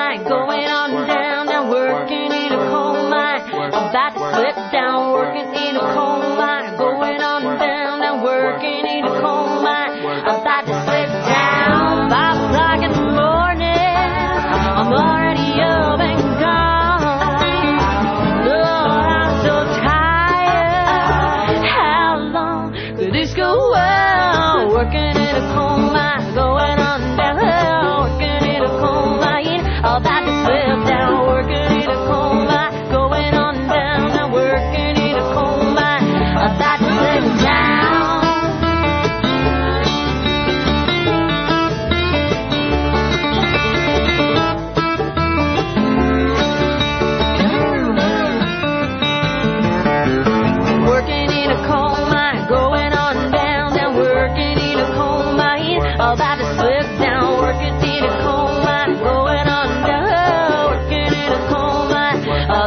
mine, going on down, now working in a coal mine. I'm about to slip down, working in a coal mine, going on down, now working in a coal mine. I'm about to slip down, 5 o'clock in the morning, I'm already up and gone. Lord, I'm so tired, how long could this go on? Working in a coal mine, going on down, working in a coal mine. I'm about to slip down, working in a coal mine, going on down, now working in a coal mine. I'm about to slip down. Working in a coal mine, going on down, now working in a coal mine. I'm about to slip down, working in a coal mine, going on down, working in a coal mine.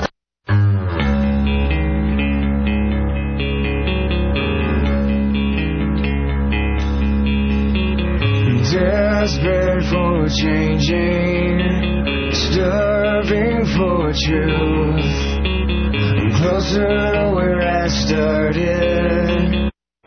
Desperate for changing, starving for truth. I'm closer to where I started.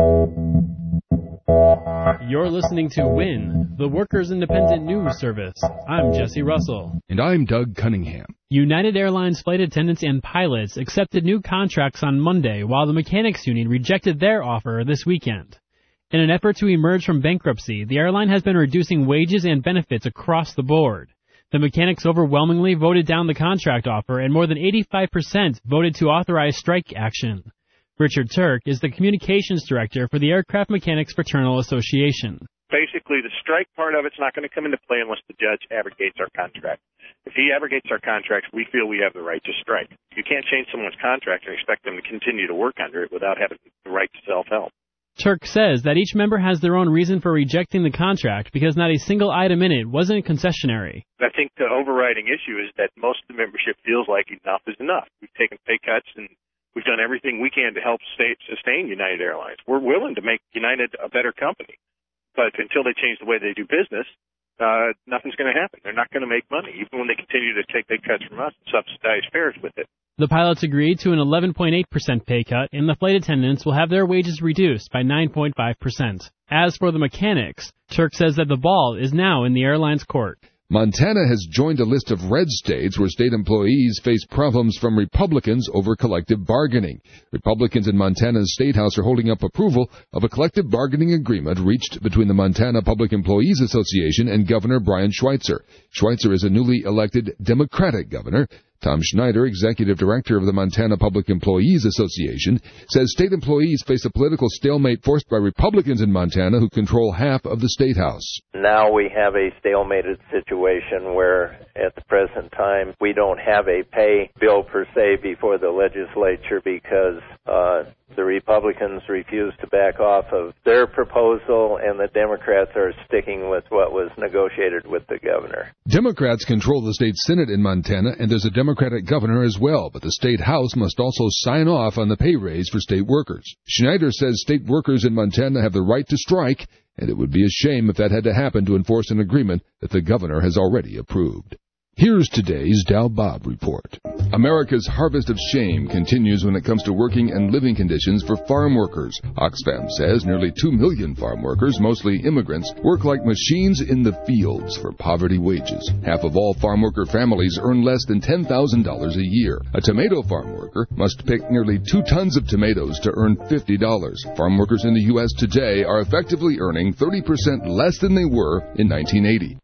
You're listening to WIN, the Workers' Independent News Service. I'm Jesse Russell. And I'm Doug Cunningham. United Airlines flight attendants and pilots accepted new contracts on Monday, while the mechanics union rejected their offer this weekend. In an effort to emerge from bankruptcy, the airline has been reducing wages and benefits across the board. The mechanics overwhelmingly voted down the contract offer, and more than 85% voted to authorize strike action. Richard Turk is the communications director for the Aircraft Mechanics Fraternal Association. Basically, the strike part of it's not going to come into play unless the judge abrogates our contract. If he abrogates our contracts, we feel we have the right to strike. You can't change someone's contract and expect them to continue to work under it without having the right to self-help. Turk says that each member has their own reason for rejecting the contract because not a single item in it wasn't concessionary. I think the overriding issue is that most of the membership feels like enough is enough. We've taken pay cuts and we've done everything we can to help sustain United Airlines. We're willing to make United a better company. But until they change the way they do business, nothing's going to happen. They're not going to make money, even when they continue to take pay cuts from us and subsidize fares with it. The pilots agreed to an 11.8% pay cut, and the flight attendants will have their wages reduced by 9.5%. As for the mechanics, Turk says that the ball is now in the airline's court. Montana has joined a list of red states where state employees face problems from Republicans over collective bargaining. Republicans in Montana's State House are holding up approval of a collective bargaining agreement reached between the Montana Public Employees Association and Governor Brian Schweitzer. Schweitzer is a newly elected Democratic governor. Tom Schneider, executive director of the Montana Public Employees Association, says state employees face a political stalemate forced by Republicans in Montana who control half of the State House. Now we have a stalemated situation where at the present time we don't have a pay bill per se before the legislature because the Republicans refuse to back off of their proposal and the Democrats are sticking with what was negotiated with the governor. Democrats control the state Senate in Montana, and there's a Democratic governor as well, but the State House must also sign off on the pay raise for state workers. Schneider says state workers in Montana have the right to strike, and it would be a shame if that had to happen to enforce an agreement that the governor has already approved. Here's today's Dow Bob Report. America's harvest of shame continues when it comes to working and living conditions for farm workers. Oxfam says nearly 2 million farm workers, mostly immigrants, work like machines in the fields for poverty wages. Half of all farm worker families earn less than $10,000 a year. A tomato farm worker must pick nearly 2 tons of tomatoes to earn $50. Farm workers in the U.S. today are effectively earning 30% less than they were in 1980.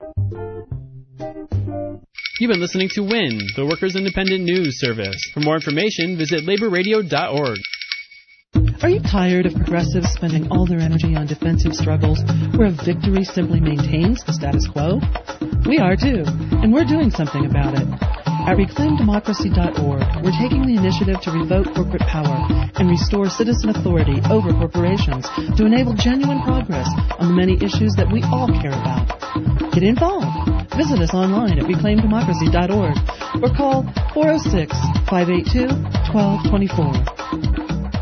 You've been listening to WIN, the Workers' Independent News Service. For more information, visit laborradio.org. Are you tired of progressives spending all their energy on defensive struggles where a victory simply maintains the status quo? We are too, and we're doing something about it. At ReclaimDemocracy.org, we're taking the initiative to revoke corporate power and restore citizen authority over corporations to enable genuine progress on the many issues that we all care about. Get involved. Visit us online at ReclaimDemocracy.org or call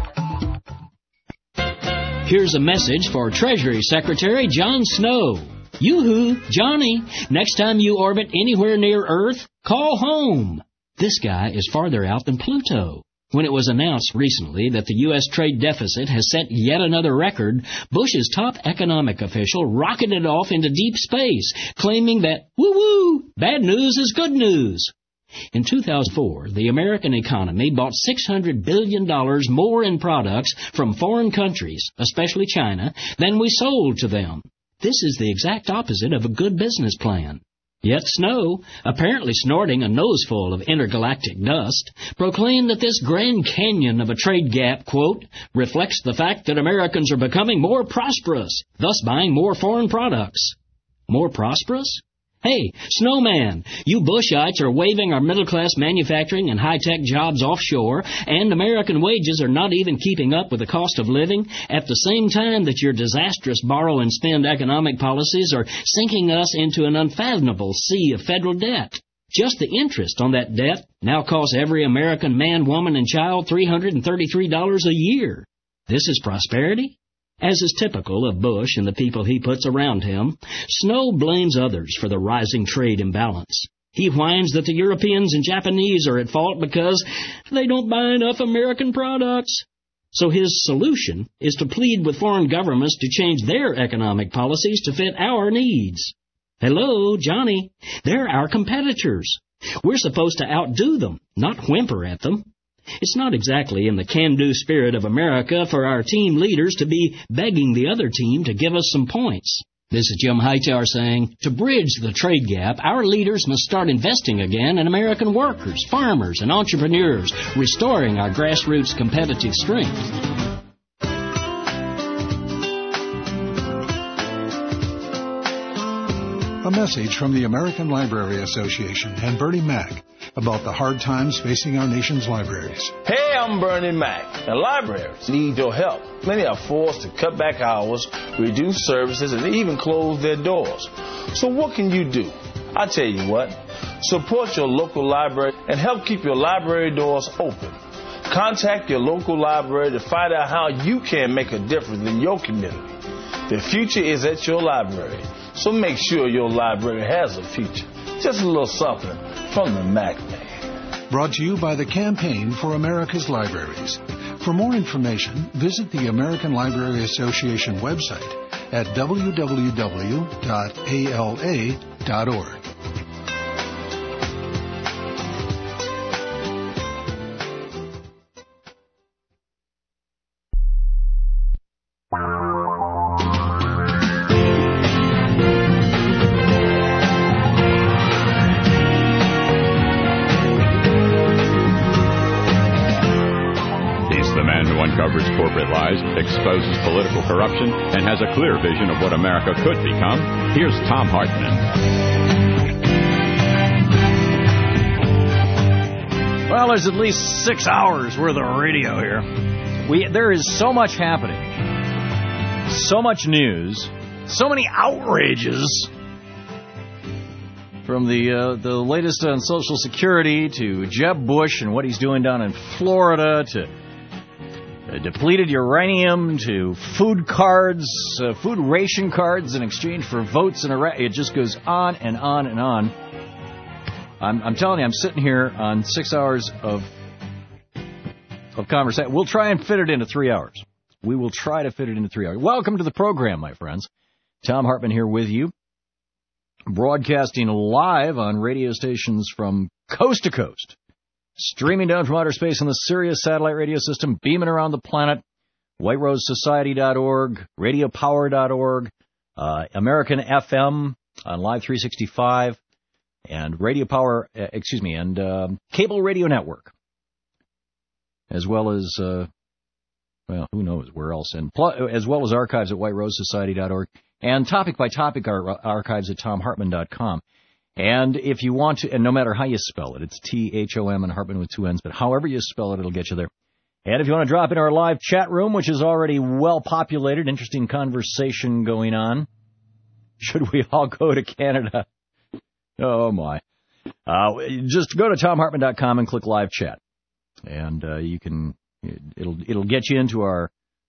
406-582-1224. Here's a message for Treasury Secretary John Snow. Yoo-hoo, Johnny, next time you orbit anywhere near Earth, call home. This guy is farther out than Pluto. When it was announced recently that the U.S. trade deficit has set yet another record, Bush's top economic official rocketed off into deep space, claiming that, woo-woo, bad news is good news. In 2004, the American economy bought $600 billion more in products from foreign countries, especially China, than we sold to them. This is the exact opposite of a good business plan. Yet Snow, apparently snorting a noseful of intergalactic dust, proclaimed that this Grand Canyon of a trade gap, quote, reflects the fact that Americans are becoming more prosperous, thus buying more foreign products. More prosperous? Hey, Snowman, you Bushites are waving our middle-class manufacturing and high-tech jobs offshore, and American wages are not even keeping up with the cost of living, at the same time that your disastrous borrow-and-spend economic policies are sinking us into an unfathomable sea of federal debt. Just the interest on that debt now costs every American man, woman, and child $333 a year. This is prosperity? As is typical of Bush and the people he puts around him, Snow blames others for the rising trade imbalance. He whines that the Europeans and Japanese are at fault because they don't buy enough American products. So his solution is to plead with foreign governments to change their economic policies to fit our needs. Hello, Johnny. They're our competitors. We're supposed to outdo them, not whimper at them. It's not exactly in the can-do spirit of America for our team leaders to be begging the other team to give us some points. This is Jim Hightower saying, to bridge the trade gap, our leaders must start investing again in American workers, farmers, and entrepreneurs, restoring our grassroots competitive strength. A message from the American Library Association and Bernie Mac about the hard times facing our nation's libraries. Hey, I'm Bernie Mac. The libraries need your help. Many are forced to cut back hours, reduce services, and even close their doors. So what can you do? I tell you what, support your local library and help keep your library doors open. Contact your local library to find out how you can make a difference in your community. The future is at your library, so make sure your library has a future. Just a little something from the Mac Man. Brought to you by the Campaign for America's Libraries. For more information, visit the American Library Association website at www.ala.org. Corporate lies, exposes political corruption, and has a clear vision of what America could become. Here's Thom Hartmann. Well, there's at least 6 hours worth of radio here. There is so much happening, so much news, so many outrages, from the latest on Social Security to Jeb Bush and what he's doing down in Florida to depleted uranium to food cards, food ration cards in exchange for votes in Iraq. It just goes on and on and on. I'm telling you, I'm sitting here on 6 hours of conversation. We'll try and fit it into 3 hours. We will try to fit it into 3 hours. Welcome to the program, my friends. Thom Hartmann here with you, broadcasting live on radio stations from coast to coast. Streaming down from outer space on the Sirius satellite radio system, beaming around the planet, whiterosesociety.org, radiopower.org, American FM on Live 365, and Radio Power, and Cable Radio Network, as well as, who knows where else, and as well as archives at whiterosesociety.org, and topic by topic archives at thomhartmann.com. And if you want to, and no matter how you spell it, it's Thom and Hartmann with 2 N's, but however you spell it, it'll get you there. And if you want to drop in our live chat room, which is already well populated, interesting conversation going on. Should we all go to Canada? Oh, my. Just go to thomhartmann.com and click live chat. And you can, it'll get you into our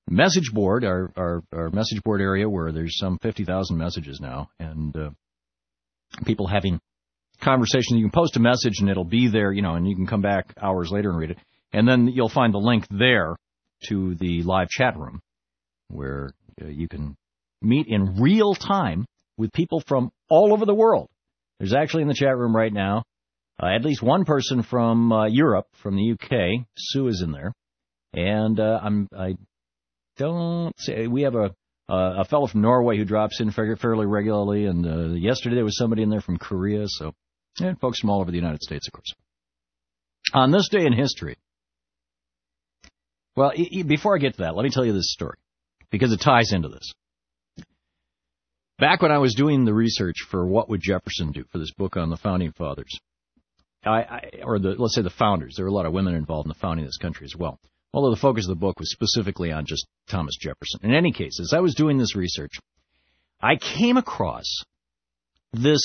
message board, our message board area where there's some 50,000 messages now, and people having conversations. You can post a message and it'll be there, and you can come back hours later and read it. And then you'll find the link there to the live chat room where you can meet in real time with people from all over the world. There's actually in the chat room right now at least one person from Europe, from the UK. Sue is in there. And I don't say we have a fellow from Norway who drops in fairly regularly, and yesterday there was somebody in there from Korea, and folks from all over the United States, of course. On this day in history, well, before I get to that, let me tell you this story, because it ties into this. Back when I was doing the research for What Would Jefferson Do for this book on the Founding Fathers, let's say the founders, there were a lot of women involved in the founding of this country as well, although the focus of the book was specifically on just Thomas Jefferson. In any case, as I was doing this research, I came across this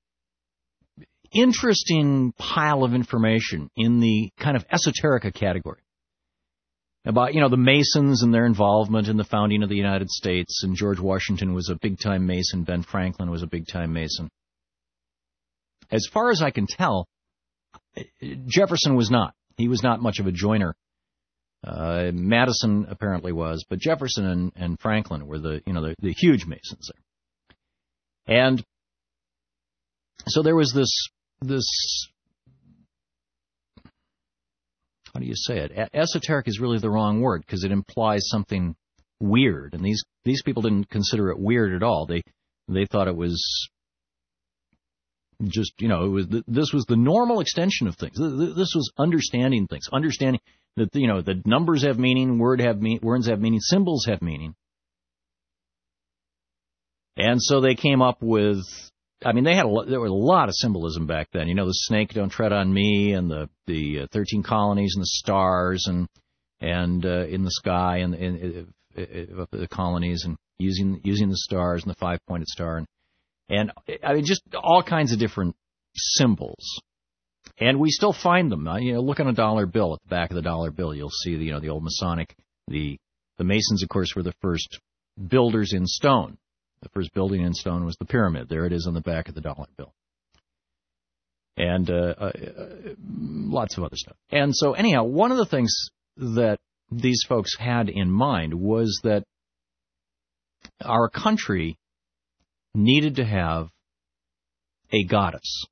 interesting pile of information in the kind of esoterica category about, the Masons and their involvement in the founding of the United States, and George Washington was a big-time Mason, Ben Franklin was a big-time Mason. As far as I can tell, Jefferson was not. He was not much of a joiner. Madison apparently was, but Jefferson and Franklin were the huge Masons there. And so there was this, how do you say it? Esoteric is really the wrong word, because it implies something weird, and these people didn't consider it weird at all. They thought it was just, this was the normal extension of things. This was understanding things, understanding that, the numbers have meaning, words have meaning, symbols have meaning. And so they came up with, there was a lot of symbolism back then. The snake, don't tread on me, and the 13 colonies and the stars and in the sky and the colonies, and using the stars and the 5-pointed star, and just all kinds of different symbols. And we still find them. Look on a dollar bill. At the back of the dollar bill, you'll see the old Masonic. The Masons, of course, were the first builders in stone. The first building in stone was the pyramid. There it is on the back of the dollar bill. And lots of other stuff. And so anyhow, one of the things that these folks had in mind was that our country needed to have a goddess.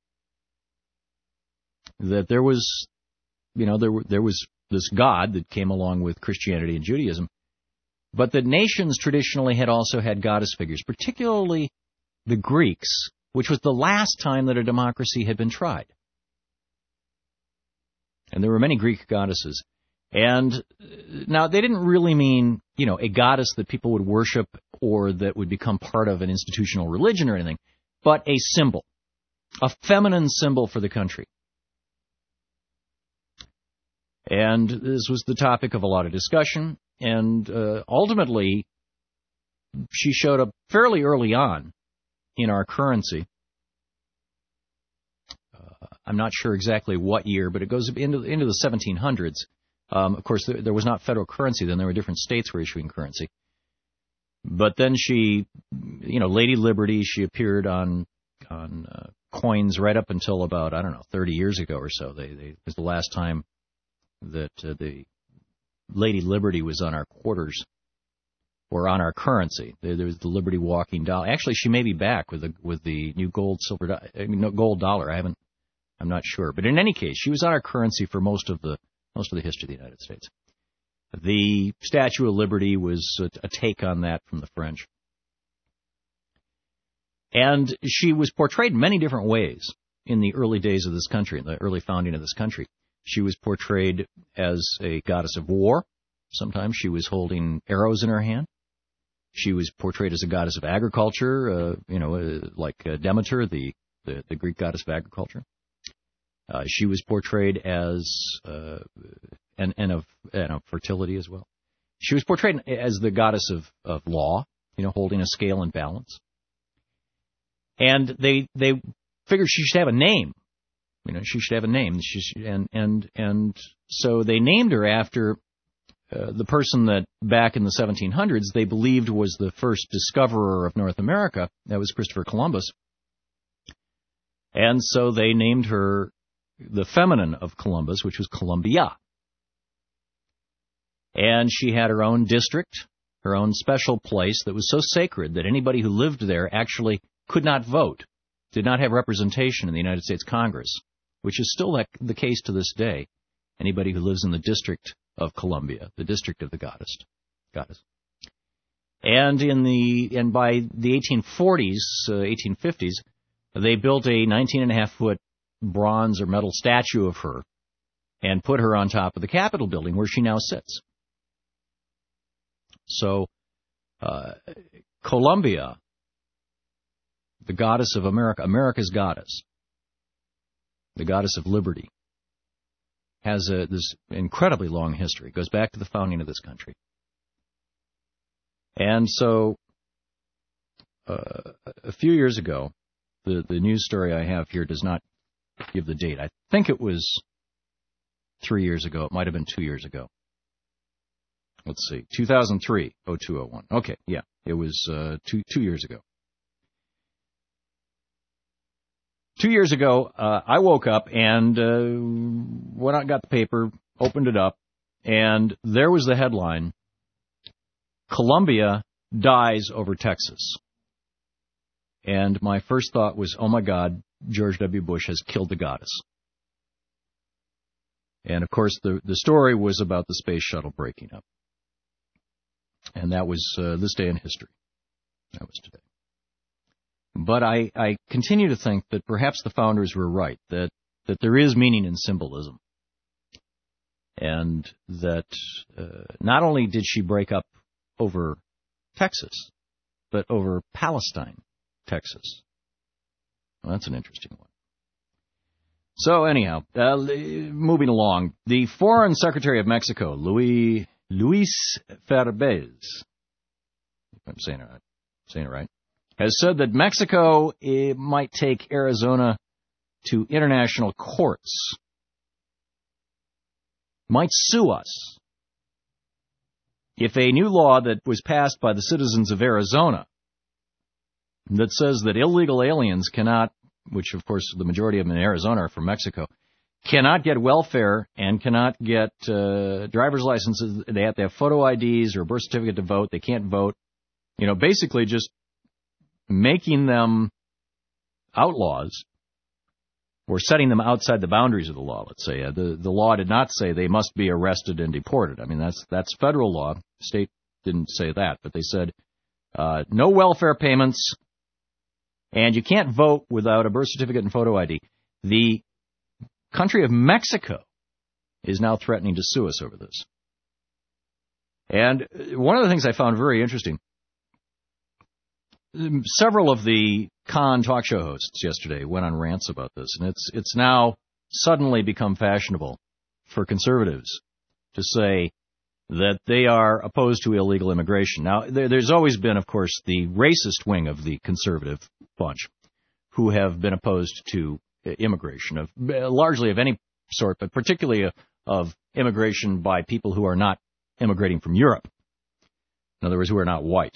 That there was, there was this god that came along with Christianity and Judaism, but that nations traditionally had also had goddess figures, particularly the Greeks, which was the last time that a democracy had been tried. And there were many Greek goddesses. And now they didn't really mean, a goddess that people would worship or that would become part of an institutional religion or anything, but a symbol, a feminine symbol for the country. And this was the topic of a lot of discussion, and ultimately, she showed up fairly early on in our currency. I'm not sure exactly what year, but it goes into the 1700s. Of course, there was not federal currency then. There were different states were issuing currency. But then she, Lady Liberty, she appeared on coins right up until about, 30 years ago or so. It was the last time that the Lady Liberty was on our quarters or on our currency. There was the Liberty walking dollar. Actually, she may be back with the new gold dollar. I'm not sure. But in any case, she was on our currency for most of the history of the United States. The Statue of Liberty was a take on that from the French. And she was portrayed in many different ways in the early days of this country, in the early founding of this country. She was portrayed as a goddess of war. Sometimes she was holding arrows in her hand. She was portrayed as a goddess of agriculture, like Demeter, the Greek goddess of agriculture. She was portrayed as and of fertility as well. She was portrayed as the goddess of law, holding a scale and balance. And they figured she should have a name. She should have a name. And so they named her after the person that back in the 1700s they believed was the first discoverer of North America. That was Christopher Columbus. And so they named her the feminine of Columbus, which was Columbia. And she had her own district, her own special place that was so sacred that anybody who lived there actually could not vote, did not have representation in the United States Congress, which is still the case to this day. Anybody who lives in the District of Columbia, the District of the Goddess. And by the 1840s, 1850s, they built a 19.5-foot bronze or metal statue of her and put her on top of the Capitol building where she now sits. So, Columbia, the goddess of America, America's goddess, the goddess of liberty, has this incredibly long history. It goes back to the founding of this country. And so, a few years ago, the news story I have here does not give the date. I think it was 3 years ago. It might have been 2 years ago. Let's see, 2003, 0201. Okay, yeah, it was 2 years ago. 2 years ago, I woke up and went out and got the paper, opened it up, and there was the headline, Columbia dies over Texas. And my first thought was, oh my God, George W. Bush has killed the goddess. And of course, the story was about the space shuttle breaking up. And that was this day in history. That was today. But I continue to think that perhaps the founders were right, that there is meaning in symbolism. And that not only did she break up over Texas, but over Palestine, Texas. Well, that's an interesting one. So anyhow, moving along, the Foreign Secretary of Mexico, Luis Fernández, if I'm saying it right, has said that Mexico might take Arizona to international courts, might sue us if a new law that was passed by the citizens of Arizona that says that illegal aliens cannot, which of course the majority of them in Arizona are from Mexico, cannot get welfare and cannot get driver's licenses. They have to have photo IDs or a birth certificate to vote. They can't vote. You know, basically just making them outlaws or setting them outside the boundaries of the law, let's say. The law did not say they must be arrested and deported. I mean, that's federal law. State didn't say that, but they said no welfare payments, and you can't vote without a birth certificate and photo ID. The country of Mexico is now threatening to sue us over this. And one of the things I found very interesting, several of the con talk show hosts yesterday went on rants about this, and it's now suddenly become fashionable for conservatives to say that they are opposed to illegal immigration. Now, there's always been, of course, the racist wing of the conservative bunch who have been opposed to immigration, largely of any sort, but particularly of immigration by people who are not immigrating from Europe. In other words, who are not white.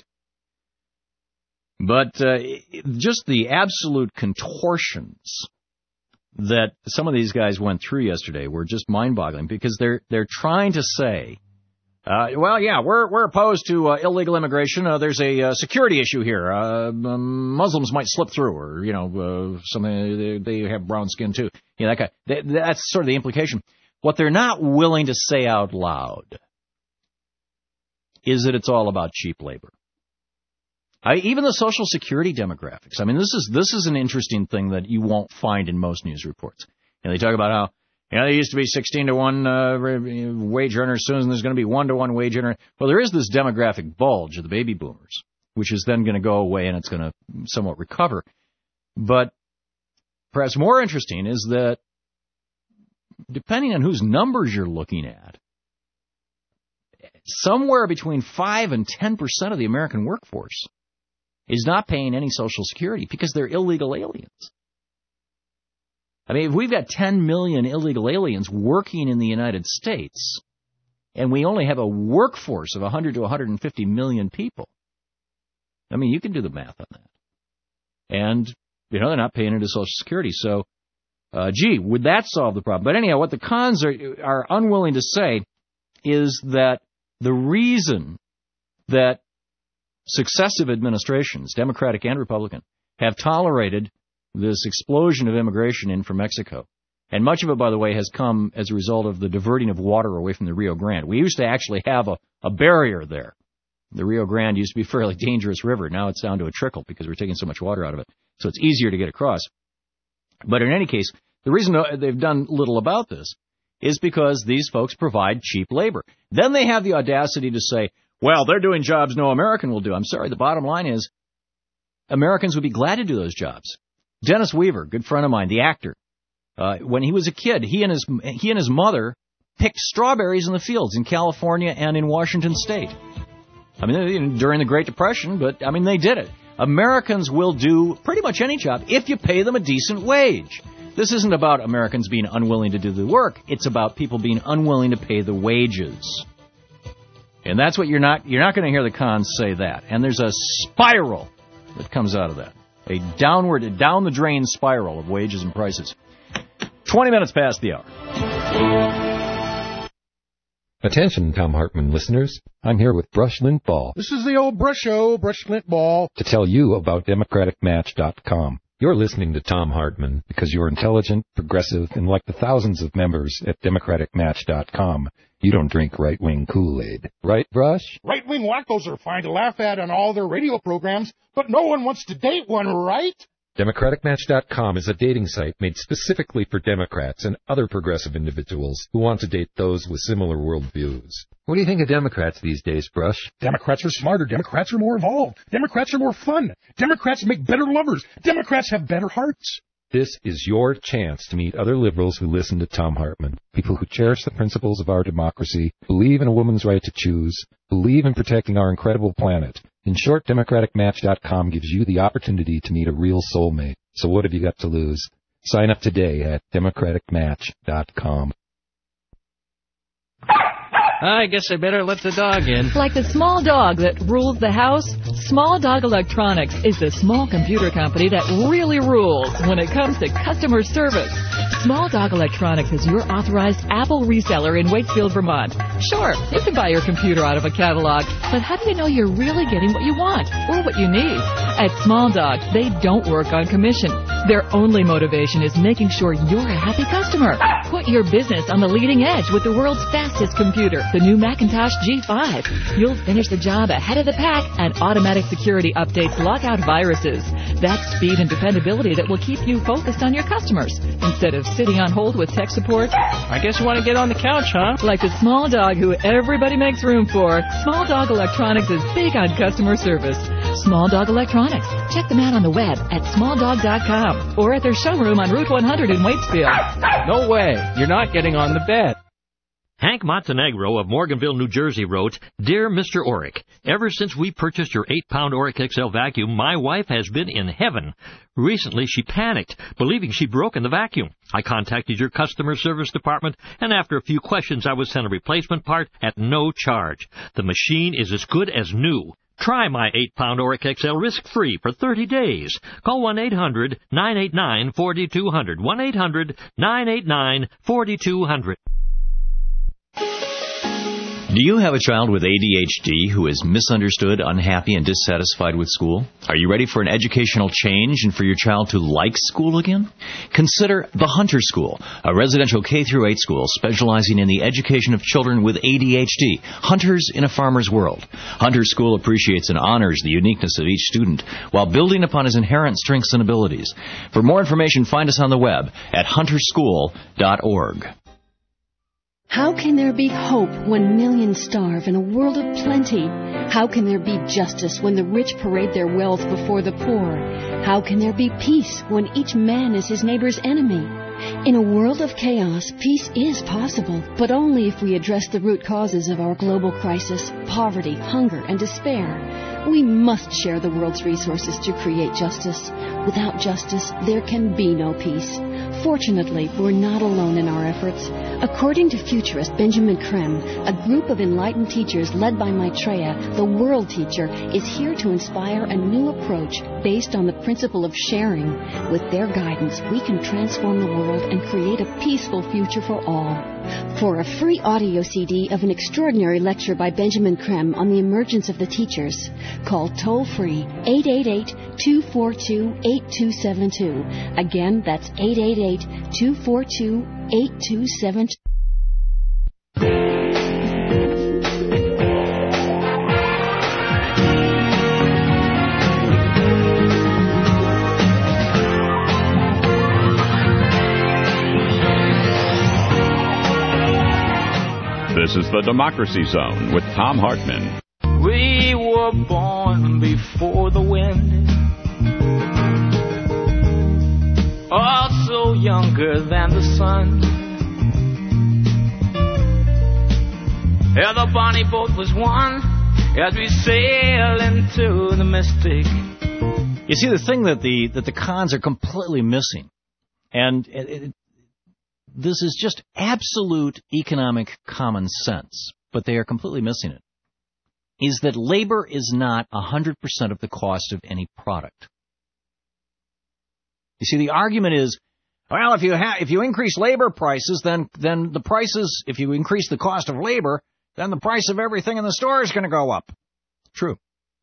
But just the absolute contortions that some of these guys went through yesterday were just mind-boggling, because they're trying to say, well, yeah, we're opposed to illegal immigration. There's a security issue here. Muslims might slip through, or something. They have brown skin too. That guy. That's sort of the implication. What they're not willing to say out loud is that it's all about cheap labor. Even the Social Security demographics. I mean, this is an interesting thing that you won't find in most news reports. They talk about how there used to be 16-to-1 wage earners. Soon there's going to be 1-to-1 wage earner. Well, there is this demographic bulge of the baby boomers, which is then going to go away and it's going to somewhat recover. But perhaps more interesting is that depending on whose numbers you're looking at, somewhere between 5 and 10% of the American workforce is not paying any Social Security because they're illegal aliens. I mean, if we've got 10 million illegal aliens working in the United States, and we only have a workforce of 100 to 150 million people. I mean, you can do the math on that. And, they're not paying into Social Security. So, would that solve the problem? But anyhow, what the cons are unwilling to say is that the reason that successive administrations, Democratic and Republican, have tolerated this explosion of immigration in from Mexico, and much of it, by the way, has come as a result of the diverting of water away from the Rio Grande. We used to actually have a barrier there. The Rio Grande used to be a fairly dangerous river. Now it's down to a trickle because we're taking so much water out of it. So it's easier to get across. But in any case, the reason they've done little about this is because these folks provide cheap labor. Then they have the audacity to say, well, they're doing jobs no American will do. I'm sorry, the bottom line is Americans would be glad to do those jobs. Dennis Weaver, good friend of mine, the actor, when he was a kid, he and his mother picked strawberries in the fields in California and in Washington State. I mean, during the Great Depression, but, I mean, they did it. Americans will do pretty much any job if you pay them a decent wage. This isn't about Americans being unwilling to do the work. It's about people being unwilling to pay the wages. And that's what you're not going to hear the cons say that. And there's a spiral that comes out of that. A down the drain spiral of wages and prices. 20 minutes past the hour. Attention, Tom Hartman listeners. I'm here with Brush Limbaugh. This is the old Brush Show, Brush Limbaugh. To tell you about DemocraticMatch.com. You're listening to Tom Hartman because you're intelligent, progressive, and like the thousands of members at DemocraticMatch.com, you don't drink right-wing Kool-Aid. Right, Brush? Right-wing wackos are fine to laugh at on all their radio programs, but no one wants to date one, right? DemocraticMatch.com is a dating site made specifically for Democrats and other progressive individuals who want to date those with similar worldviews. What do you think of Democrats these days, Brush? Democrats are smarter. Democrats are more evolved. Democrats are more fun. Democrats make better lovers. Democrats have better hearts. This is your chance to meet other liberals who listen to Tom Hartman, people who cherish the principles of our democracy, believe in a woman's right to choose, believe in protecting our incredible planet. In short, DemocraticMatch.com gives you the opportunity to meet a real soulmate. So what have you got to lose? Sign up today at DemocraticMatch.com. I guess I better let the dog in. Like the small dog that rules the house, Small Dog Electronics is the small computer company that really rules when it comes to customer service. Small Dog Electronics is your authorized Apple reseller in Waitsfield, Vermont. Sure, you can buy your computer out of a catalog, but how do you know you're really getting what you want or what you need? At Small Dog, they don't work on commission. Their only motivation is making sure you're a happy customer. Put your business on the leading edge with the world's fastest computer, the new Macintosh G5. You'll finish the job ahead of the pack, and automatic security updates lock out viruses. That's speed and dependability that will keep you focused on your customers instead of sitting on hold with tech support. I guess you want to get on the couch, huh? Like the small dog who everybody makes room for, Small Dog Electronics is big on customer service. Small Dog Electronics. Check them out on the web at smalldog.com or at their showroom on Route 100 in Waitsfield. No way. You're not getting on the bed. Hank Montenegro of Morganville, New Jersey wrote, Dear Mr. Oric, ever since we purchased your 8-pound Oric XL vacuum, my wife has been in heaven. Recently, she panicked, believing she'd broken the vacuum. I contacted your customer service department, and after a few questions, I was sent a replacement part at no charge. The machine is as good as new. Try my 8-pound Oric XL risk-free for 30 days. Call 1-800-989-4200. 1-800-989-4200. Do you have a child with ADHD who is misunderstood, unhappy, and dissatisfied with school? Are you ready for an educational change and for your child to like school again? Consider the Hunter School, a residential K-8 school specializing in the education of children with ADHD. Hunters in a farmer's world. Hunter School appreciates and honors the uniqueness of each student while building upon his inherent strengths and abilities. For more information, find us on the web at hunterschool.org. How can there be hope when millions starve in a world of plenty? How can there be justice when the rich parade their wealth before the poor? How can there be peace when each man is his neighbor's enemy? In a world of chaos, peace is possible, but only if we address the root causes of our global crisis, poverty, hunger, and despair. We must share the world's resources to create justice. Without justice, there can be no peace. Fortunately, we're not alone in our efforts. According to futurist Benjamin Creme, a group of enlightened teachers led by Maitreya, the world teacher, is here to inspire a new approach based on the principle of sharing. With their guidance, we can transform the world and create a peaceful future for all. For a free audio CD of an extraordinary lecture by Benjamin Creme on the emergence of the teachers, call toll-free 888-242-8272. Again, that's 888-242-8272. This is the Democracy Zone with Thom Hartmann. We were born before the wind, also younger than the sun. Yeah, the bonnie boat was one as we sail into the mystic. You see, the thing that the cons are completely missing, and this is just absolute economic common sense, but they are completely missing it, is that labor is not 100% of the cost of any product. You see, the argument is, well, if you increase labor prices, then the prices, if you increase the cost of labor, then the price of everything in the store is going to go up. True.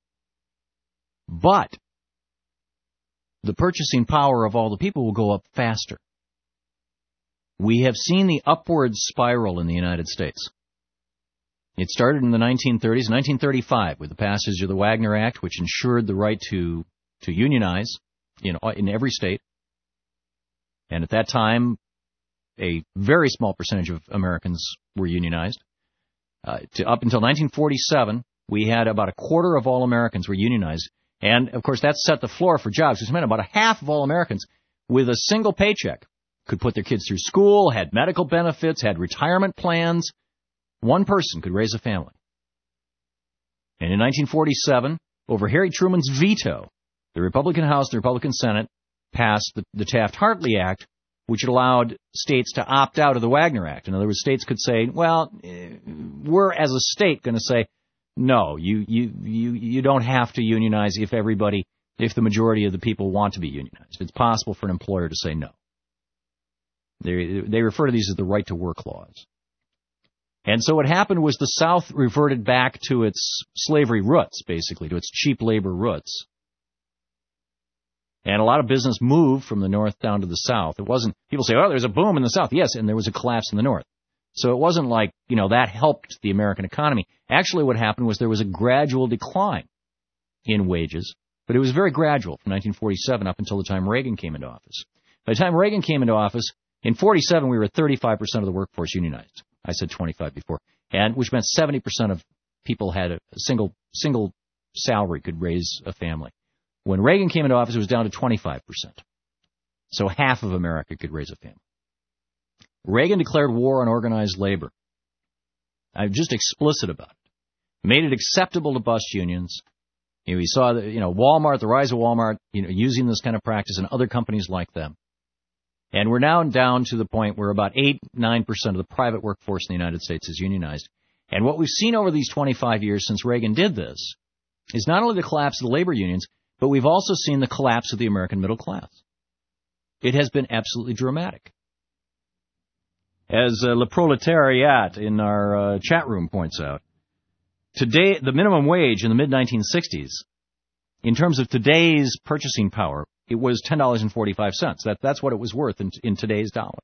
But the purchasing power of all the people will go up faster. We have seen the upward spiral in the United States. It started in the 1930s, 1935, with the passage of the Wagner Act, which ensured the right to unionize in every state. And at that time, a very small percentage of Americans were unionized. Up until 1947, we had about a quarter of all Americans were unionized. And, of course, that set the floor for jobs. It meant about a half of all Americans with a single paycheck could put their kids through school, had medical benefits, had retirement plans. One person could raise a family. And in 1947, over Harry Truman's veto, the Republican House and the Republican Senate passed the Taft-Hartley Act, which allowed states to opt out of the Wagner Act. In other words, states could say, well, we're as a state going to say, no, you don't have to unionize if the majority of the people want to be unionized. It's possible for an employer to say no. They refer to these as the right to work laws. And so what happened was the South reverted back to its slavery roots, basically, to its cheap labor roots. And a lot of business moved from the North down to the South. It wasn't, people say, oh, there's a boom in the South. Yes, and there was a collapse in the North. So it wasn't like, that helped the American economy. Actually, what happened was there was a gradual decline in wages, but it was very gradual from 1947 up until the time Reagan came into office. By the time Reagan came into office, in 47, we were at 35% of the workforce unionized. I said 25 before, and which meant 70% of people had a single salary could raise a family. When Reagan came into office, it was down to 25%. So half of America could raise a family. Reagan declared war on organized labor. I'm just explicit about it. Made it acceptable to bust unions. We saw that, Walmart, the rise of Walmart, using this kind of practice, and other companies like them. And we're now down to the point where about 8-9% of the private workforce in the United States is unionized. And what we've seen over these 25 years since Reagan did this is not only the collapse of the labor unions, but we've also seen the collapse of the American middle class. It has been absolutely dramatic. As Le Proletariat in our chat room points out, today the minimum wage in the mid-1960s, in terms of today's purchasing power, it was $10.45. That's what it was worth in today's dollars.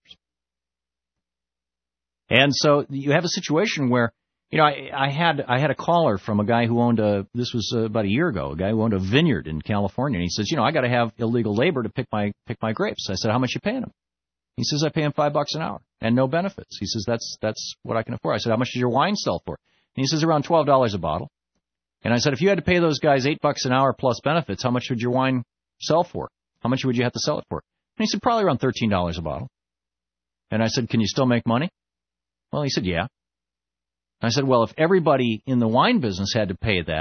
And so you have a situation where, I had a caller from a guy who owned this was about a year ago, a guy who owned a vineyard in California, and he says, I got to have illegal labor to pick my grapes. I said, how much you paying him? He says, I pay him $5 an hour and no benefits. He says, that's what I can afford. I said, how much does your wine sell for? And he says, around $12 a bottle. And I said, if you had to pay those guys $8 an hour plus benefits, how much would your wine sell for? How much would you have to sell it for? And he said, probably around $13 a bottle. And I said, can you still make money? Well, he said, yeah. I said, well, if everybody in the wine business had to pay that,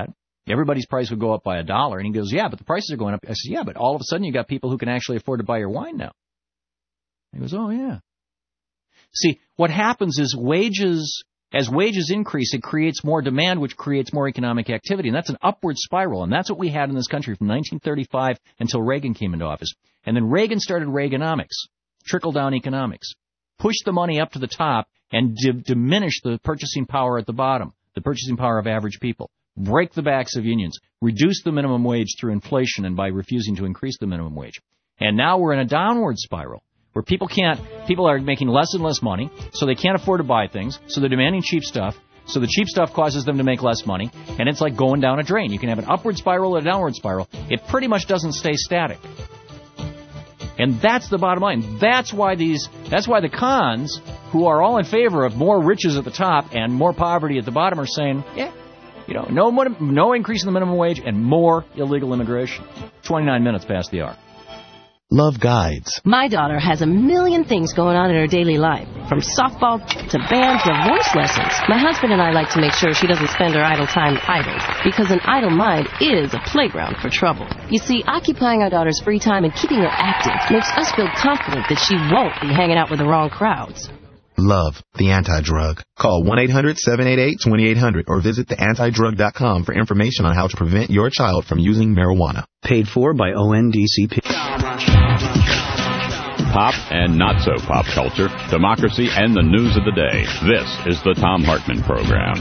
Everybody's price would go up by $1. And he goes, yeah, but the prices are going up. I said, yeah, but all of a sudden you got people who can actually afford to buy your wine now. He goes, oh, yeah. See, what happens is as wages increase, it creates more demand, which creates more economic activity. And that's an upward spiral. And that's what we had in this country from 1935 until Reagan came into office. And then Reagan started Reaganomics, trickle-down economics, pushed the money up to the top and diminish the purchasing power at the bottom, the purchasing power of average people, break the backs of unions, reduce the minimum wage through inflation and by refusing to increase the minimum wage. And now we're in a downward spiral where people are making less and less money, so they can't afford to buy things, so they're demanding cheap stuff, so the cheap stuff causes them to make less money, and it's like going down a drain. You can have an upward spiral or a downward spiral. It pretty much doesn't stay static. And that's the bottom line. That's why the cons, who are all in favor of more riches at the top and more poverty at the bottom, are saying, yeah, no increase in the minimum wage and more illegal immigration. 29 minutes past the hour. Love Guides. My daughter has a million things going on in her daily life, from softball to band to voice lessons. My husband and I like to make sure she doesn't spend her idle time idle, because an idle mind is a playground for trouble. You see, occupying our daughter's free time and keeping her active makes us feel confident that she won't be hanging out with the wrong crowds. Love, the anti-drug. Call 1-800-788-2800 or visit theantidrug.com for information on how to prevent your child from using marijuana. Paid for by ONDCP. Pop and not so pop culture, democracy, and the news of the day. This is the Thom Hartmann Program.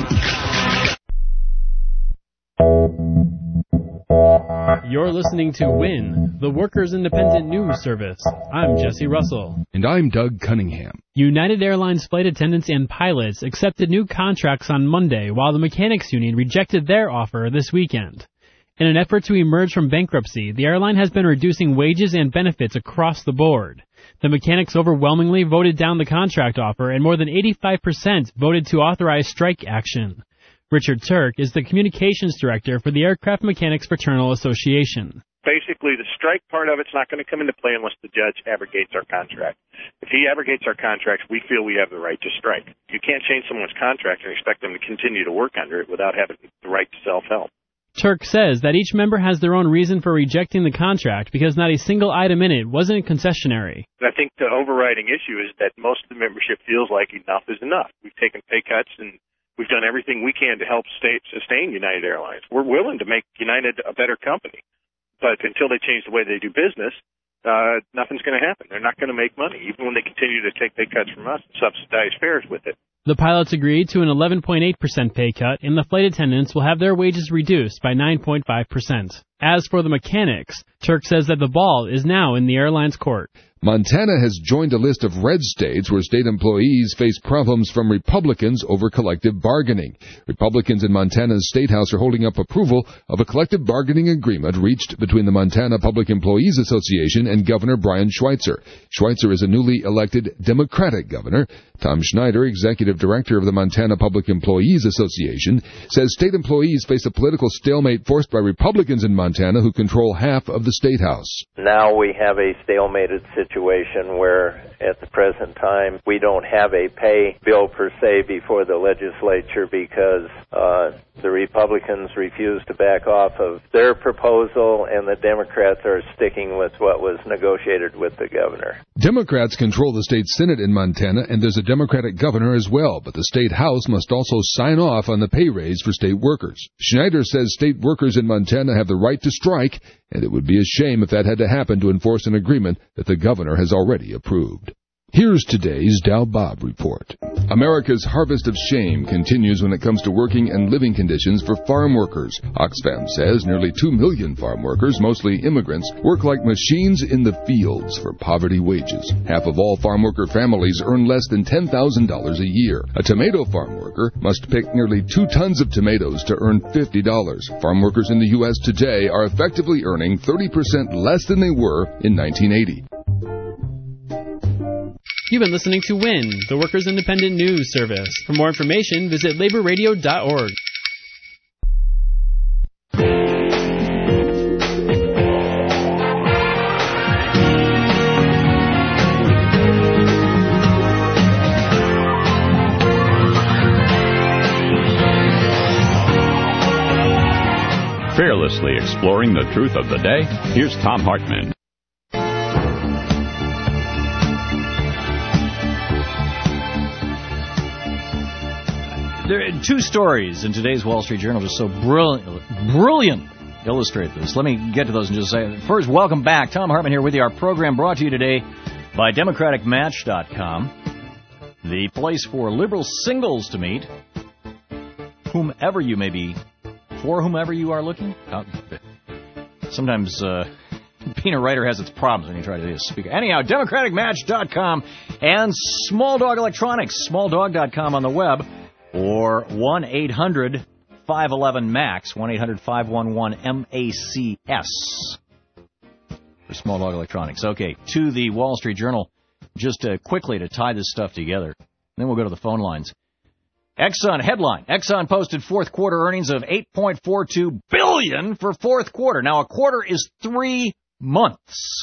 You're listening to WIN, the Workers' Independent News Service. I'm Jesse Russell. And I'm Doug Cunningham. United Airlines flight attendants and pilots accepted new contracts on Monday, while the mechanics union rejected their offer this weekend. In an effort to emerge from bankruptcy, the airline has been reducing wages and benefits across the board. The mechanics overwhelmingly voted down the contract offer, and more than 85% voted to authorize strike action. Richard Turk is the communications director for the Aircraft Mechanics Fraternal Association. Basically, the strike part of it's not going to come into play unless the judge abrogates our contract. If he abrogates our contracts, we feel we have the right to strike. You can't change someone's contract and expect them to continue to work under it without having the right to self-help. Turk says that each member has their own reason for rejecting the contract because not a single item in it wasn't concessionary. I think the overriding issue is that most of the membership feels like enough is enough. We've taken pay cuts and we've done everything we can to help sustain United Airlines. We're willing to make United a better company. But until they change the way they do business, nothing's going to happen. They're not going to make money, even when they continue to take pay cuts from us and subsidize fares with it. The pilots agreed to an 11.8% pay cut, and the flight attendants will have their wages reduced by 9.5%. As for the mechanics, Turk says that the ball is now in the airline's court. Montana has joined a list of red states where state employees face problems from Republicans over collective bargaining. Republicans in Montana's State House are holding up approval of a collective bargaining agreement reached between the Montana Public Employees Association and Governor Brian Schweitzer. Schweitzer is a newly elected Democratic governor. Tom Schneider, executive director of the Montana Public Employees Association, says state employees face a political stalemate forced by Republicans in Montana who control half of the State House. Now we have a stalemated situation where at the present time we don't have a pay bill per se before the legislature because the Republicans refuse to back off of their proposal and the Democrats are sticking with what was negotiated with the governor. Democrats control the state Senate in Montana, and there's a Democratic governor as well, but the state House must also sign off on the pay raise for state workers. Schneider says state workers in Montana have the right to strike, and it would be a shame if that had to happen to enforce an agreement that the governor has already approved. Here's today's Dow Bob Report. America's harvest of shame continues when it comes to working and living conditions for farm workers. Oxfam says nearly 2 million farm workers, mostly immigrants, work like machines in the fields for poverty wages. Half of all farm worker families earn less than $10,000 a year. A tomato farm worker must pick nearly 2 tons of tomatoes to earn $50. Farm workers in the U.S. today are effectively earning 30% less than they were in 1980. You've been listening to WIN, the Workers' Independent News Service. For more information, visit laborradio.org. Fearlessly exploring the truth of the day, here's Thom Hartmann. There are two stories in today's Wall Street Journal just so brilliant illustrate this. Let me get to those in just a second. First, welcome back. Thom Hartmann here with you. Our program brought to you today by DemocraticMatch.com, the place for liberal singles to meet, whomever you may be, for whomever you are looking. Sometimes being a writer has its problems when you try to be a speaker. Anyhow, DemocraticMatch.com and Small Dog Electronics, SmallDog.com on the web, or 1-800-511-MAX, 1-800-511-MACS for Small Dog Electronics. Okay, to the Wall Street Journal, just quickly to tie this stuff together. Then we'll go to the phone lines. Exxon headline. Exxon posted fourth quarter earnings of $8.42 billion for fourth quarter. Now, a quarter is 3 months.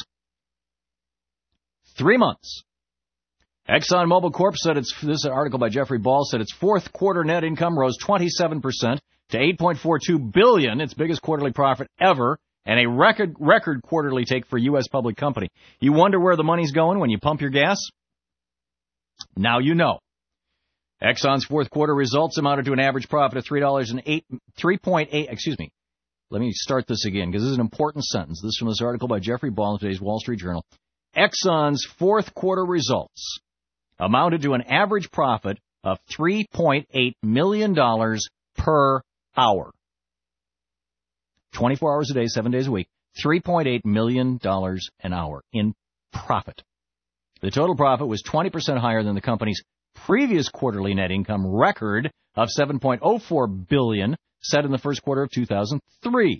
3 months. ExxonMobil Corp said this is an article by Jeffrey Ball, said its fourth quarter net income rose 27% to $8.42 billion, its biggest quarterly profit ever, and a record quarterly take for a U.S. public company. You wonder where the money's going when you pump your gas? Now you know. Exxon's fourth quarter results amounted to an average profit of $3.8. Excuse me. Let me start this again because this is an important sentence. This is from this article by Jeffrey Ball in today's Wall Street Journal. Exxon's fourth quarter results amounted to an average profit of $3.8 million per hour. 24 hours a day, 7 days a week, $3.8 million an hour in profit. The total profit was 20% higher than the company's previous quarterly net income record of $7.04 billion set in the first quarter of 2003.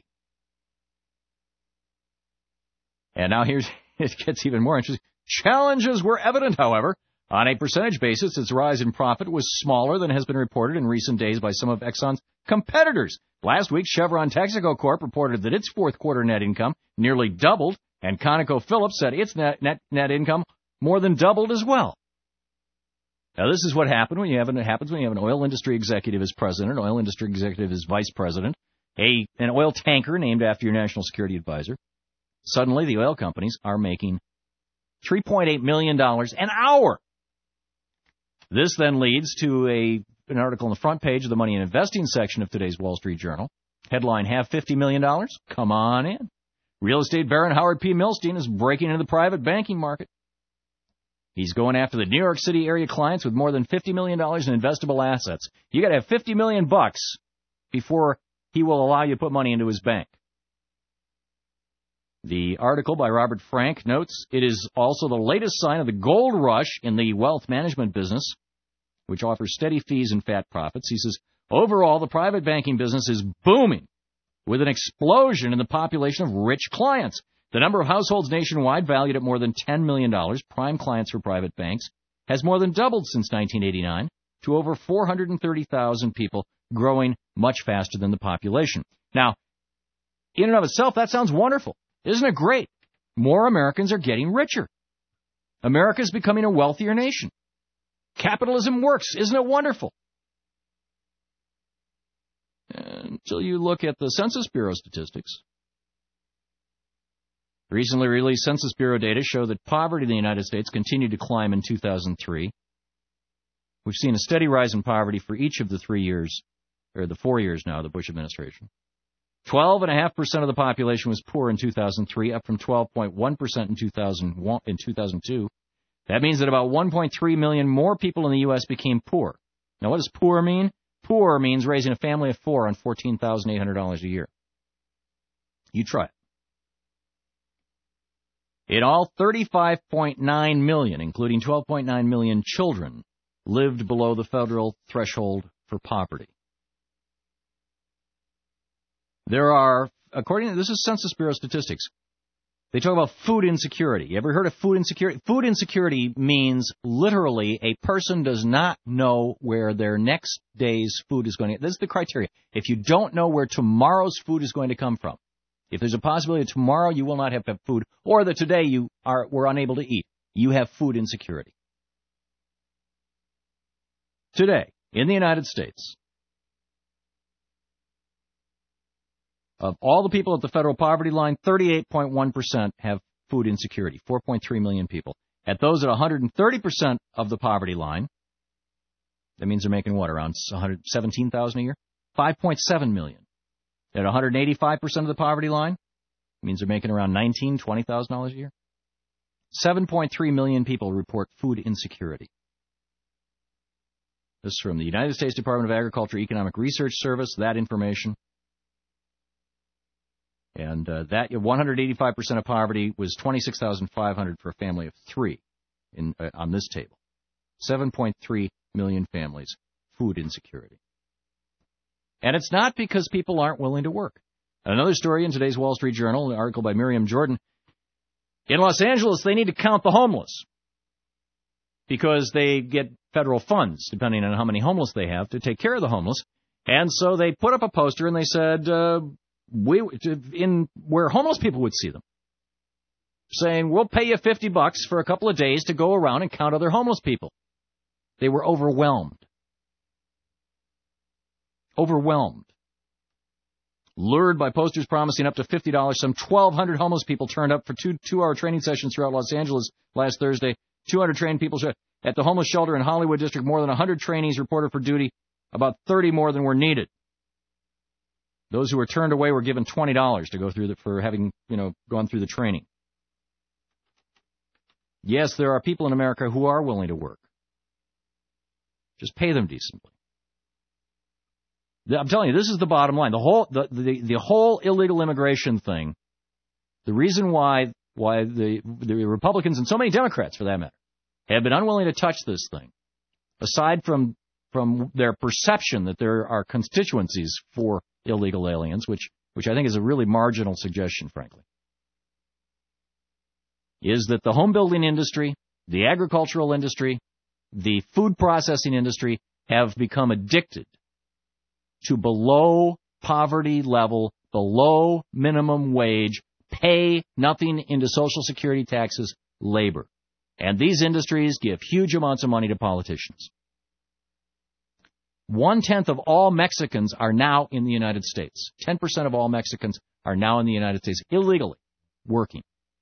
And now it gets even more interesting. Challenges were evident, however. On a percentage basis, its rise in profit was smaller than has been reported in recent days by some of Exxon's competitors. Last week, Chevron Texaco Corp reported that its fourth quarter net income nearly doubled, and ConocoPhillips said its net income more than doubled as well. Now, this is what happens when you have an oil industry executive as president, an oil industry executive as vice president, an oil tanker named after your national security advisor. Suddenly, the oil companies are making $3.8 million an hour. This then leads to an article on the front page of the Money and Investing section of today's Wall Street Journal. Headline, have $50 million? Come on in. Real estate baron Howard P. Milstein is breaking into the private banking market. He's going after the New York City area clients with more than $50 million in investable assets. You got to have $50 million before he will allow you to put money into his bank. The article by Robert Frank notes it is also the latest sign of the gold rush in the wealth management business, which offers steady fees and fat profits. He says, overall, the private banking business is booming with an explosion in the population of rich clients. The number of households nationwide valued at more than $10 million, prime clients for private banks, has more than doubled since 1989 to over 430,000 people, growing much faster than the population. Now, in and of itself, that sounds wonderful. Isn't it great? More Americans are getting richer. America is becoming a wealthier nation. Capitalism works. Isn't it wonderful? Until you look at the Census Bureau statistics. Recently released Census Bureau data show that poverty in the United States continued to climb in 2003. We've seen a steady rise in poverty for each of the 3 years, or the 4 years now, of the Bush administration. 12.5% of the population was poor in 2003, up from 12.1% in 2002. That means that about 1.3 million more people in the U.S. became poor. Now, what does poor mean? Poor means raising a family of 4 on $14,800 a year. You try it. In all, 35.9 million, including 12.9 million children, lived below the federal threshold for poverty. There are, this is Census Bureau statistics, they talk about food insecurity. You ever heard of food insecurity? Food insecurity means literally a person does not know where their next day's food is going to. This is the criteria. If you don't know where tomorrow's food is going to come from, if there's a possibility that tomorrow you will not have food, or that today were unable to eat, you have food insecurity. Today, in the United States, Of all the people at the federal poverty line, 38.1% have food insecurity, 4.3 million people. At those at 130% of the poverty line, that means they're making what, around $117,000 a year? 5.7 million. At 185% of the poverty line, it means they're making around $19,000, $20,000 a year. 7.3 million people report food insecurity. This is from the United States Department of Agriculture Economic Research Service, that information. And that 185% of poverty was $26,500 for a family of three on this table. 7.3 million families, food insecurity. And it's not because people aren't willing to work. Another story in today's Wall Street Journal, an article by Miriam Jordan. In Los Angeles, they need to count the homeless because they get federal funds, depending on how many homeless they have, to take care of the homeless. And so they put up a poster and they said, in where homeless people would see them, saying, we'll pay you $50 for a couple of days to go around and count other homeless people. They were overwhelmed. Lured by posters promising up to $50, some 1,200 homeless people turned up for two-hour training sessions throughout Los Angeles last Thursday. 200 trained people at the homeless shelter in Hollywood District. More than 100 trainees reported for duty, about 30 more than were needed. Those who were turned away were given $20 to go through for having, gone through the training. Yes, there are people in America who are willing to work. Just pay them decently. I'm telling you, this is the bottom line. The whole illegal immigration thing, the reason why the Republicans and so many Democrats, for that matter, have been unwilling to touch this thing, aside from their perception that there are constituencies for illegal aliens, which I think is a really marginal suggestion, frankly, is that the home building industry, the agricultural industry, the food processing industry have become addicted to below poverty level, below minimum wage, pay nothing into Social Security taxes labor. And these industries give huge amounts of money to politicians. 1/10 of all Mexicans are now in the United States. 10% of all Mexicans are now in the United States illegally working,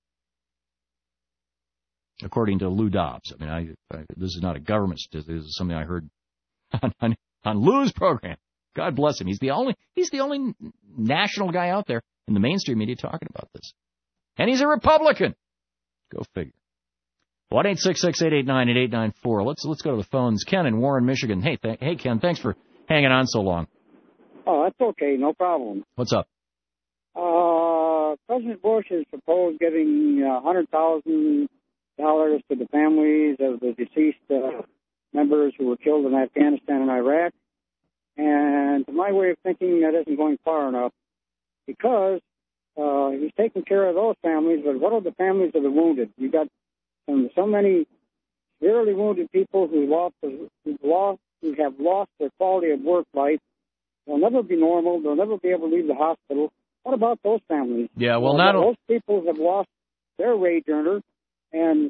according to Lou Dobbs. I mean, this is not a government statistic. This is something I heard on Lou's program. God bless him. He's the only national guy out there in the mainstream media talking about this. And he's a Republican. Go figure. 1-866-889-8894. Let's go to the phones. Ken in Warren, Michigan. Hey, Ken, thanks for hanging on so long. Oh, that's okay. No problem. What's up? President Bush has proposed giving $100,000 to the families of the deceased members who were killed in Afghanistan and Iraq. And to my way of thinking, that isn't going far enough because he's taking care of those families, but what are the families of the wounded? You got so many severely wounded people who have lost their quality of work life. They'll never be normal. They'll never be able to leave the hospital. What about those families? Yeah, well, those people have lost their wage earner, and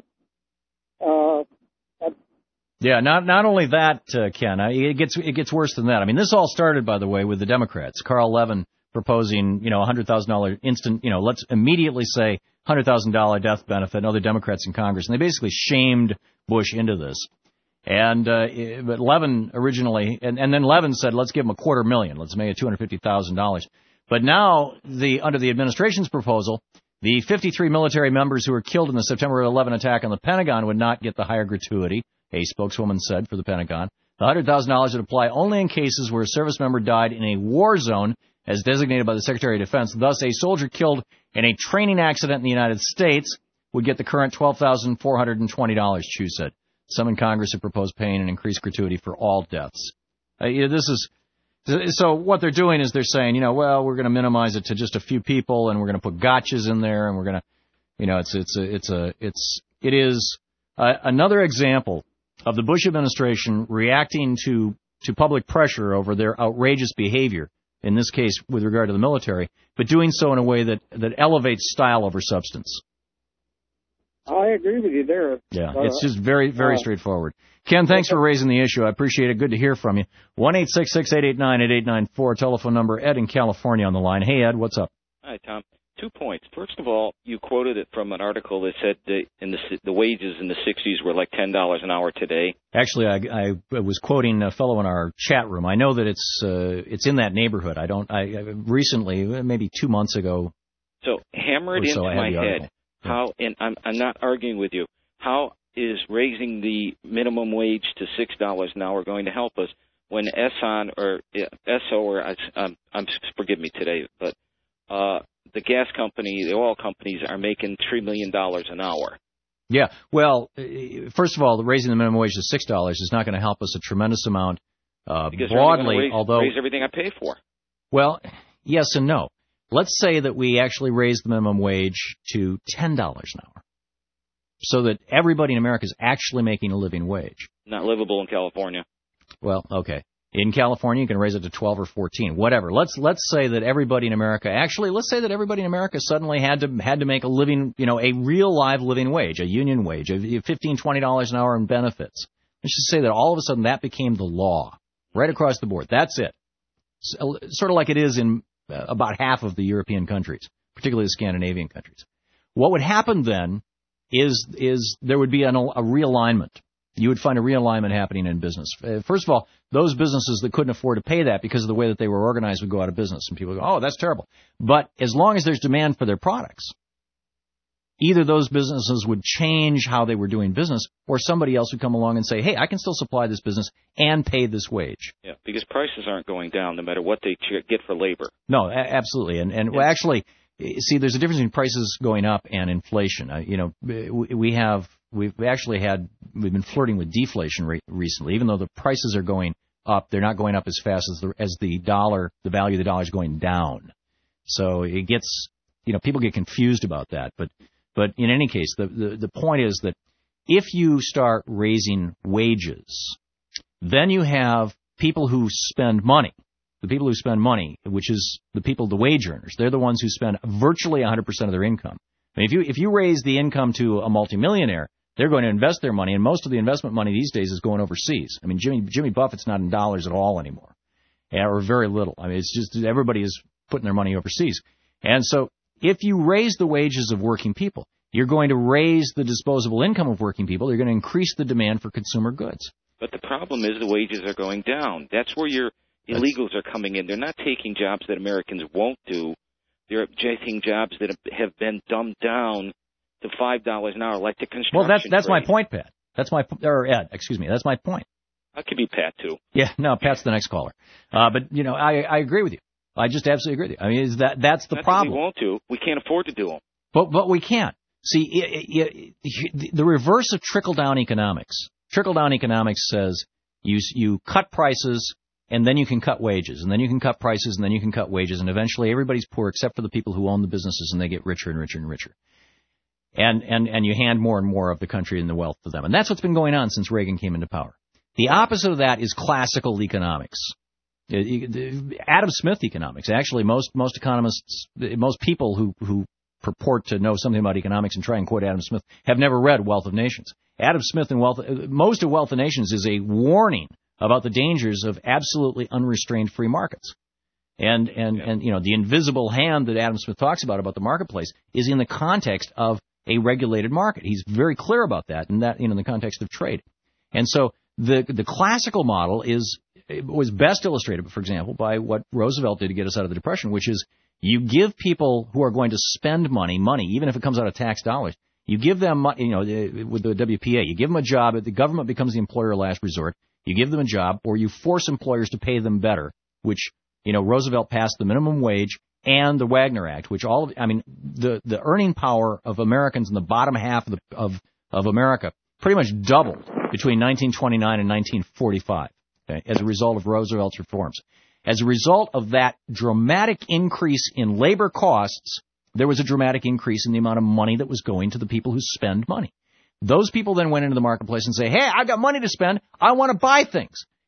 yeah, not only that, Ken. It gets worse than that. I mean, this all started, by the way, with the Democrats. Carl Levin proposing, $100,000 instant, let's immediately say $100,000 death benefit, and other Democrats in Congress. And they basically shamed Bush into this. And but Levin originally, and then Levin said, let's give him $250,000. Let's make it $250,000. But now, under the administration's proposal, the 53 military members who were killed in the September 11 attack on the Pentagon would not get the higher gratuity, a spokeswoman said for the Pentagon. The $100,000 would apply only in cases where a service member died in a war zone, as designated by the Secretary of Defense. Thus, a soldier killed in a training accident in the United States would get the current $12,420, Chu said. Some in Congress have proposed paying an increased gratuity for all deaths. So what they're doing is they're saying, we're going to minimize it to just a few people, and we're going to put gotchas in there, and we're going to, it is another example of the Bush administration reacting to public pressure over their outrageous behavior, in this case with regard to the military, but doing so in a way that elevates style over substance. I agree with you there. Yeah, it's just very, very straightforward. Ken, thanks for raising the issue. I appreciate it. Good to hear from you. 1-866-889-8894, telephone number. Ed in California on the line. Hey, Ed, what's up? Hi, Tom. 2 points. First of all, you quoted it from an article that said the wages in the 60s were like $10 an hour today. Actually, I was quoting a fellow in our chat room. I know that it's in that neighborhood. I recently, maybe 2 months ago. So hammer it into my head. How, and I'm not arguing with you, how is raising the minimum wage to $6 an hour going to help us when Exxon or Esso or forgive me today, but the gas company, the oil companies are making $3 million an hour. Yeah, well, first of all, raising the minimum wage to $6 is not going to help us a tremendous amount broadly. Although raise everything I pay for. Well, yes and no. Let's say that we actually raise the minimum wage to $10 an hour, so that everybody in America is actually making a living wage. Not livable in California. Well, okay. In California, you can raise it to 12 or 14, whatever. Let's say that everybody in America, suddenly had to make a living, a real live living wage, a union wage, $15, $20 an hour in benefits. Let's just say that all of a sudden that became the law, right across the board. That's it. Sort of like it is in about half of the European countries, particularly the Scandinavian countries. What would happen then is there would be a realignment. You would find a realignment happening in business. First of all, those businesses that couldn't afford to pay that because of the way that they were organized would go out of business, and people would go, oh, that's terrible. But as long as there's demand for their products, either those businesses would change how they were doing business, or somebody else would come along and say, hey, I can still supply this business and pay this wage. Yeah, because prices aren't going down no matter what they get for labor. No, absolutely. And well, actually, see, there's a difference between prices going up and inflation. We've been flirting with deflation recently. Even though the prices are going up, they're not going up as fast as the dollar, the value of the dollar is going down. So it gets, people get confused about that. But in any case, the point is that if you start raising wages, then you have people who spend money. The people who spend money, which is the wage earners, they're the ones who spend virtually 100% of their income. I mean, if you raise the income to a multimillionaire, they're going to invest their money, and most of the investment money these days is going overseas. I mean, Jimmy Buffett's not in dollars at all anymore, or very little. I mean, it's just everybody is putting their money overseas. And so if you raise the wages of working people, you're going to raise the disposable income of working people. You're going to increase the demand for consumer goods. But the problem is the wages are going down. That's where your illegals are coming in. They're not taking jobs that Americans won't do. They're taking jobs that have been dumbed down to $5 an hour, like the construction. Well, that's my point, Pat. Ed, excuse me. That's my point. That could be Pat too. Yeah, no, Pat's the next caller. But I agree with you. I just absolutely agree with you. I mean, that's the problem. We won't do. We can't afford to do them. But we can't. See, the reverse of trickle-down economics. Trickle-down economics says you cut prices, and then you can cut wages, and then you can cut prices, and then you can cut wages, and eventually everybody's poor except for the people who own the businesses, and they get richer and richer and richer. And you hand more and more of the country and the wealth to them. And that's what's been going on since Reagan came into power. The opposite of that is classical economics. Adam Smith economics. Actually, most economists, most people who purport to know something about economics and try and quote Adam Smith have never read Wealth of Nations. Adam Smith and most of Wealth of Nations is a warning about the dangers of absolutely unrestrained free markets. And the invisible hand that Adam Smith talks about the marketplace is in the context of a regulated market. He's very clear about that, and that in the context of trade. And so the classical model was best illustrated, for example, by what Roosevelt did to get us out of the Depression, which is you give people who are going to spend money, even if it comes out of tax dollars, you give them money, with the WPA, you give them a job, the government becomes the employer of last resort, you give them a job, or you force employers to pay them better, which, Roosevelt passed the minimum wage and the Wagner Act, which the earning power of Americans in the bottom half of America pretty much doubled between 1929 and 1945, okay, as a result of Roosevelt's reforms. As a result of that dramatic increase in labor costs, there was a dramatic increase in the amount of money that was going to the people who spend money. Those people then went into the marketplace and say, hey, I got money to spend. I want to buy things.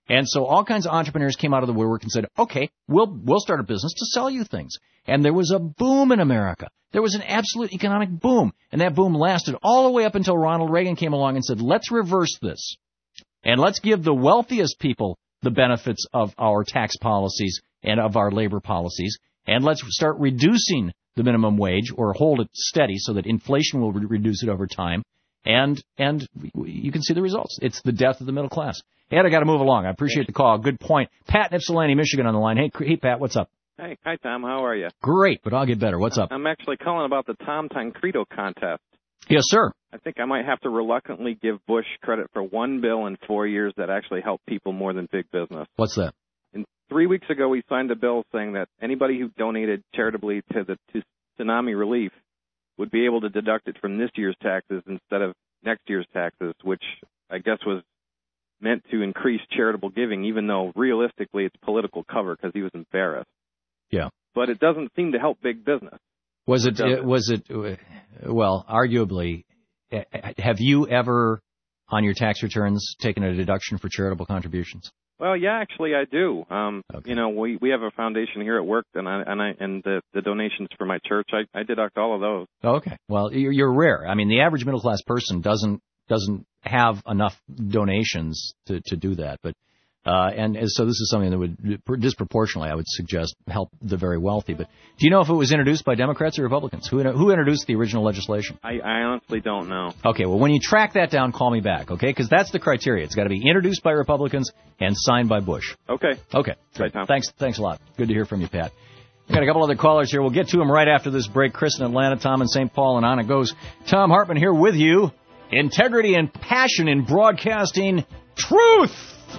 And so all kinds of entrepreneurs came out of the woodwork and said, okay, we'll start a business to sell you things. And there was a boom in America. There was an absolute economic boom. And that boom lasted all the way up until Ronald Reagan came along and said, let's reverse this. And let's give the wealthiest people the benefits of our tax policies and of our labor policies. And let's start reducing the minimum wage or hold it steady so that inflation will reduce it over time. And you can see the results. It's the death of the middle class. Ed, I got to move along. I appreciate the call. Good point. Pat in Ypsilanti, Michigan on the line. Hey, Pat, what's up? Hey, hi, Tom. How are you? Great, but I'll get better. What's up? I'm actually calling about the Tom Tancredo contest. Yes, sir. I think I might have to reluctantly give Bush credit for one bill in 4 years that actually helped people more than big business. What's that? 3 weeks ago, we signed a bill saying that anybody who donated charitably to tsunami relief would be able to deduct it from this year's taxes instead of next year's taxes, which I guess was meant to increase charitable giving, even though realistically it's political cover because he was embarrassed. Yeah. But it doesn't seem to help big business. Well, arguably, have you ever on your tax returns taken a deduction for charitable contributions? Well, yeah, actually I do. Okay. You know, we have a foundation here at work, and the donations for my church, I deduct all of those. Okay. Well, you're rare. I mean, the average middle class person doesn't have enough donations to do that, but and so this is something that would disproportionately, I would suggest, help the very wealthy. But do you know if it was introduced by Democrats or Republicans? Who introduced the original legislation? I honestly don't know. Okay, well, when you track that down, call me back, okay? Because that's the criteria. It's got to be introduced by Republicans and signed by Bush. Okay. Okay. Right, Tom. Thanks a lot. Good to hear from you, Pat. We've got a couple other callers here. We'll get to them right after this break. Chris in Atlanta, Tom in St. Paul, and on it goes. Tom Hartman here with you. Integrity and passion in broadcasting truth.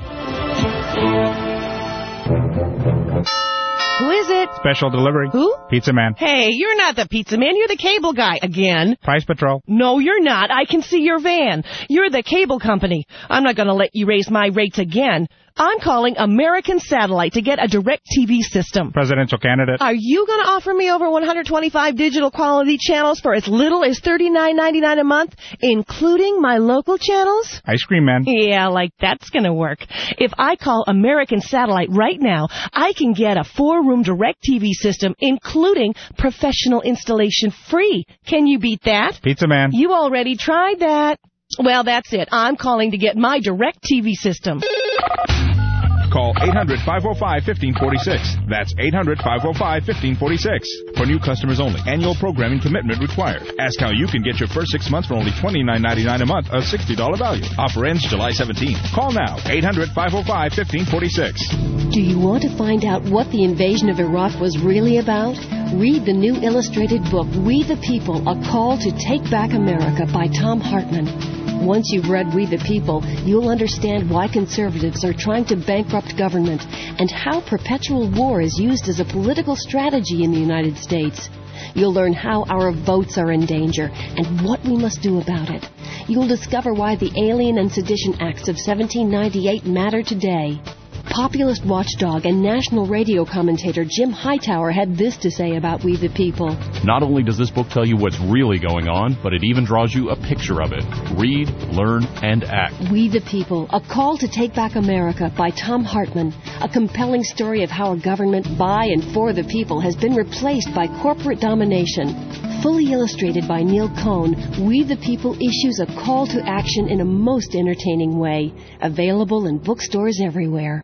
Who is it? Special delivery. Who? Pizza Man. Hey, you're not the pizza man. You're the cable guy again. Price Patrol. No, you're not. I can see your van. You're the cable company. I'm not going to let you raise my rates again. I'm calling American Satellite to get a direct TV system. Presidential candidate. Are you going to offer me over 125 digital quality channels for as little as $39.99 a month, including my local channels? Ice Cream Man. Yeah, like that's going to work. If I call American Satellite right now, I can get a 4-room direct TV system, including professional installation free. Can you beat that? Pizza Man. You already tried that. Well, that's it. I'm calling to get my direct TV system. Call 800-505-1546. That's 800-505-1546. For new customers only. Annual programming commitment required. Ask how you can get your first 6 months for only $29.99 a month, a $60 value. Offer ends July 17th. Call now. 800-505-1546. Do you want to find out what the invasion of Iraq was really about? Read the new illustrated book, We the People, A Call to Take Back America by Tom Hartman. Once you've read We the People, you'll understand why conservatives are trying to bankrupt government and how perpetual war is used as a political strategy in the United States. You'll learn how our votes are in danger and what we must do about it. You'll discover why the Alien and Sedition Acts of 1798 matter today. Populist watchdog and national radio commentator Jim Hightower had this to say about We the People. Not only does this book tell you what's really going on, but it even draws you a picture of it. Read, learn, and act. We the People, A Call to Take Back America by Tom Hartman. A compelling story of how a government by and for the people has been replaced by corporate domination. Fully illustrated by Neil Cohn, We the People issues a call to action in a most entertaining way. Available in bookstores everywhere.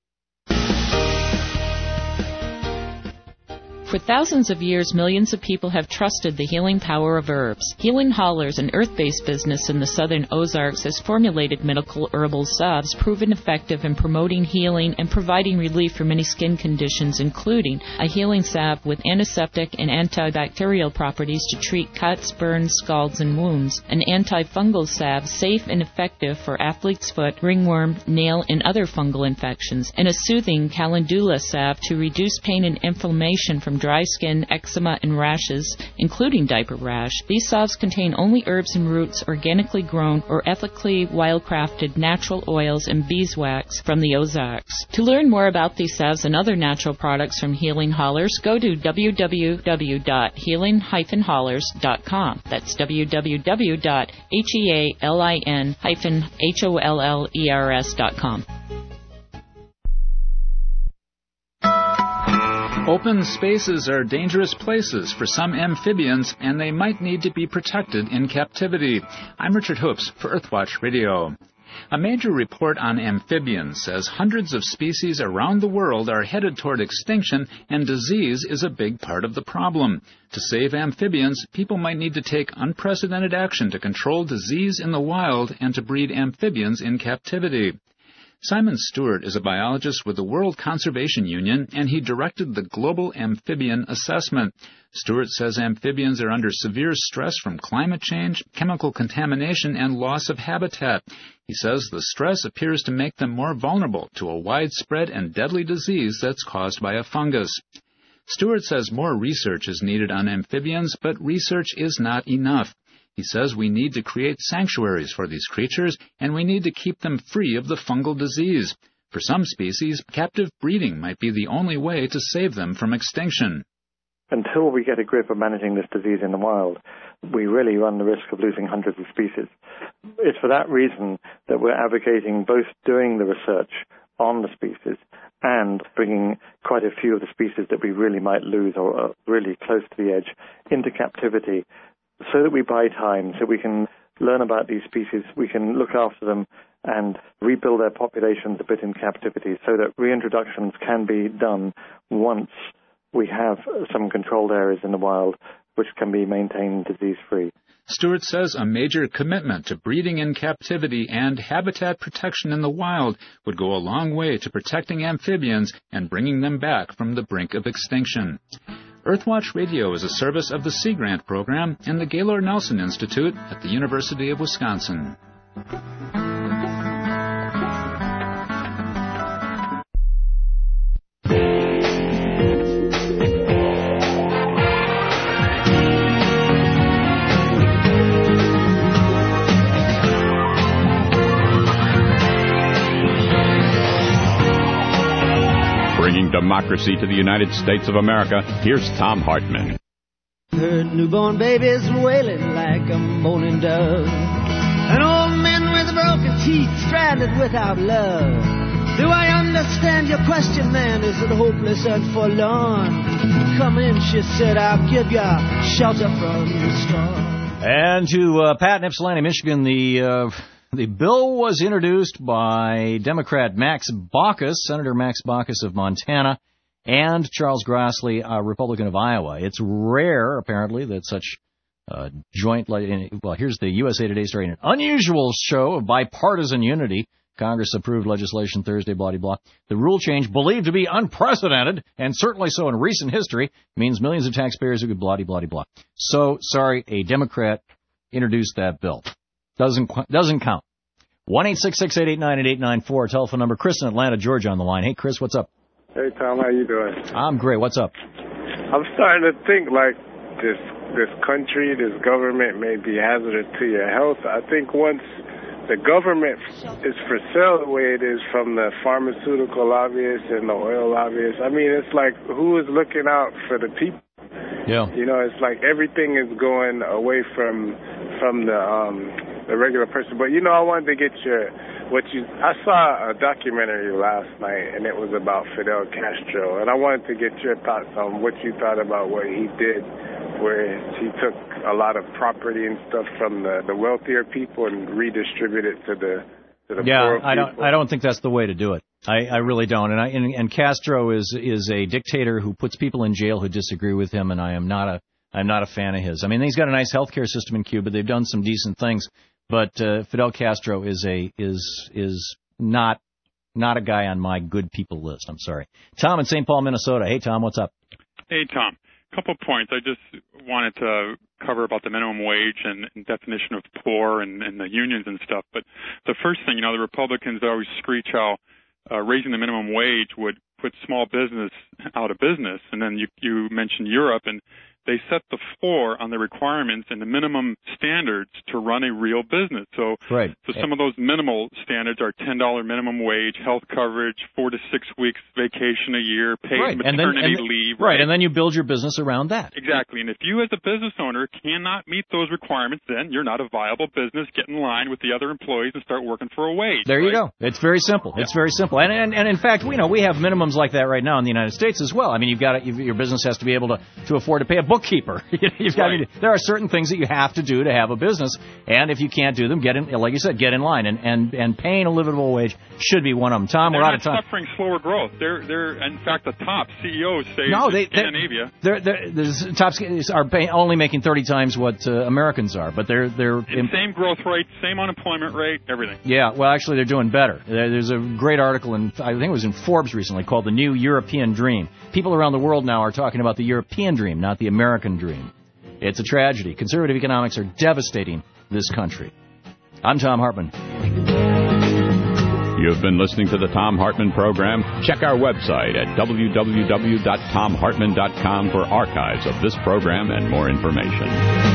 For thousands of years, millions of people have trusted the healing power of herbs. Healing Hollers, an earth-based business in the southern Ozarks, has formulated medical herbal salves proven effective in promoting healing and providing relief for many skin conditions, including a healing salve with antiseptic and antibacterial properties to treat cuts, burns, scalds, and wounds, an antifungal salve safe and effective for athlete's foot, ringworm, nail, and other fungal infections, and a soothing calendula salve to reduce pain and inflammation from dry skin, eczema, and rashes, including diaper rash. These salves contain only herbs and roots organically grown or ethically wildcrafted natural oils and beeswax from the Ozarks. To learn more about these salves and other natural products from Healing Hollers, go to www.healing-hollers.com. That's www.healin-hollers.com. Open spaces are dangerous places for some amphibians, and they might need to be protected in captivity. I'm Richard Hoops for Earthwatch Radio. A major report on amphibians says hundreds of species around the world are headed toward extinction, and disease is a big part of the problem. To save amphibians, people might need to take unprecedented action to control disease in the wild and to breed amphibians in captivity. Simon Stewart is a biologist with the World Conservation Union, and he directed the Global Amphibian Assessment. Stewart says amphibians are under severe stress from climate change, chemical contamination, and loss of habitat. He says the stress appears to make them more vulnerable to a widespread and deadly disease that's caused by a fungus. Stewart says more research is needed on amphibians, but research is not enough. He says we need to create sanctuaries for these creatures, and we need to keep them free of the fungal disease. For some species, captive breeding might be the only way to save them from extinction. Until we get a grip of managing this disease in the wild, we really run the risk of losing hundreds of species. It's for that reason that we're advocating both doing the research on the species and bringing quite a few of the species that we really might lose or are really close to the edge into captivity, so that we buy time, so we can learn about these species, we can look after them and rebuild their populations a bit in captivity, so that reintroductions can be done once we have some controlled areas in the wild which can be maintained disease-free. Stewart says a major commitment to breeding in captivity and habitat protection in the wild would go a long way to protecting amphibians and bringing them back from the brink of extinction. Earthwatch Radio is a service of the Sea Grant Program and the Gaylord Nelson Institute at the University of Wisconsin. Democracy to the United States of America. Here's Tom Hartman. Heard newborn babies wailing like a moaning dove, and old men with broken teeth stranded without love. Do I understand your question, man? Is it hopeless and forlorn? Come in, she said, I'll give you shelter from the storm. And to Pat in Ypsilanti, Michigan, the bill was introduced by Democrat Max Baucus, Senator Max Baucus of Montana, and Charles Grassley, a Republican of Iowa. It's rare, apparently, that such joint... Well, here's the USA Today story. An unusual show of bipartisan unity. Congress approved legislation Thursday, blah-de-blah. The rule change, believed to be unprecedented, and certainly so in recent history, means millions of taxpayers who could blah-de-blah-de-blah. So, sorry, a Democrat introduced that bill. Doesn't count. 1-866-889-8894, telephone number. Chris in Atlanta, Georgia on the line. Hey, Chris, what's up? Hey, Tom, how you doing? I'm great. What's up? I'm starting to think like this country, this government may be hazardous to your health. I think once the government is for sale the way it is from the pharmaceutical lobbyists and the oil lobbyists, I mean, it's like who is looking out for the people? Yeah. You know, it's like everything is going away from the regular person. But, you know, I wanted to get I saw a documentary last night, and it was about Fidel Castro, and I wanted to get your thoughts on what you thought about what he did, where he took a lot of property and stuff from the wealthier people and redistributed it to the poor people. I don't think that's the way to do it. I really don't. And Castro is a dictator who puts people in jail who disagree with him, and I'm not a fan of his. I mean, he's got a nice healthcare system in Cuba. They've done some decent things. But Fidel Castro is not a guy on my good people list. I'm sorry. Tom in St. Paul, Minnesota. Hey, Tom, what's up? Hey, Tom. A couple points. I just wanted to cover about the minimum wage and definition of poor and the unions and stuff. But the first thing, you know, the Republicans always screech how raising the minimum wage would put small business out of business. And then you mentioned Europe, and they set the floor on the requirements and the minimum standards to run a real business. So, some of those minimal standards are $10 minimum wage, health coverage, 4 to 6 weeks vacation a year, paid maternity leave. Right, and then you build your business around that. Exactly, and if you as a business owner cannot meet those requirements, then you're not a viable business. Get in line with the other employees and start working for a wage. There you go. It's very simple. It's very simple. And in fact, we have minimums like that right now in the United States as well. I mean, your business has to be able to afford to pay a bookkeeper. There are certain things that you have to do to have a business, and if you can't do them, like you said, get in line. And paying a livable wage should be one of them. Tom, we're out of time. They're suffering slower growth. They're in fact the top CEOs say Scandinavia. The top are only making 30 times what Americans are, but they're same growth rate, same unemployment rate, everything. Yeah, well, actually, they're doing better. There's a great article I think it was in Forbes recently, called "The New European Dream." People around the world now are talking about the European dream, not the American dream. It's a tragedy. Conservative economics are devastating this country. I'm Thom Hartmann. You've been listening to the Thom Hartmann Program. Check our website at www.thomhartmann.com for archives of this program and more information.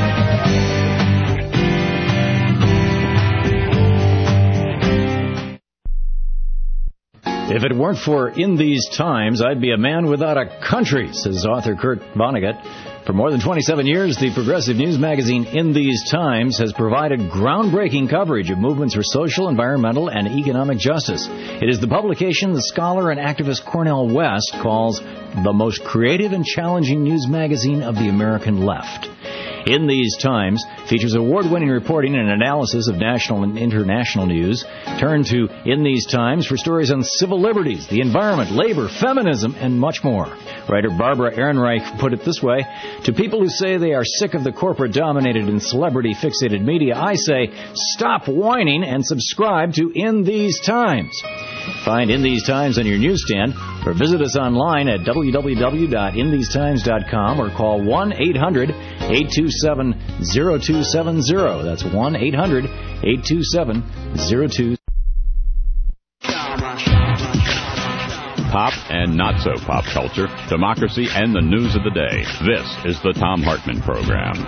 If it weren't for In These Times, I'd be a man without a country, says author Kurt Vonnegut. For more than 27 years, the progressive news magazine In These Times has provided groundbreaking coverage of movements for social, environmental, and economic justice. It is the publication the scholar and activist Cornel West calls the most creative and challenging news magazine of the American left. In These Times features award-winning reporting and analysis of national and international news. Turn to In These Times for stories on civil liberties, the environment, labor, feminism, and much more. Writer Barbara Ehrenreich put it this way: to people who say they are sick of the corporate-dominated and celebrity-fixated media, I say, stop whining and subscribe to In These Times. Find In These Times on your newsstand or visit us online at www.inthesetimes.com or call 1-800-827-0270. That's 1-800-827-0270. Pop and not so pop culture, democracy, and the news of the day. This is the Thom Hartmann Program.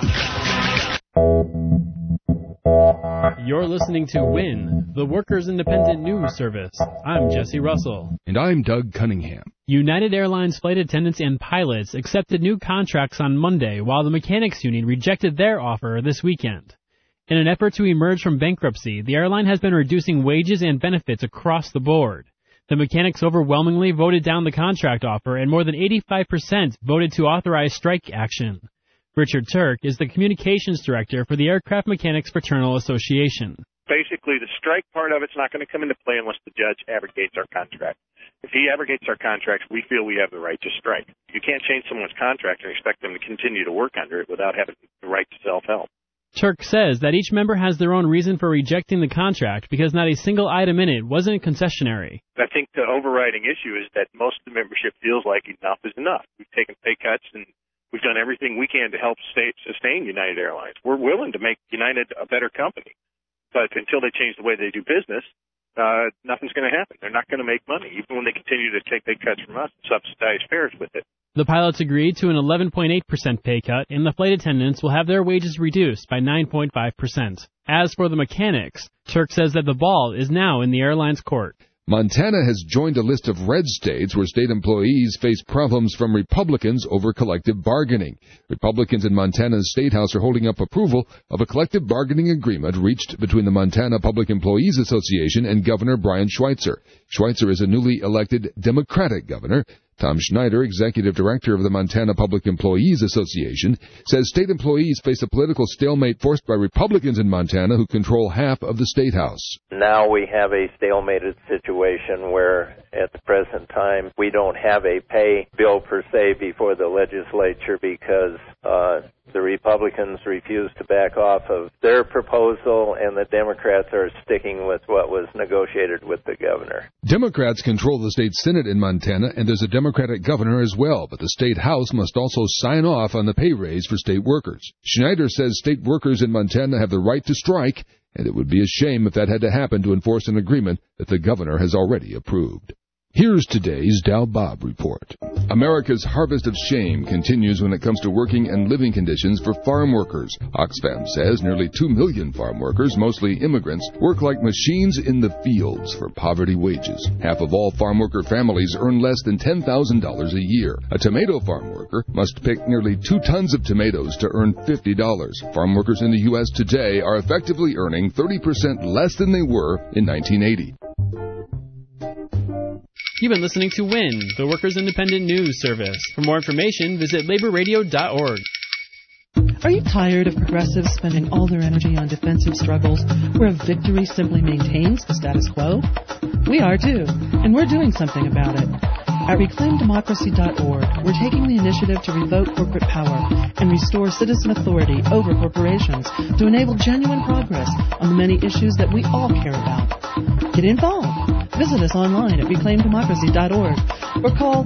You're listening to WIN, the Workers' Independent News Service. I'm Jesse Russell. And I'm Doug Cunningham. United Airlines flight attendants and pilots accepted new contracts on Monday, while the mechanics union rejected their offer this weekend. In an effort to emerge from bankruptcy, the airline has been reducing wages and benefits across the board. The mechanics overwhelmingly voted down the contract offer, and more than 85% voted to authorize strike action. Richard Turk is the communications director for the Aircraft Mechanics Fraternal Association. Basically, the strike part of it's not going to come into play unless the judge abrogates our contract. If he abrogates our contracts, we feel we have the right to strike. You can't change someone's contract and expect them to continue to work under it without having the right to self-help. Turk says that each member has their own reason for rejecting the contract because not a single item in it wasn't concessionary. I think the overriding issue is that most of the membership feels like enough is enough. We've taken pay cuts and we've done everything we can to help sustain United Airlines. We're willing to make United a better company. But until they change the way they do business, nothing's going to happen. They're not going to make money, even when they continue to take pay cuts from us and subsidize fares with it. The pilots agreed to an 11.8% pay cut, and the flight attendants will have their wages reduced by 9.5%. As for the mechanics, Turk says that the ball is now in the airline's court. Montana has joined a list of red states where state employees face problems from Republicans over collective bargaining. Republicans in Montana's State House are holding up approval of a collective bargaining agreement reached between the Montana Public Employees Association and Governor Brian Schweitzer. Schweitzer is a newly elected Democratic governor. Tom Schneider, executive director of the Montana Public Employees Association, says state employees face a political stalemate forced by Republicans in Montana who control half of the State House. Now we have a stalemated situation where at the present time we don't have a pay bill per se before the legislature because the Republicans refuse to back off of their proposal, and the Democrats are sticking with what was negotiated with the governor. Democrats control the state Senate in Montana, and there's a Democratic governor as well, but the state House must also sign off on the pay raise for state workers. Schneider says state workers in Montana have the right to strike, and it would be a shame if that had to happen to enforce an agreement that the governor has already approved. Here's today's Dow Bob report. America's harvest of shame continues when it comes to working and living conditions for farm workers. Oxfam says nearly 2 million farm workers, mostly immigrants, work like machines in the fields for poverty wages. Half of all farm worker families earn less than $10,000 a year. A tomato farm worker must pick nearly 2 tons of tomatoes to earn $50. Farm workers in the U.S. today are effectively earning 30% less than they were in 1980. You've been listening to WIN, the Workers' Independent News Service. For more information, visit laborradio.org. Are you tired of progressives spending all their energy on defensive struggles where victory simply maintains the status quo? We are too, and we're doing something about it. At ReclaimDemocracy.org, we're taking the initiative to revoke corporate power and restore citizen authority over corporations to enable genuine progress on the many issues that we all care about. Get involved. Visit us online at ReclaimDemocracy.org or call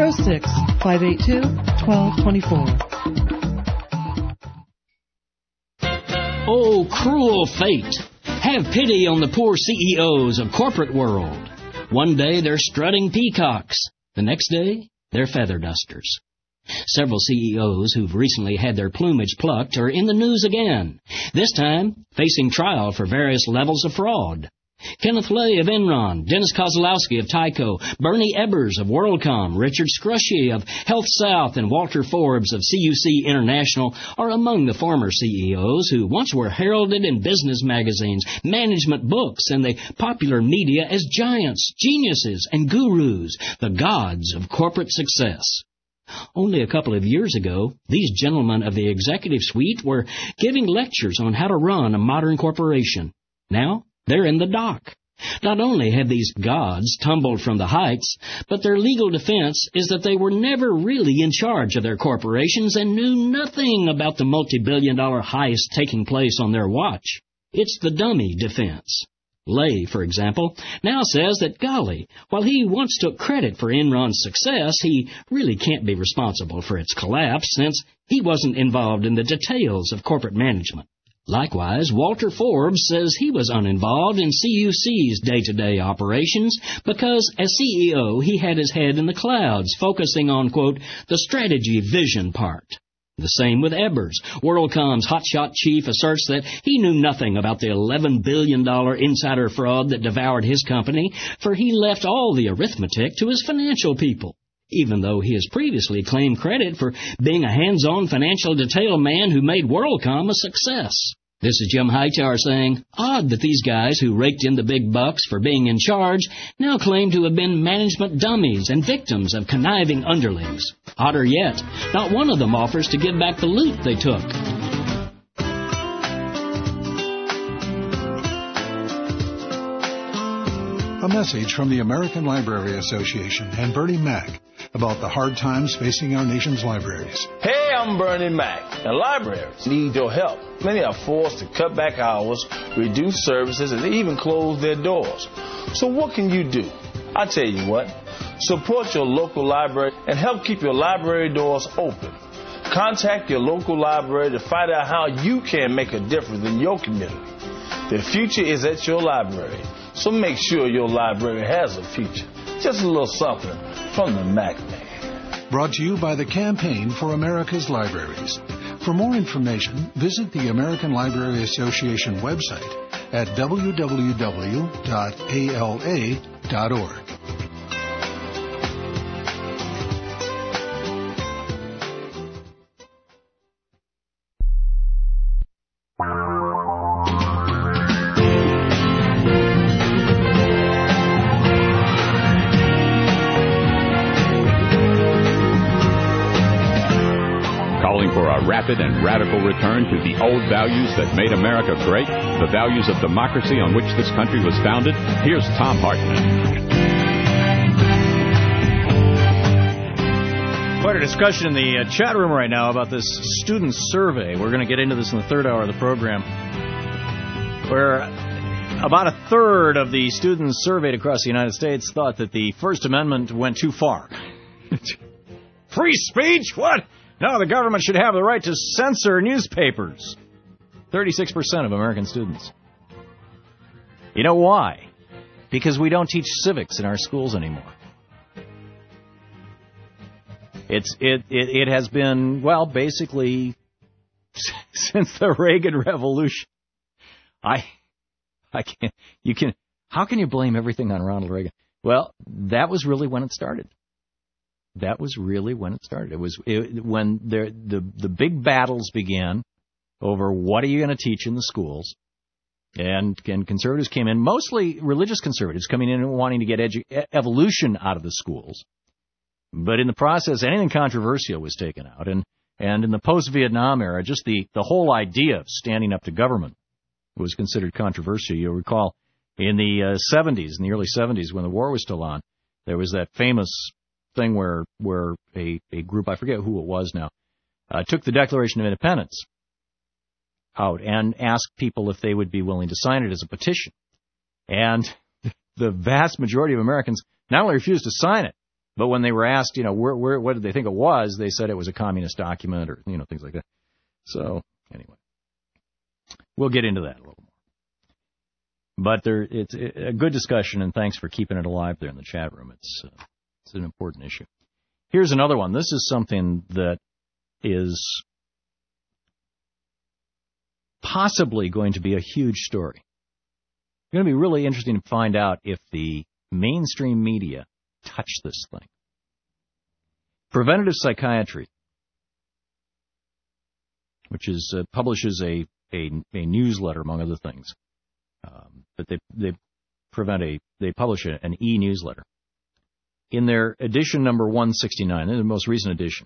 406-582-1224. Oh, cruel fate. Have pity on the poor CEOs of corporate world. One day they're strutting peacocks. The next day, they're feather dusters. Several CEOs who've recently had their plumage plucked are in the news again, this time facing trial for various levels of fraud. Kenneth Lay of Enron, Dennis Kozlowski of Tyco, Bernie Ebbers of WorldCom, Richard Scrushy of HealthSouth, and Walter Forbes of CUC International are among the former CEOs who once were heralded in business magazines, management books, and the popular media as giants, geniuses, and gurus, the gods of corporate success. Only a couple of years ago, these gentlemen of the executive suite were giving lectures on how to run a modern corporation. Now, they're in the dock. Not only have these gods tumbled from the heights, but their legal defense is that they were never really in charge of their corporations and knew nothing about the multi-billion-dollar heist taking place on their watch. It's the dummy defense. Lay, for example, now says that, golly, while he once took credit for Enron's success, he really can't be responsible for its collapse since he wasn't involved in the details of corporate management. Likewise, Walter Forbes says he was uninvolved in CUC's day-to-day operations because, as CEO, he had his head in the clouds, focusing on, quote, the strategy vision part. The same with Ebbers. WorldCom's hotshot chief asserts that he knew nothing about the $11 billion insider fraud that devoured his company, for he left all the arithmetic to his financial people, even though he has previously claimed credit for being a hands-on financial detail man who made WorldCom a success. This is Jim Hightower saying, odd that these guys who raked in the big bucks for being in charge now claim to have been management dummies and victims of conniving underlings. Odder yet, not one of them offers to give back the loot they took. A message from the American Library Association and Bernie Mac about the hard times facing our nation's libraries. Hey, I'm Bernie Mac, and libraries need your help. Many are forced to cut back hours, reduce services, and even close their doors. So what can you do? I tell you what, support your local library and help keep your library doors open. Contact your local library to find out how you can make a difference in your community. The future is at your library, so make sure your library has a future. Just a little something from the Mac Man. Brought to you by the Campaign for America's Libraries. For more information, visit the American Library Association website at www.ala.org. Rapid and radical return to the old values that made America great, the values of democracy on which this country was founded. Here's Tom Hartman. Quite a discussion in the chat room right now about this student survey. We're going to get into this in the third hour of the program, where about a third of the students surveyed across the United States thought that the First Amendment went too far. Free speech? What? No, the government should have the right to censor newspapers. 36% of American students. You know why? Because we don't teach civics in our schools anymore. It has been, well, basically since the Reagan Revolution. I can't. How can you blame everything on Ronald Reagan? Well, that was really when it started. It was when the big battles began over what are you going to teach in the schools, and conservatives came in, mostly religious conservatives coming in and wanting to get evolution out of the schools. But in the process, anything controversial was taken out, and in the post-Vietnam era, just the whole idea of standing up to government was considered controversial. You'll recall in the 70s, in the early 70s, when the war was still on, there was that famous thing where a group, I forget who it was now, took the Declaration of Independence out and asked people if they would be willing to sign it as a petition. And the vast majority of Americans not only refused to sign it, but when they were asked, what did they think it was, they said it was a communist document or, things like that. So, anyway, we'll get into that a little more. But it's a good discussion, and thanks for keeping it alive there in the chat room. It's an important issue. Here's another one. This is something that is possibly going to be a huge story. It's going to be really interesting to find out if the mainstream media touch this thing. Preventative Psychiatry, which publishes a newsletter, among other things. But they publish an e-newsletter. In their edition number 169, the most recent edition,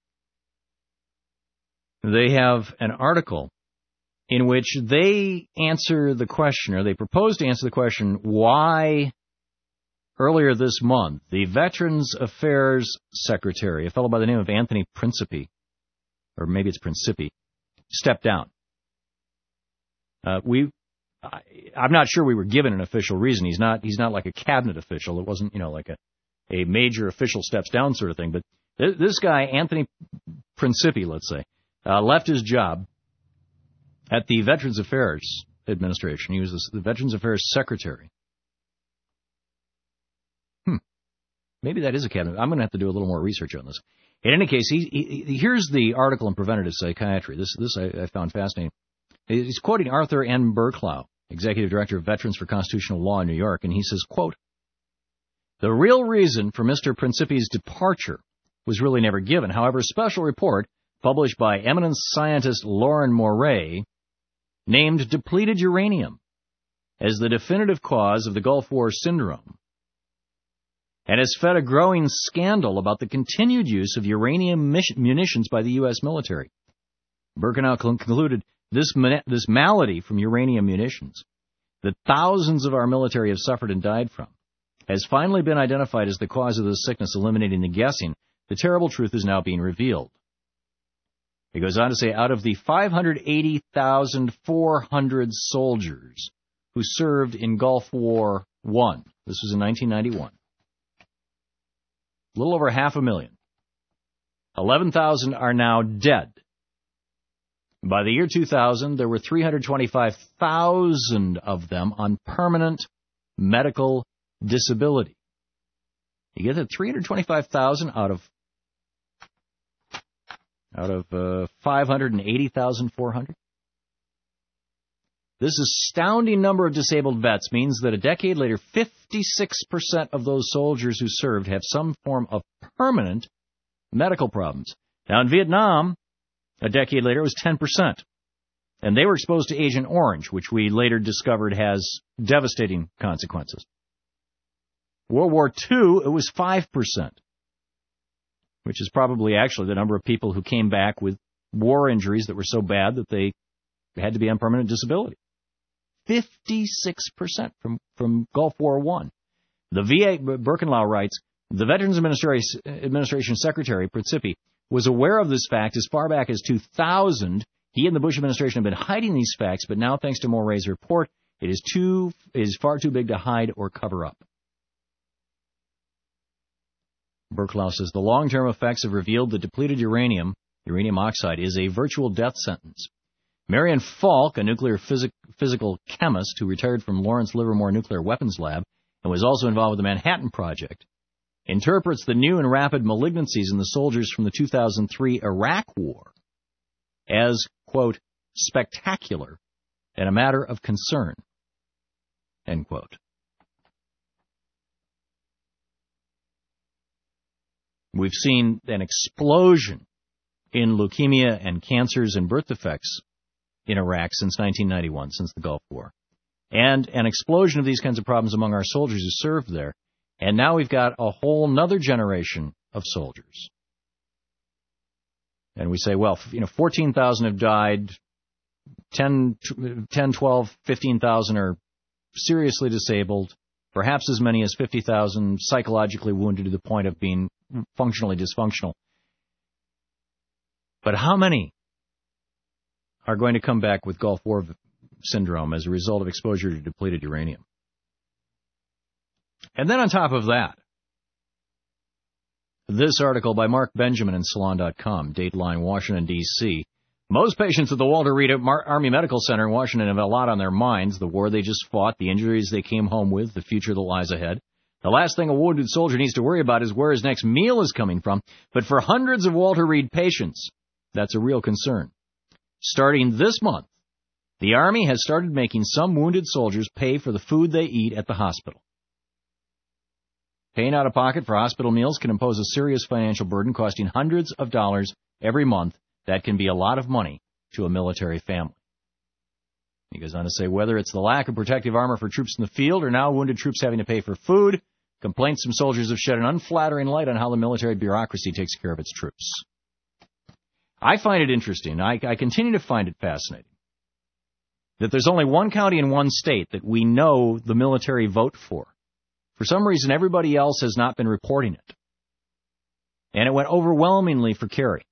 they have an article in which they answer the question, or they propose to answer the question, why earlier this month the Veterans Affairs Secretary, a fellow by the name of Anthony Principi, or maybe it's Principi, stepped down. I'm not sure we were given an official reason. He's not like a cabinet official. It wasn't, like a major official steps down sort of thing. But this guy, Anthony Principi, let's say, left his job at the Veterans Affairs Administration. He was the Veterans Affairs Secretary. Maybe that is a cabinet. I'm going to have to do a little more research on this. In any case, here's the article in Preventative Psychiatry. This I found fascinating. He's quoting Arthur N. Berklau, Executive Director of Veterans for Constitutional Law in New York, and he says, quote, "The real reason for Mr. Principi's departure was really never given. However, a special report published by eminent scientist Lauren Moray named depleted uranium as the definitive cause of the Gulf War syndrome, and has fed a growing scandal about the continued use of uranium munitions by the U.S. military. Birkenau concluded this malady from uranium munitions, that thousands of our military have suffered and died from, has finally been identified as the cause of this sickness, eliminating the guessing. The terrible truth is now being revealed." He goes on to say, out of the 580,400 soldiers who served in Gulf War I, this was in 1991, a little over 500,000, 11,000 are now dead. By the year 2000, there were 325,000 of them on permanent medical disability. You get that 325,000 out of 580,400? This astounding number of disabled vets means that a decade later, 56% of those soldiers who served have some form of permanent medical problems. Now, in Vietnam, a decade later, it was 10%. And they were exposed to Agent Orange, which we later discovered has devastating consequences. World War II, it was 5%, which is probably actually the number of people who came back with war injuries that were so bad that they had to be on permanent disability. 56% from Gulf War I. The VA, Birkenau writes, the Veterans Administration Secretary, Principi, was aware of this fact as far back as 2000. He and the Bush administration have been hiding these facts, but now, thanks to Moray's report, it is far too big to hide or cover up. Berklau says the long-term effects have revealed that depleted uranium oxide, is a virtual death sentence. Marion Falk, a nuclear physical chemist who retired from Lawrence Livermore Nuclear Weapons Lab and was also involved with the Manhattan Project, interprets the new and rapid malignancies in the soldiers from the 2003 Iraq War as, quote, spectacular and a matter of concern, end quote. We've seen an explosion in leukemia and cancers and birth defects in Iraq since 1991, since the Gulf War. And an explosion of these kinds of problems among our soldiers who served there. And now we've got a whole nother generation of soldiers. And we say, well, 14,000 have died, 10, 12, 15,000 are seriously disabled, perhaps as many as 50,000 psychologically wounded to the point of being functionally dysfunctional. But how many are going to come back with Gulf War syndrome as a result of exposure to depleted uranium? And then on top of that, this article by Mark Benjamin in Salon.com, Dateline, Washington, D.C. Most patients at the Walter Reed Army Medical Center in Washington have a lot on their minds. The war they just fought, the injuries they came home with, the future that lies ahead. The last thing a wounded soldier needs to worry about is where his next meal is coming from. But for hundreds of Walter Reed patients, that's a real concern. Starting this month, the Army has started making some wounded soldiers pay for the food they eat at the hospital. Paying out of pocket for hospital meals can impose a serious financial burden, costing hundreds of dollars every month. That can be a lot of money to a military family. He goes on to say, whether it's the lack of protective armor for troops in the field or now wounded troops having to pay for food, complaints from soldiers have shed an unflattering light on how the military bureaucracy takes care of its troops. I find it interesting. I continue to find it fascinating that there's only one county in one state that we know the military vote for. For some reason, everybody else has not been reporting it. And it went overwhelmingly for Kerry.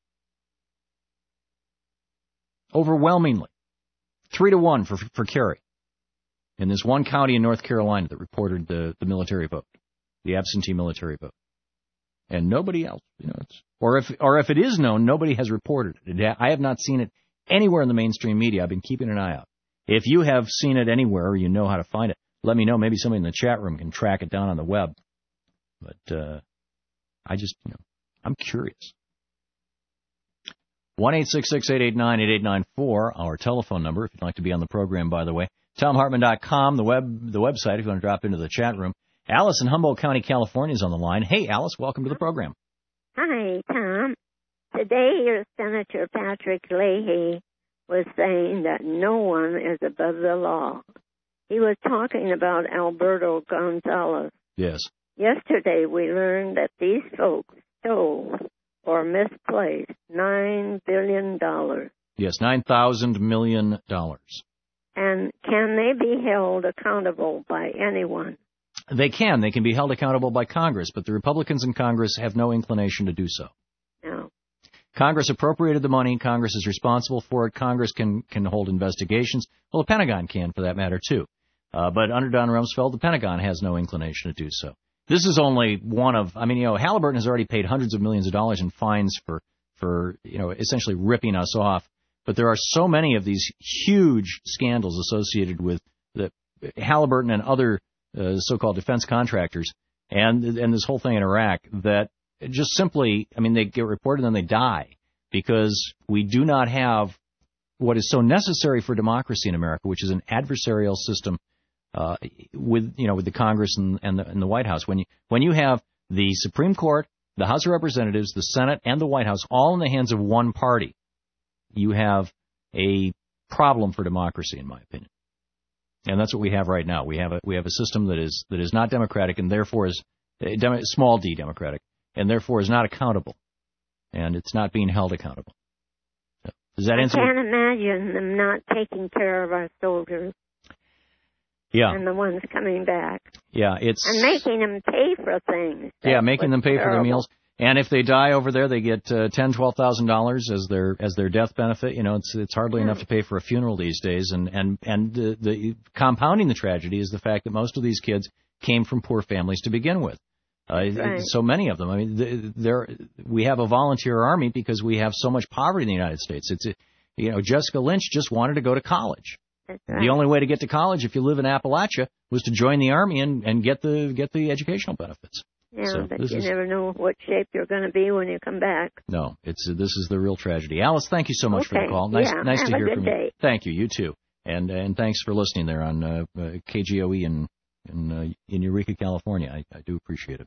Overwhelmingly. 3-1 for Kerry. In this one county in North Carolina that reported the military vote, the absentee military vote. And nobody else, or if it is known, nobody has reported it. I have not seen it anywhere in the mainstream media. I've been keeping an eye out. If you have seen it anywhere or you know how to find it, let me know. Maybe somebody in the chat room can track it down on the web. But I'm curious. 1-866-889-8894, our telephone number, if you'd like to be on the program, by the way. TomHartman.com, the website, if you want to drop into the chat room. Alice in Humboldt County, California is on the line. Hey, Alice, welcome to the program. Hi, Tom. Today, your Senator Patrick Leahy was saying that no one is above the law. He was talking about Alberto Gonzalez. Yes. Yesterday, we learned that these folks stole or misplaced $9 billion. Yes, $9,000 million. And can they be held accountable by anyone? They can. They can be held accountable by Congress, but the Republicans in Congress have no inclination to do so. No. Congress appropriated the money. Congress is responsible for it. Congress can hold investigations. Well, the Pentagon can, for that matter, too. But under Don Rumsfeld, the Pentagon has no inclination to do so. This is only one of, Halliburton has already paid hundreds of millions of dollars in fines for essentially ripping us off. But there are so many of these huge scandals associated with the Halliburton and other so-called defense contractors and this whole thing in Iraq that just simply, they get reported and then they die because we do not have what is so necessary for democracy in America, which is an adversarial system with the Congress and the White House. When you have the Supreme Court, the House of Representatives, the Senate, and the White House all in the hands of one party, you have a problem for democracy, in my opinion. And that's what we have right now. We have a system that is not democratic and therefore is small d democratic and therefore is not accountable, and it's not being held accountable. Does that answer? I can't imagine them not taking care of our soldiers. Yeah. And the ones coming back. Yeah, and making them pay for things. Yeah, making them pay for their meals. And if they die over there, they get $10,000-$12,000 as their death benefit. It's hardly enough to pay for a funeral these days. And the compounding the tragedy is the fact that most of these kids came from poor families to begin with. Right. So many of them. We have a volunteer army because we have so much poverty in the United States. Jessica Lynch just wanted to go to college. That's right. The only way to get to college, if you live in Appalachia, was to join the army and get the educational benefits. Yeah, So but this you is- never know what shape you're going to be when you come back. No, this is the real tragedy. Alice, thank you so much for the Okay, call. Nice yeah, to have a hear good from day. you. Thank you. You too. And thanks for listening there on KGOE in Eureka, California. I do appreciate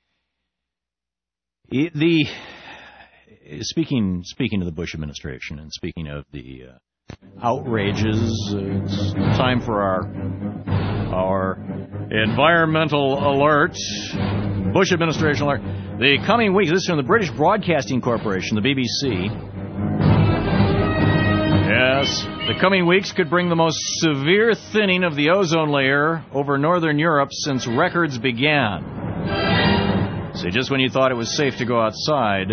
it. Speaking of the Bush administration and speaking of the outrages, it's time for our environmental alert. Bush administration alert. The coming weeks, this is from the British Broadcasting Corporation, the BBC. Yes, the coming weeks could bring the most severe thinning of the ozone layer over northern Europe since records began. So just when you thought it was safe to go outside,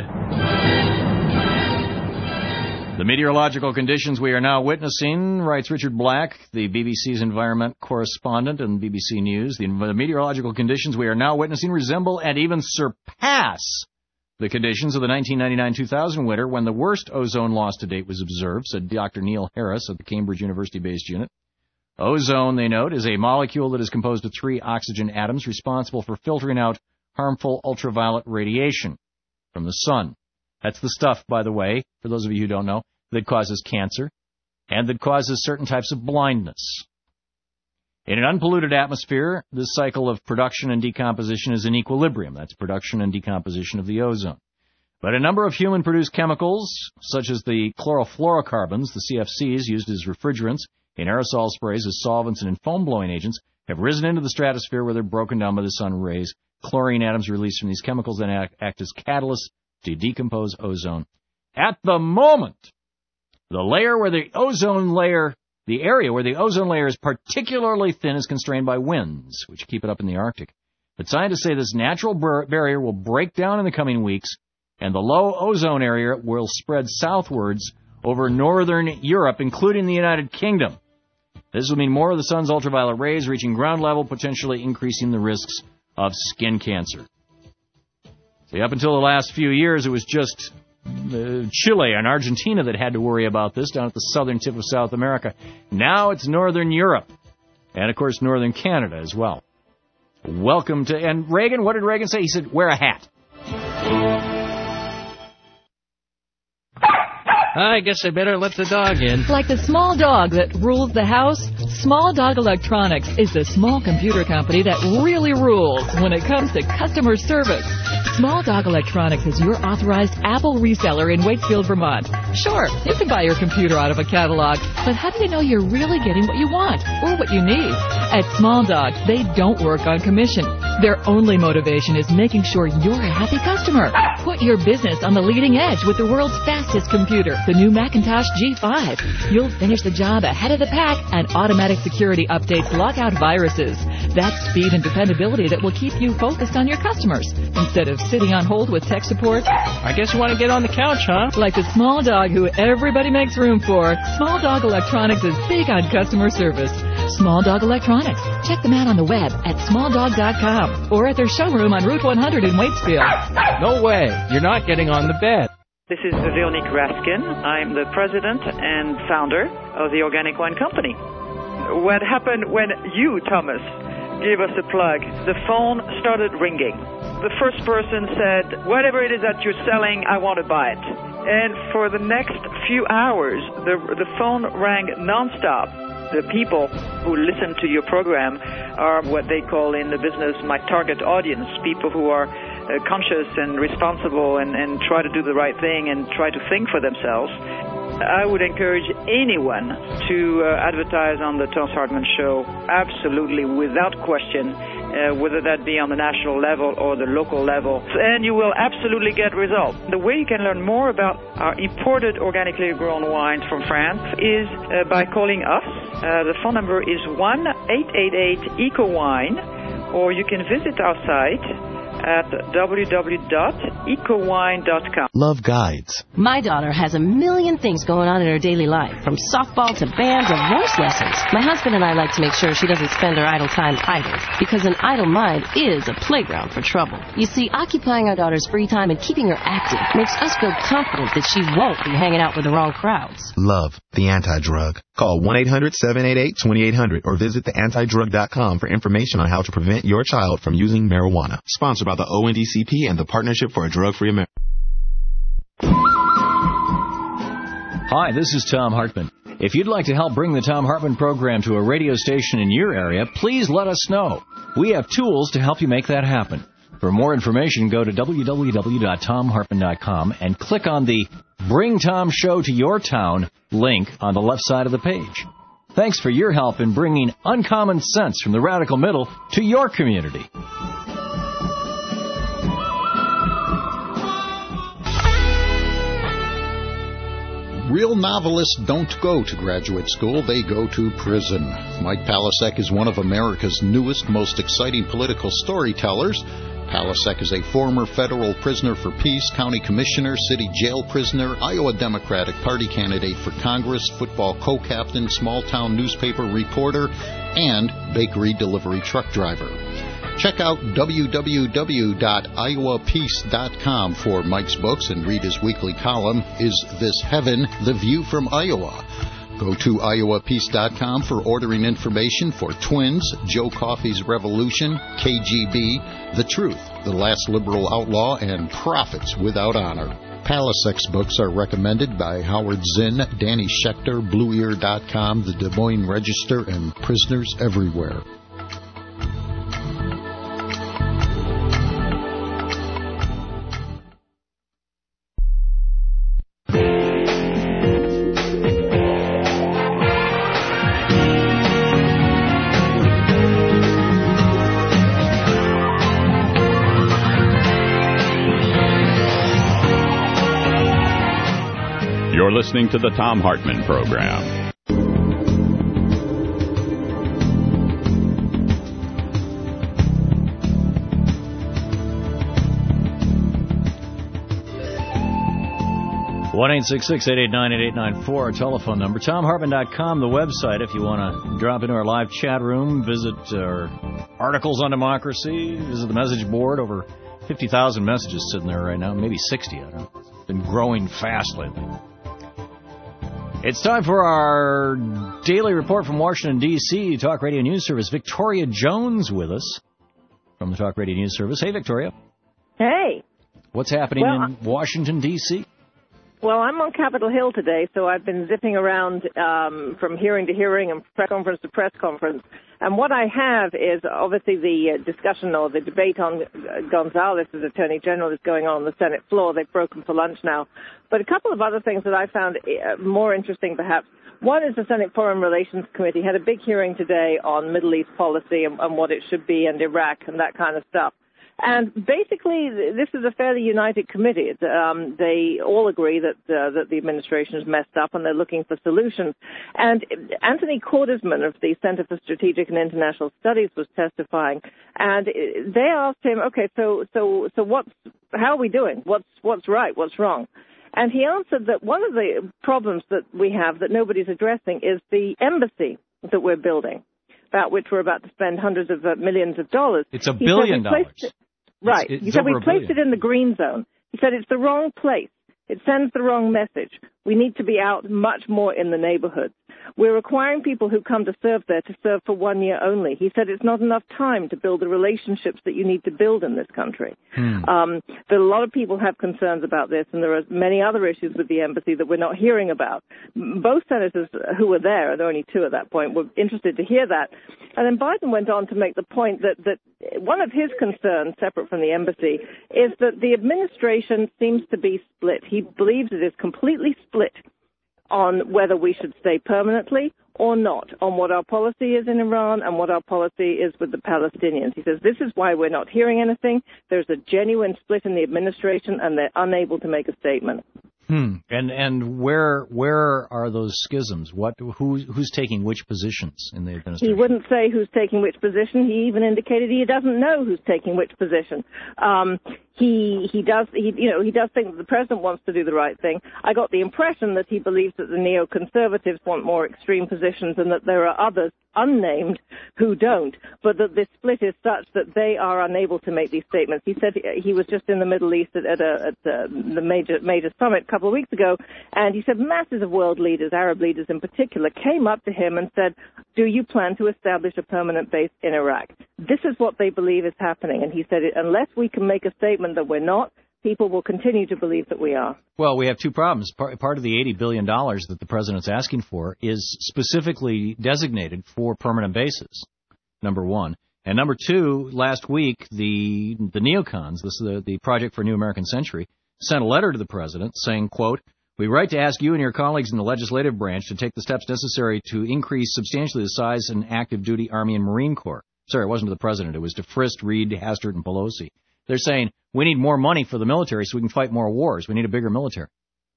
the meteorological conditions we are now witnessing, writes Richard Black, the BBC's environment correspondent and BBC News, the meteorological conditions we are now witnessing resemble and even surpass the conditions of the 1999-2000 winter when the worst ozone loss to date was observed, said Dr. Neil Harris of the Cambridge University-based unit. Ozone, they note, is a molecule that is composed of 3 oxygen atoms responsible for filtering out harmful ultraviolet radiation from the sun. That's the stuff, by the way, for those of you who don't know, that causes cancer and that causes certain types of blindness. In an unpolluted atmosphere, this cycle of production and decomposition is in equilibrium. That's production and decomposition of the ozone. But a number of human-produced chemicals, such as the chlorofluorocarbons, the CFCs, used as refrigerants, in aerosol sprays, as solvents, and in foam-blowing agents, have risen into the stratosphere where they're broken down by the sun rays. Chlorine atoms released from these chemicals then act as catalysts to decompose ozone. At the moment, the area where the ozone layer is particularly thin is constrained by winds, which keep it up in the Arctic. But scientists say this natural barrier will break down in the coming weeks, and the low ozone area will spread southwards over northern Europe, including the United Kingdom. This will mean more of the sun's ultraviolet rays reaching ground level, potentially increasing the risks of skin cancer. See, up until the last few years, it was just Chile and Argentina that had to worry about this down at the southern tip of South America. Now it's northern Europe, and of course northern Canada as well. Welcome to, and Reagan, what did Reagan say? He said, wear a hat. I guess I better let the dog in. Like the small dog that rules the house, Small Dog Electronics is the small computer company that really rules when it comes to customer service. Small Dog Electronics is your authorized Apple reseller in Wakefield, Vermont. Sure, you can buy your computer out of a catalog, but how do you know you're really getting what you want or what you need? At Small Dog, they don't work on commission. Their only motivation is making sure you're a happy customer. Put your business on the leading edge with the world's fastest computer, the new Macintosh G5. You'll finish the job ahead of the pack, and automatic security updates lock out viruses. That's speed and dependability that will keep you focused on your customers instead of sitting on hold with tech support. I guess you want to get on the couch, huh? Like the small dog who everybody makes room for, Small Dog Electronics is big on customer service. Small Dog Electronics. Check them out on the web at smalldog.com or at their showroom on Route 100 in Waitsfield. No way. You're not getting on the bed. This is Veronique Raskin. I'm the president and founder of the Organic Wine Company. What happened when you, Thomas, gave us a plug? The phone started ringing. The first person said, whatever it is that you're selling, I want to buy it. And for the next few hours, the phone rang nonstop. The people who listen to your program are what they call in the business my target audience, people who are conscious and responsible and try to do the right thing and try to think for themselves. I would encourage anyone to advertise on the Thomas Hartmann Show, absolutely, without question, whether that be on the national level or the local level, and you will absolutely get results. The way you can learn more about our imported organically grown wines from France is by calling us. The phone number is 1-888-ECO-WINE, or you can visit our site at www.ecowine.com. Love guides. My daughter has a million things going on in her daily life, from softball to band to voice lessons. My husband and I like to make sure she doesn't spend her idle time idle, because an idle mind is a playground for trouble. You see, occupying our daughter's free time and keeping her active makes us feel confident that she won't be hanging out with the wrong crowds. Love, the anti-drug. Call 1-800-788-2800 or visit theantidrug.com for information on how to prevent your child from using marijuana. Sponsored by the ONDCP and the Partnership for a Drug-Free America. Hi, this is Tom Hartman. If you'd like to help bring the Tom Hartman program to a radio station in your area, please let us know. We have tools to help you make that happen. For more information, go to www.tomhartman.com and click on the Bring Tom Show to Your Town link on the left side of the page. Thanks for your help in bringing uncommon sense from the radical middle to your community. Real novelists don't go to graduate school, they go to prison. Mike Palasek is one of America's newest, most exciting political storytellers. Palasek is a former federal prisoner for peace, county commissioner, city jail prisoner, Iowa Democratic Party candidate for Congress, football co-captain, small-town newspaper reporter, and bakery delivery truck driver. Check out www.iowapeace.com for Mike's books and read his weekly column, Is This Heaven? The View from Iowa. Go to iowapeace.com for ordering information for Twins, Joe Coffey's Revolution, KGB, The Truth, The Last Liberal Outlaw, and Profits Without Honor. Palasek's books are recommended by Howard Zinn, Danny Schechter, BlueEar.com, The Des Moines Register, and Prisoners Everywhere. You're listening to the Tom Hartman Program. One 888-988-94, our telephone number. TomHartman.com, the website, if you want to drop into our live chat room, visit our articles on democracy, visit the message board. Over 50,000 messages sitting there right now, maybe 60, I don't know. It's been growing fast lately. It's time for our daily report from Washington, D.C. Talk Radio News Service. Victoria Jones with us from the Talk Radio News Service. Hey, Victoria. Hey. What's happening in Washington, D.C.? Well, I'm on Capitol Hill today, so I've been zipping around from hearing to hearing and press conference to press conference. And what I have is obviously the discussion or the debate on Gonzalez as Attorney General is going on the Senate floor. They've broken for lunch now. But a couple of other things that I found more interesting, perhaps. One is the Senate Foreign Relations Committee had a big hearing today on Middle East policy and what it should be, and Iraq and that kind of stuff. And basically, this is a fairly united committee. They all agree that the administration has messed up, and they're looking for solutions. And Anthony Cordesman of the Center for Strategic and International Studies was testifying, and they asked him, "Okay, so how are we doing? What's right? What's wrong?" And he answered that one of the problems that we have that nobody's addressing is the embassy that we're building, about which we're about to spend hundreds of millions of dollars. It's $1 billion. Right. He said we placed it in the green zone. He said it's the wrong place. It sends the wrong message. We need to be out much more in the neighborhoods. We're requiring people who come to serve there to serve for 1 year only. He said it's not enough time to build the relationships that you need to build in this country. But a lot of people have concerns about this, and there are many other issues with the embassy that we're not hearing about. Both senators who were there, there were only two at that point, were interested to hear that. And then Biden went on to make the point that one of his concerns, separate from the embassy, is that the administration seems to be split. He believes it is completely split on whether we should stay permanently or not, on what our policy is in Iran and what our policy is with the Palestinians. He says this is why we're not hearing anything. There's a genuine split in the administration, and they're unable to make a statement. And where are those schisms? Who's taking which positions in the administration? He wouldn't say who's taking which position. He even indicated he doesn't know who's taking which position. He does think that the president wants to do the right thing. I got the impression that he believes that the neoconservatives want more extreme positions and that there are others unnamed who don't, but that this split is such that they are unable to make these statements. He said he was just in the Middle East at the major summit a couple of weeks ago, and he said masses of world leaders, Arab leaders in particular, came up to him and said, do you plan to establish a permanent base in Iraq? This is what they believe is happening. And he said, unless we can make a statement that we're not, people will continue to believe that we are. Well, we have two problems. Part of the $80 billion that the president's asking for is specifically designated for permanent bases, number one. And number two, last week, the neocons, the Project for a New American Century, sent a letter to the president saying, quote, we write to ask you and your colleagues in the legislative branch to take the steps necessary to increase substantially the size and active duty Army and Marine Corps. Sorry, it wasn't to the president. It was to Frist, Reid, Hastert, and Pelosi. They're saying, we need more money for the military so we can fight more wars. We need a bigger military.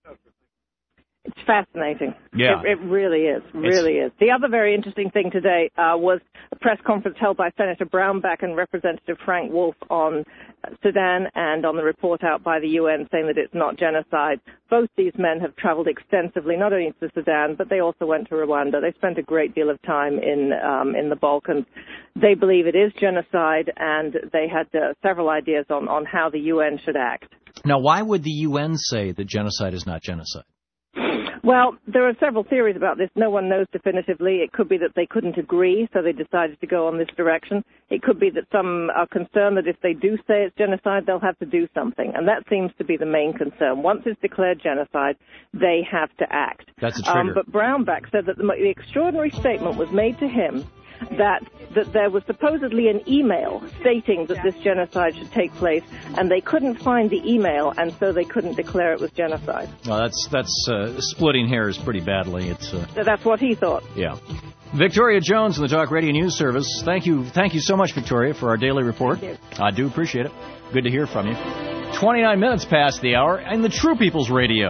It's fascinating. Yeah. It really is. Really is. The other very interesting thing today was a press conference held by Senator Brownback and Representative Frank Wolf on Sudan and on the report out by the UN saying that it's not genocide. Both these men have traveled extensively, not only to Sudan, but they also went to Rwanda. They spent a great deal of time in the Balkans. They believe it is genocide, and they had several ideas on how the UN should act. Now, why would the UN say that genocide is not genocide? Well, there are several theories about this. No one knows definitively. It could be that they couldn't agree, so they decided to go on this direction. It could be that some are concerned that if they do say it's genocide, they'll have to do something. And that seems to be the main concern. Once it's declared genocide, they have to act. That's a trigger. But Brownback said that the extraordinary statement was made to him that there was supposedly an email stating that this genocide should take place, and they couldn't find the email, and so they couldn't declare it was genocide. Well, that's splitting hairs pretty badly. That's what he thought. Yeah. Victoria Jones in the Talk Radio News Service. Thank you so much, Victoria, for our daily report. Thank you. I do appreciate it. Good to hear from you. 29 minutes past the hour, and the True People's Radio.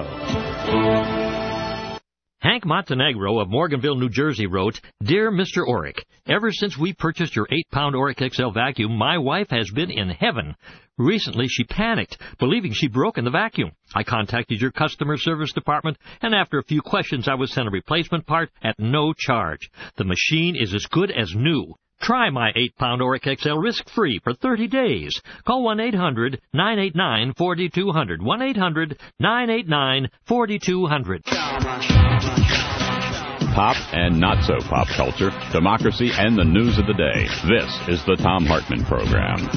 Hank Montenegro of Morganville, New Jersey wrote, Dear Mr. Oric, ever since we purchased your 8-pound Oric XL vacuum, my wife has been in heaven. Recently, she panicked, believing she'd broken the vacuum. I contacted your customer service department, and after a few questions, I was sent a replacement part at no charge. The machine is as good as new. Try my 8-pound Oric XL risk-free for 30 days. Call 1-800-989-4200. 1-800-989-4200. Pop and not-so-pop culture, democracy, and the news of the day. This is the Thom Hartmann Program.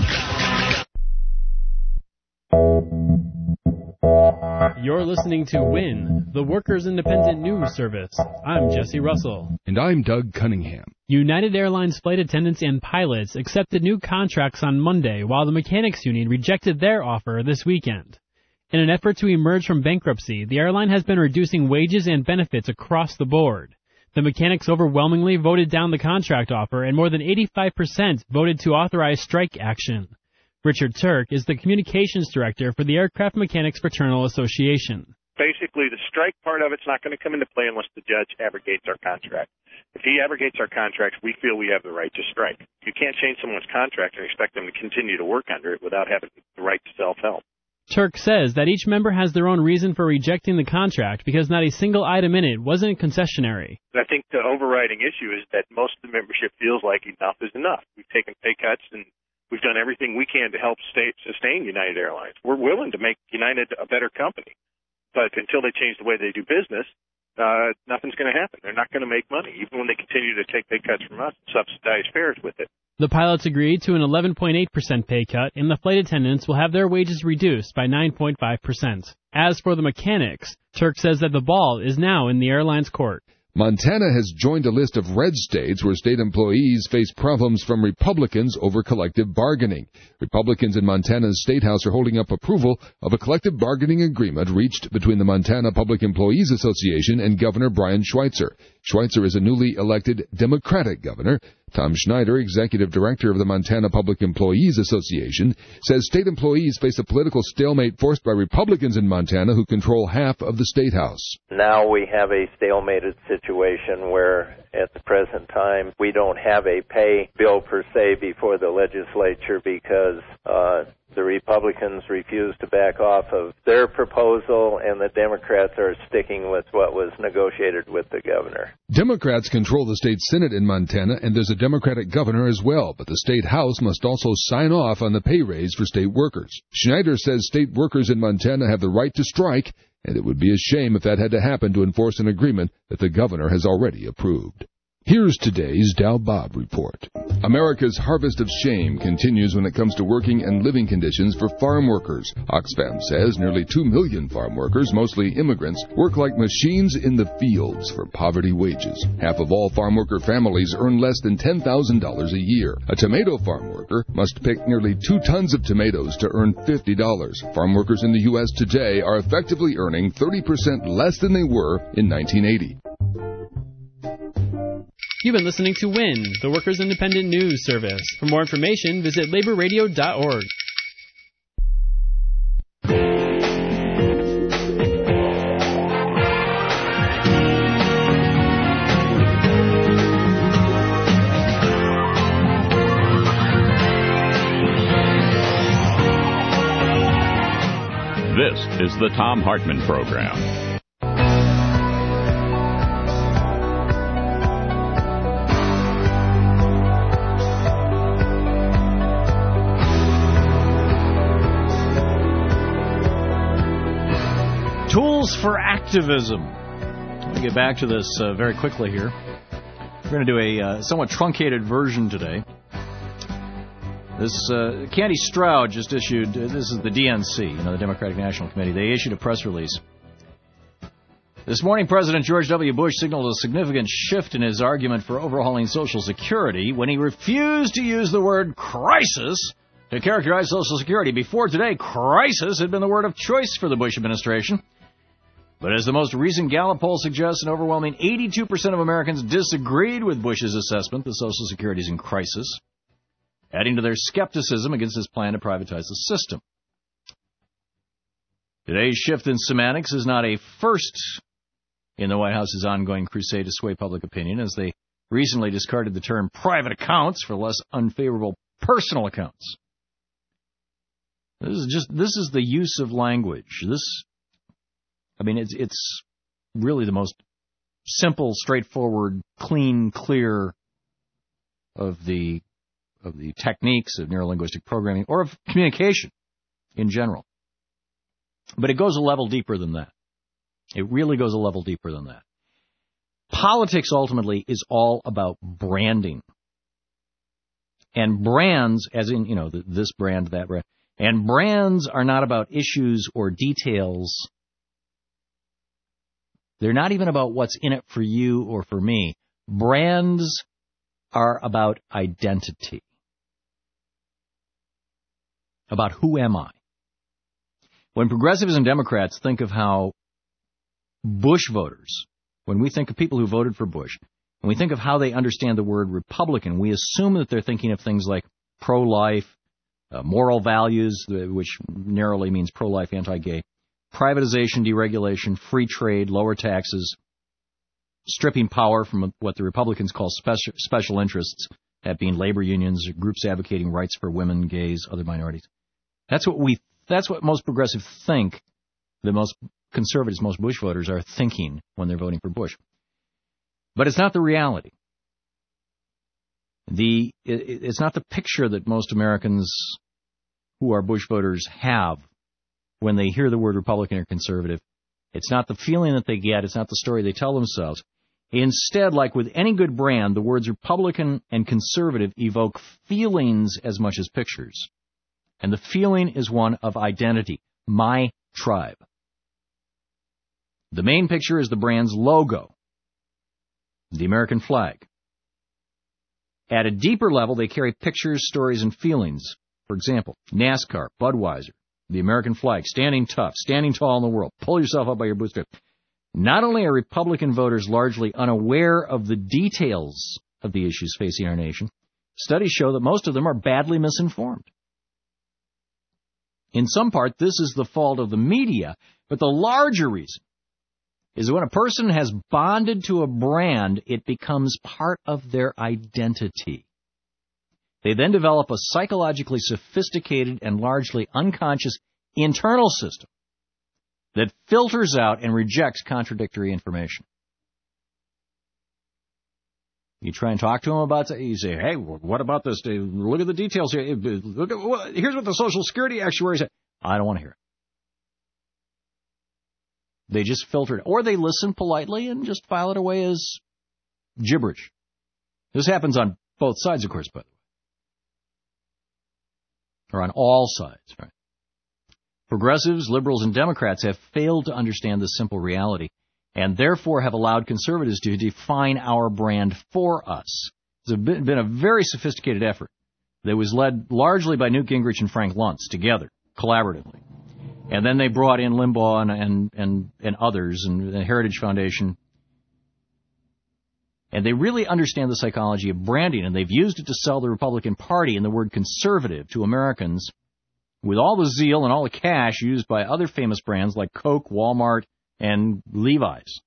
You're listening to WIN, the Workers' Independent News Service. I'm Jesse Russell. And I'm Doug Cunningham. United Airlines flight attendants and pilots accepted new contracts on Monday, while the mechanics union rejected their offer this weekend. In an effort to emerge from bankruptcy, the airline has been reducing wages and benefits across the board. The mechanics overwhelmingly voted down the contract offer, and more than 85% voted to authorize strike action. Richard Turk is the communications director for the Aircraft Mechanics Fraternal Association. Basically, the strike part of it's not going to come into play unless the judge abrogates our contract. If he abrogates our contracts, we feel we have the right to strike. You can't change someone's contract and expect them to continue to work under it without having the right to self-help. Turk says that each member has their own reason for rejecting the contract because not a single item in it wasn't concessionary. I think the overriding issue is that most of the membership feels like enough is enough. We've taken pay cuts and we've done everything we can to help sustain United Airlines. We're willing to make United a better company. But until they change the way they do business, nothing's going to happen. They're not going to make money, even when they continue to take pay cuts from us and subsidize fares with it. The pilots agreed to an 11.8% pay cut, and the flight attendants will have their wages reduced by 9.5%. As for the mechanics, Turk says that the ball is now in the airline's court. Montana has joined a list of red states where state employees face problems from Republicans over collective bargaining. Republicans in Montana's State House are holding up approval of a collective bargaining agreement reached between the Montana Public Employees Association and Governor Brian Schweitzer. Schweitzer is a newly elected Democratic governor. Tom Schneider, executive director of the Montana Public Employees Association, says state employees face a political stalemate forced by Republicans in Montana who control half of the State House. Now we have a stalemated situation where at the present time we don't have a pay bill per se before the legislature because The Republicans refuse to back off of their proposal, and the Democrats are sticking with what was negotiated with the governor. Democrats control the state Senate in Montana, and there's a Democratic governor as well, but the state House must also sign off on the pay raise for state workers. Schneider says state workers in Montana have the right to strike, and it would be a shame if that had to happen to enforce an agreement that the governor has already approved. Here's today's Dow Bob Report. America's harvest of shame continues when it comes to working and living conditions for farm workers. Oxfam says nearly 2 million farm workers, mostly immigrants, work like machines in the fields for poverty wages. Half of all farm worker families earn less than $10,000 a year. A tomato farm worker must pick nearly 2 tons of tomatoes to earn $50. Farm workers in the U.S. today are effectively earning 30% less than they were in 1980. You've been listening to WIN, the Workers' Independent News Service. For more information, visit laborradio.org. This is the Thom Hartmann Program. Tools for activism. We'll get back to this very quickly here. We're going to do a somewhat truncated version today. This Candy Stroud just issued, this is the DNC, the Democratic National Committee. They issued a press release. This morning, President George W. Bush signaled a significant shift in his argument for overhauling Social Security when he refused to use the word crisis to characterize Social Security. Before today, crisis had been the word of choice for the Bush administration. But as the most recent Gallup poll suggests, an overwhelming 82% of Americans disagreed with Bush's assessment that Social Security is in crisis, adding to their skepticism against his plan to privatize the system. Today's shift in semantics is not a first in the White House's ongoing crusade to sway public opinion, as they recently discarded the term private accounts for less unfavorable personal accounts. This is the use of language. It's really the most simple, straightforward, clean, clear of the techniques of neurolinguistic programming or of communication in general. But it goes a level deeper than that. It really goes a level deeper than that. Politics ultimately is all about branding. And brands, as in, this brand, that brand. And brands are not about issues or details. They're not even about what's in it for you or for me. Brands are about identity. About who am I? When progressives and Democrats think of how Bush voters, when we think of people who voted for Bush, when we think of how they understand the word Republican, we assume that they're thinking of things like pro-life, moral values, which narrowly means pro-life, anti-gay, privatization, deregulation, free trade, lower taxes, stripping power from what the Republicans call special interests, that being labor unions, groups advocating rights for women, gays, other minorities. That's what most progressives think the most conservatives, most Bush voters are thinking when they're voting for Bush. But it's not the reality. It's not the picture that most Americans who are Bush voters have when they hear the word Republican or conservative. It's not the feeling that they get. It's not the story they tell themselves. Instead, like with any good brand, the words Republican and conservative evoke feelings as much as pictures. And the feeling is one of identity. My tribe. The main picture is the brand's logo, the American flag. At a deeper level, they carry pictures, stories, and feelings. For example, NASCAR, Budweiser, the American flag, standing tough, standing tall in the world, pull yourself up by your bootstraps. Not only are Republican voters largely unaware of the details of the issues facing our nation, studies show that most of them are badly misinformed. In some part, this is the fault of the media, but the larger reason is that when a person has bonded to a brand, it becomes part of their identity. They then develop a psychologically sophisticated and largely unconscious internal system that filters out and rejects contradictory information. You try and talk to them about it. You say, hey, what about this? Look at the details here. Here's what the Social Security actuary said. I don't want to hear it. They just filter it. Or they listen politely and just file it away as gibberish. This happens on both sides, of course, by the way. Or on all sides, right? Progressives, liberals, and Democrats have failed to understand this simple reality, and therefore have allowed conservatives to define our brand for us. It's been a very sophisticated effort that was led largely by Newt Gingrich and Frank Luntz together, collaboratively. And then they brought in Limbaugh and others, and the Heritage Foundation. And they really understand the psychology of branding, and they've used it to sell the Republican Party and the word conservative to Americans with all the zeal and all the cash used by other famous brands like Coke, Walmart, and Levi's.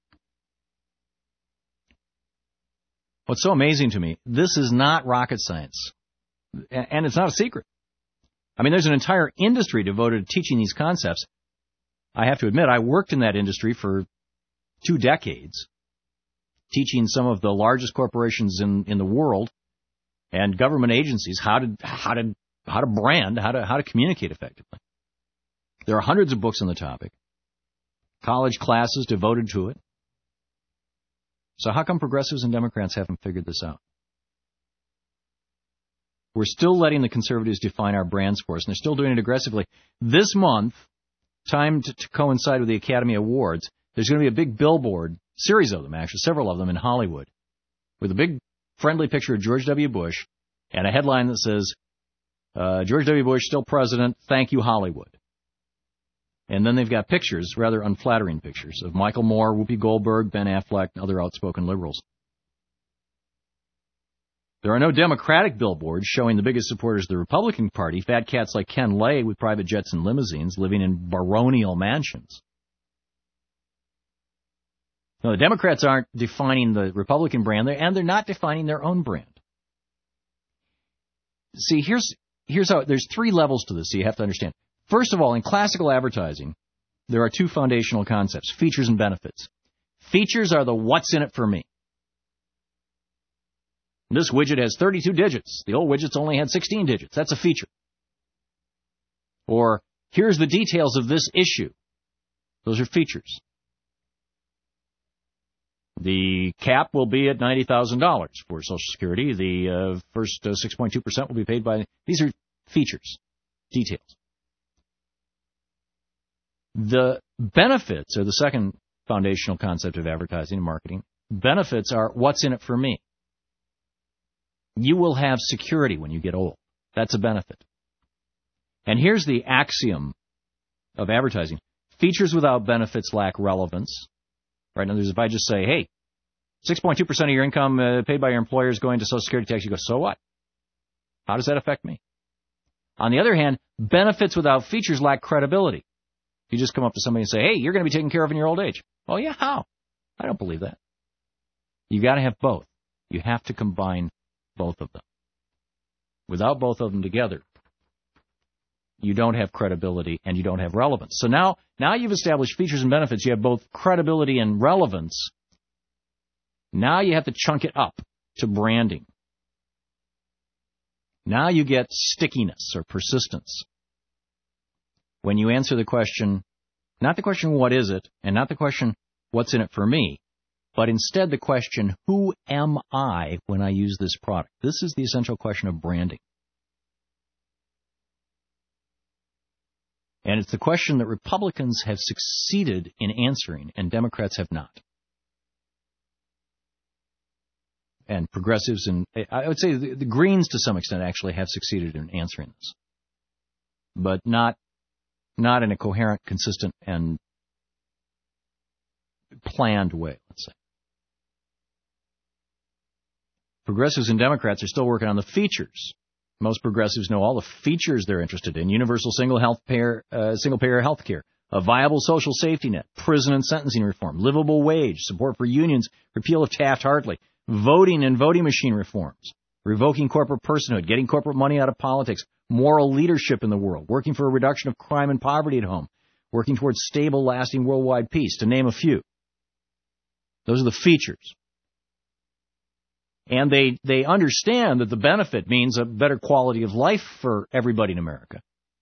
What's so amazing to me, this is not rocket science, and it's not a secret. I mean, there's an entire industry devoted to teaching these concepts. I have to admit, I worked in that industry for 2 decades, teaching some of the largest corporations in the world and government agencies how to brand, how to communicate effectively. There are hundreds of books on the topic, college classes devoted to it. So how come progressives and Democrats haven't figured this out? We're still letting the conservatives define our brands for us, and they're still doing it aggressively. This month, timed to coincide with the Academy Awards, there's going to be a big billboard, series of them actually, several of them in Hollywood, with a big friendly picture of George W. Bush and a headline that says, George W. Bush still president, thank you Hollywood. And then they've got pictures, rather unflattering pictures, of Michael Moore, Whoopi Goldberg, Ben Affleck, and other outspoken liberals. There are no Democratic billboards showing the biggest supporters of the Republican Party, fat cats like Ken Lay with private jets and limousines living in baronial mansions. No, the Democrats aren't defining the Republican brand, and they're not defining their own brand. See, here's how, there's 3 levels to this, so you have to understand. First of all, in classical advertising, there are 2 foundational concepts, features and benefits. Features are the what's in it for me. This widget has 32 digits. The old widgets only had 16 digits. That's a feature. Or, here's the details of this issue. Those are features. The cap will be at $90,000 for Social Security. The first 6.2% will be paid by... These are features, details. The benefits are the second foundational concept of advertising and marketing. Benefits are what's in it for me. You will have security when you get old. That's a benefit. And here's the axiom of advertising. Features without benefits lack relevance. Right? In other words, if I just say, hey, 6.2% of your income paid by your employer is going to Social Security tax, you go, so what? How does that affect me? On the other hand, benefits without features lack credibility. You just come up to somebody and say, hey, you're going to be taken care of in your old age. Oh, yeah, how? I don't believe that. You got to have both. You have to combine both of them. Without both of them together, you don't have credibility and you don't have relevance. So now you've established features and benefits. You have both credibility and relevance. Now you have to chunk it up to branding. Now you get stickiness or persistence. When you answer the question, not the question, what is it, and not the question, what's in it for me, but instead the question, who am I when I use this product? This is the essential question of branding. And it's the question that Republicans have succeeded in answering, and Democrats have not. And progressives, and I would say the Greens to some extent actually have succeeded in answering this. But not in a coherent, consistent, and planned way, let's say. Progressives and Democrats are still working on the features. Most progressives know all the features they're interested in. Universal single-payer health care, a viable social safety net, prison and sentencing reform, livable wage, support for unions, repeal of Taft-Hartley, voting and voting machine reforms, revoking corporate personhood, getting corporate money out of politics, moral leadership in the world, working for a reduction of crime and poverty at home, working towards stable, lasting worldwide peace, to name a few. Those are the features. And they understand that the benefit means a better quality of life for everybody in America.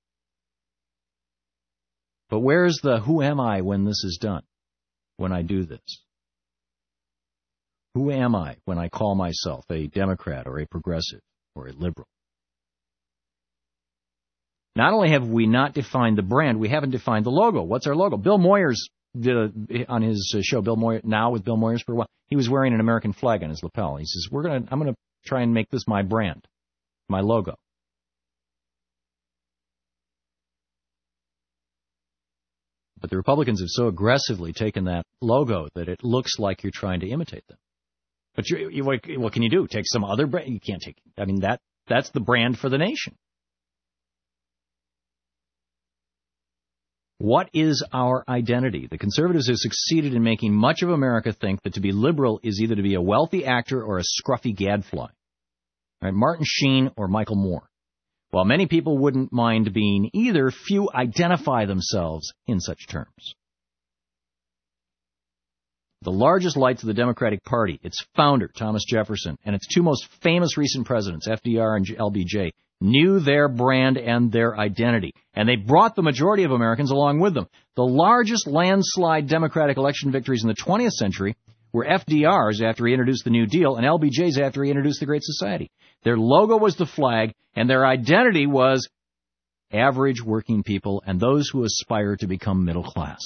But where's the who am I when this is done, when I do this? Who am I when I call myself a Democrat or a progressive or a liberal? Not only have we not defined the brand, we haven't defined the logo. What's our logo? Bill Moyers did on his show, Bill Moyers Now with Bill Moyers for a while. He was wearing an American flag on his lapel. He says, I'm going to try and make this my brand, my logo. But the Republicans have so aggressively taken that logo that it looks like you're trying to imitate them. But what can you do? Take some other brand? You can't take. I mean, that's the brand for the nation. What is our identity? The conservatives have succeeded in making much of America think that to be liberal is either to be a wealthy actor or a scruffy gadfly. Right? Martin Sheen or Michael Moore. While many people wouldn't mind being either, few identify themselves in such terms. The largest lights of the Democratic Party, its founder, Thomas Jefferson, and its two most famous recent presidents, FDR and LBJ, knew their brand and their identity, and they brought the majority of Americans along with them. The largest landslide Democratic election victories in the 20th century were FDR's after he introduced the New Deal and LBJ's after he introduced the Great Society. Their logo was the flag, and their identity was average working people and those who aspire to become middle class.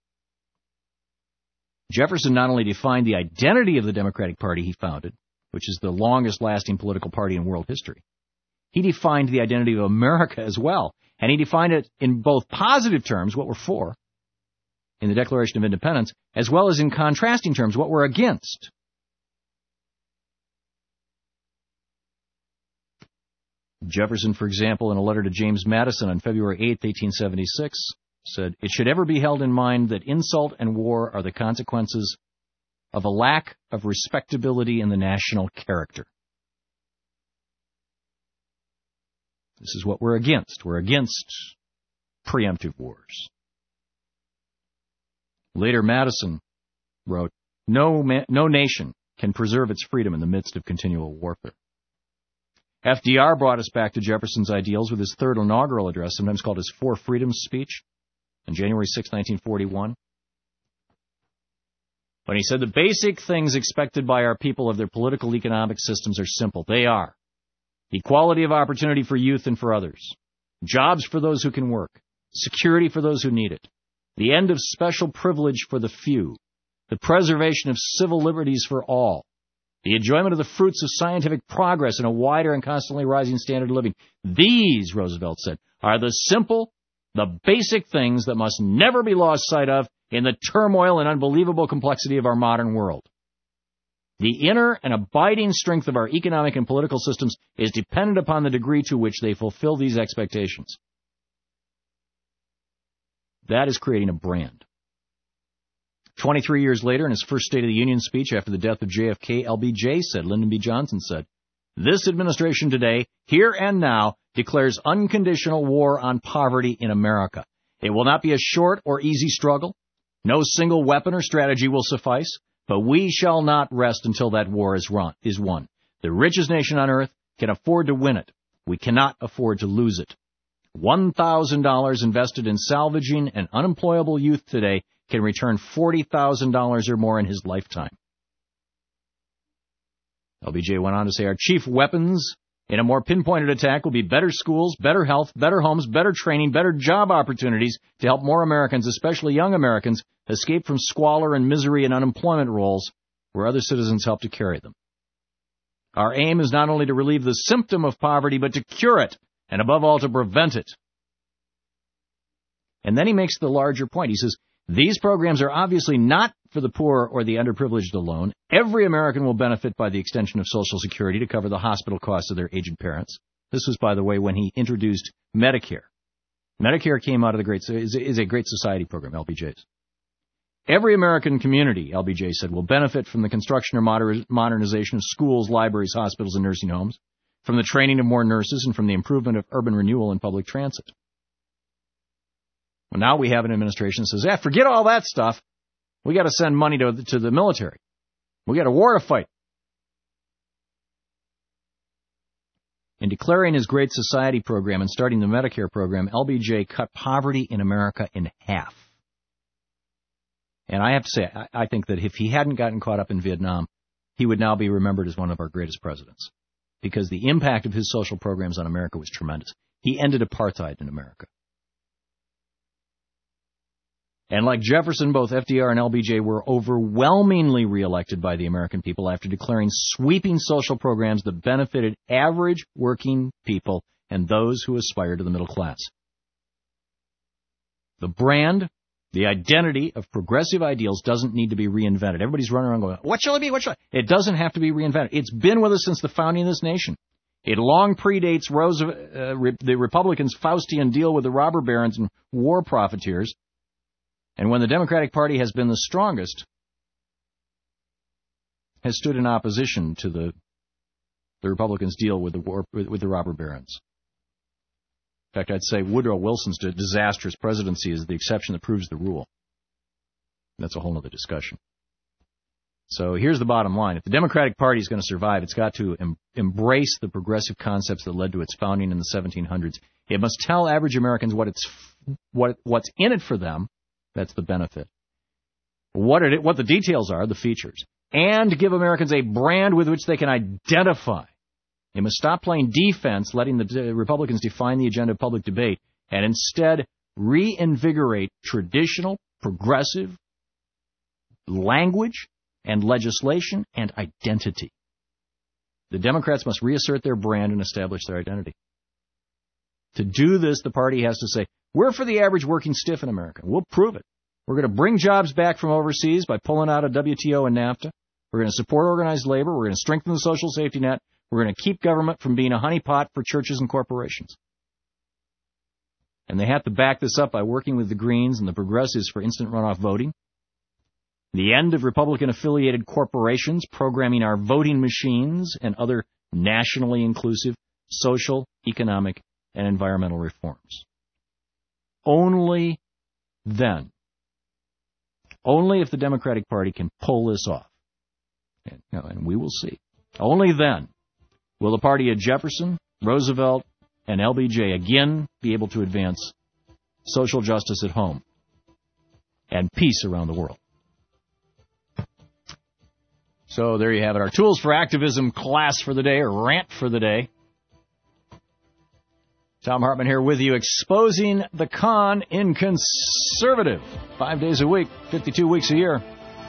Jefferson not only defined the identity of the Democratic Party he founded, which is the longest-lasting political party in world history, he defined the identity of America as well, and he defined it in both positive terms, what we're for, in the Declaration of Independence, as well as in contrasting terms, what we're against. Jefferson, for example, in a letter to James Madison on February 8, 1876, said, "It should ever be held in mind that insult and war are the consequences of a lack of respectability in the national character." This is what we're against. We're against preemptive wars. Later, Madison wrote, no nation can preserve its freedom in the midst of continual warfare. FDR brought us back to Jefferson's ideals with his third inaugural address, sometimes called his Four Freedoms speech, on January 6, 1941, when he said the basic things expected by our people of their political economic systems are simple. They are equality of opportunity for youth and for others, jobs for those who can work, security for those who need it, the end of special privilege for the few, the preservation of civil liberties for all, the enjoyment of the fruits of scientific progress and a wider and constantly rising standard of living. These, Roosevelt said, are the simple, the basic things that must never be lost sight of in the turmoil and unbelievable complexity of our modern world. The inner and abiding strength of our economic and political systems is dependent upon the degree to which they fulfill these expectations. That is creating a brand. 23 years later, in his first State of the Union speech after the death of JFK, LBJ said, Lyndon B. Johnson said, "This administration today, here and now, declares unconditional war on poverty in America. It will not be a short or easy struggle. No single weapon or strategy will suffice, but we shall not rest until that war is won. The richest nation on earth can afford to win it. We cannot afford to lose it. $1,000 invested in salvaging an unemployable youth today can return $40,000 or more in his lifetime." LBJ went on to say, "Our chief weapons in a more pinpointed attack will be better schools, better health, better homes, better training, better job opportunities to help more Americans, especially young Americans, escape from squalor and misery and unemployment rolls where other citizens help to carry them. Our aim is not only to relieve the symptom of poverty, but to cure it, and above all, to prevent it." And then he makes the larger point. He says, these programs are obviously not for the poor or the underprivileged alone. Every American will benefit by the extension of Social Security to cover the hospital costs of their aged parents. This was, by the way, when he introduced Medicare. Medicare came out of is a Great Society program, LBJ's. Every American community, LBJ said, will benefit from the construction or modernization of schools, libraries, hospitals, and nursing homes, from the training of more nurses, and from the improvement of urban renewal and public transit. Well, now we have an administration that says, forget all that stuff. We got to send money to the military. We got a war to fight. In declaring his Great Society program and starting the Medicare program, LBJ cut poverty in America in half. And I have to say, I think that if he hadn't gotten caught up in Vietnam, he would now be remembered as one of our greatest presidents, because the impact of his social programs on America was tremendous. He ended apartheid in America. And like Jefferson, both FDR and LBJ were overwhelmingly reelected by the American people after declaring sweeping social programs that benefited average working people and those who aspire to the middle class. The brand, the identity of progressive ideals doesn't need to be reinvented. Everybody's running around going, what shall it be? What shall it? It doesn't have to be reinvented. It's been with us since the founding of this nation. It long predates the Republicans' Faustian deal with the robber barons and war profiteers. And when the Democratic Party has been the strongest, has stood in opposition to the Republicans' deal with the robber barons. In fact, I'd say Woodrow Wilson's disastrous presidency is the exception that proves the rule. That's a whole other discussion. So here's the bottom line. If the Democratic Party is going to survive, it's got to embrace the progressive concepts that led to its founding in the 1700s. It must tell average Americans what's in it for them. That's the benefit. What the details are, the features. And give Americans a brand with which they can identify. They must stop playing defense, letting the Republicans define the agenda of public debate, and instead reinvigorate traditional, progressive language and legislation and identity. The Democrats must reassert their brand and establish their identity. To do this, the party has to say, we're for the average working stiff in America. We'll prove it. We're going to bring jobs back from overseas by pulling out of WTO and NAFTA. We're going to support organized labor. We're going to strengthen the social safety net. We're going to keep government from being a honeypot for churches and corporations. And they have to back this up by working with the Greens and the Progressives for instant runoff voting. The end of Republican-affiliated corporations programming our voting machines and other nationally inclusive social, economic, and environmental reforms. Only then, only if the Democratic Party can pull this off, and we will see, only then will the party of Jefferson, Roosevelt, and LBJ again be able to advance social justice at home and peace around the world. So there you have it, our Tools for Activism class for the day, or rant for the day. Tom Hartman here with you, exposing the con in conservative. 5 days a week, 52 weeks a year.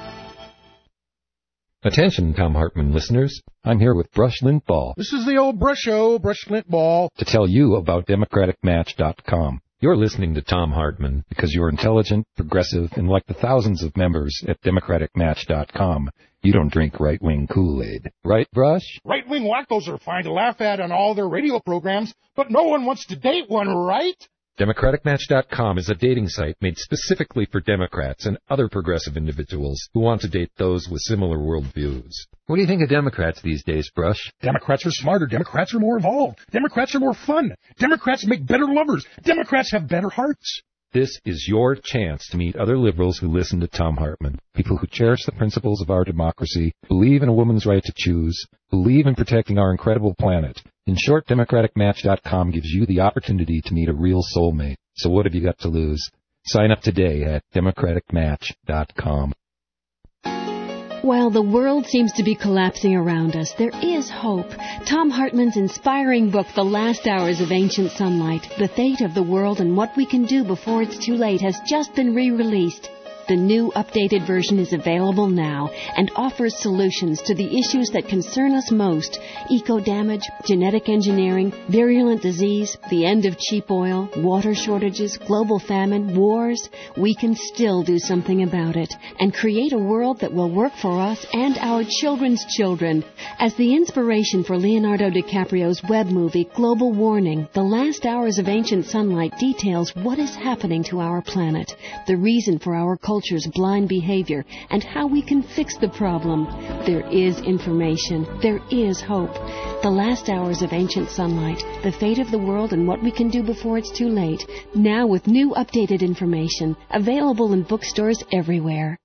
Attention, Tom Hartman listeners. I'm here with Brush Limbaugh. This is the old Brush Show, Brush Limbaugh. To tell you about DemocraticMatch.com. You're listening to Tom Hartman because you're intelligent, progressive, and like the thousands of members at DemocraticMatch.com, you don't drink right-wing Kool-Aid. Right, Brush? Right-wing wackos are fine to laugh at on all their radio programs, but no one wants to date one, right? DemocraticMatch.com is a dating site made specifically for Democrats and other progressive individuals who want to date those with similar worldviews. What do you think of Democrats these days, Brush? Democrats are smarter. Democrats are more involved. Democrats are more fun. Democrats make better lovers. Democrats have better hearts. This is your chance to meet other liberals who listen to Tom Hartman, people who cherish the principles of our democracy, believe in a woman's right to choose, believe in protecting our incredible planet. In short, DemocraticMatch.com gives you the opportunity to meet a real soulmate. So what have you got to lose? Sign up today at DemocraticMatch.com. While the world seems to be collapsing around us, there is hope. Tom Hartman's inspiring book, The Last Hours of Ancient Sunlight, The Fate of the World and What We Can Do Before It's Too Late, has just been re-released. The new updated version is available now and offers solutions to the issues that concern us most: eco-damage, genetic engineering, virulent disease, the end of cheap oil, water shortages, global famine, wars. We can still do something about it and create a world that will work for us and our children's children. As the inspiration for Leonardo DiCaprio's web movie Global Warning, The Last Hours of Ancient Sunlight details what is happening to our planet, the reason for our culture culture's blind behavior and how we can fix the problem. There is information. There is hope. The Last Hours of Ancient Sunlight, the fate of the world and what we can do before it's too late. Now with new updated information, available in bookstores everywhere.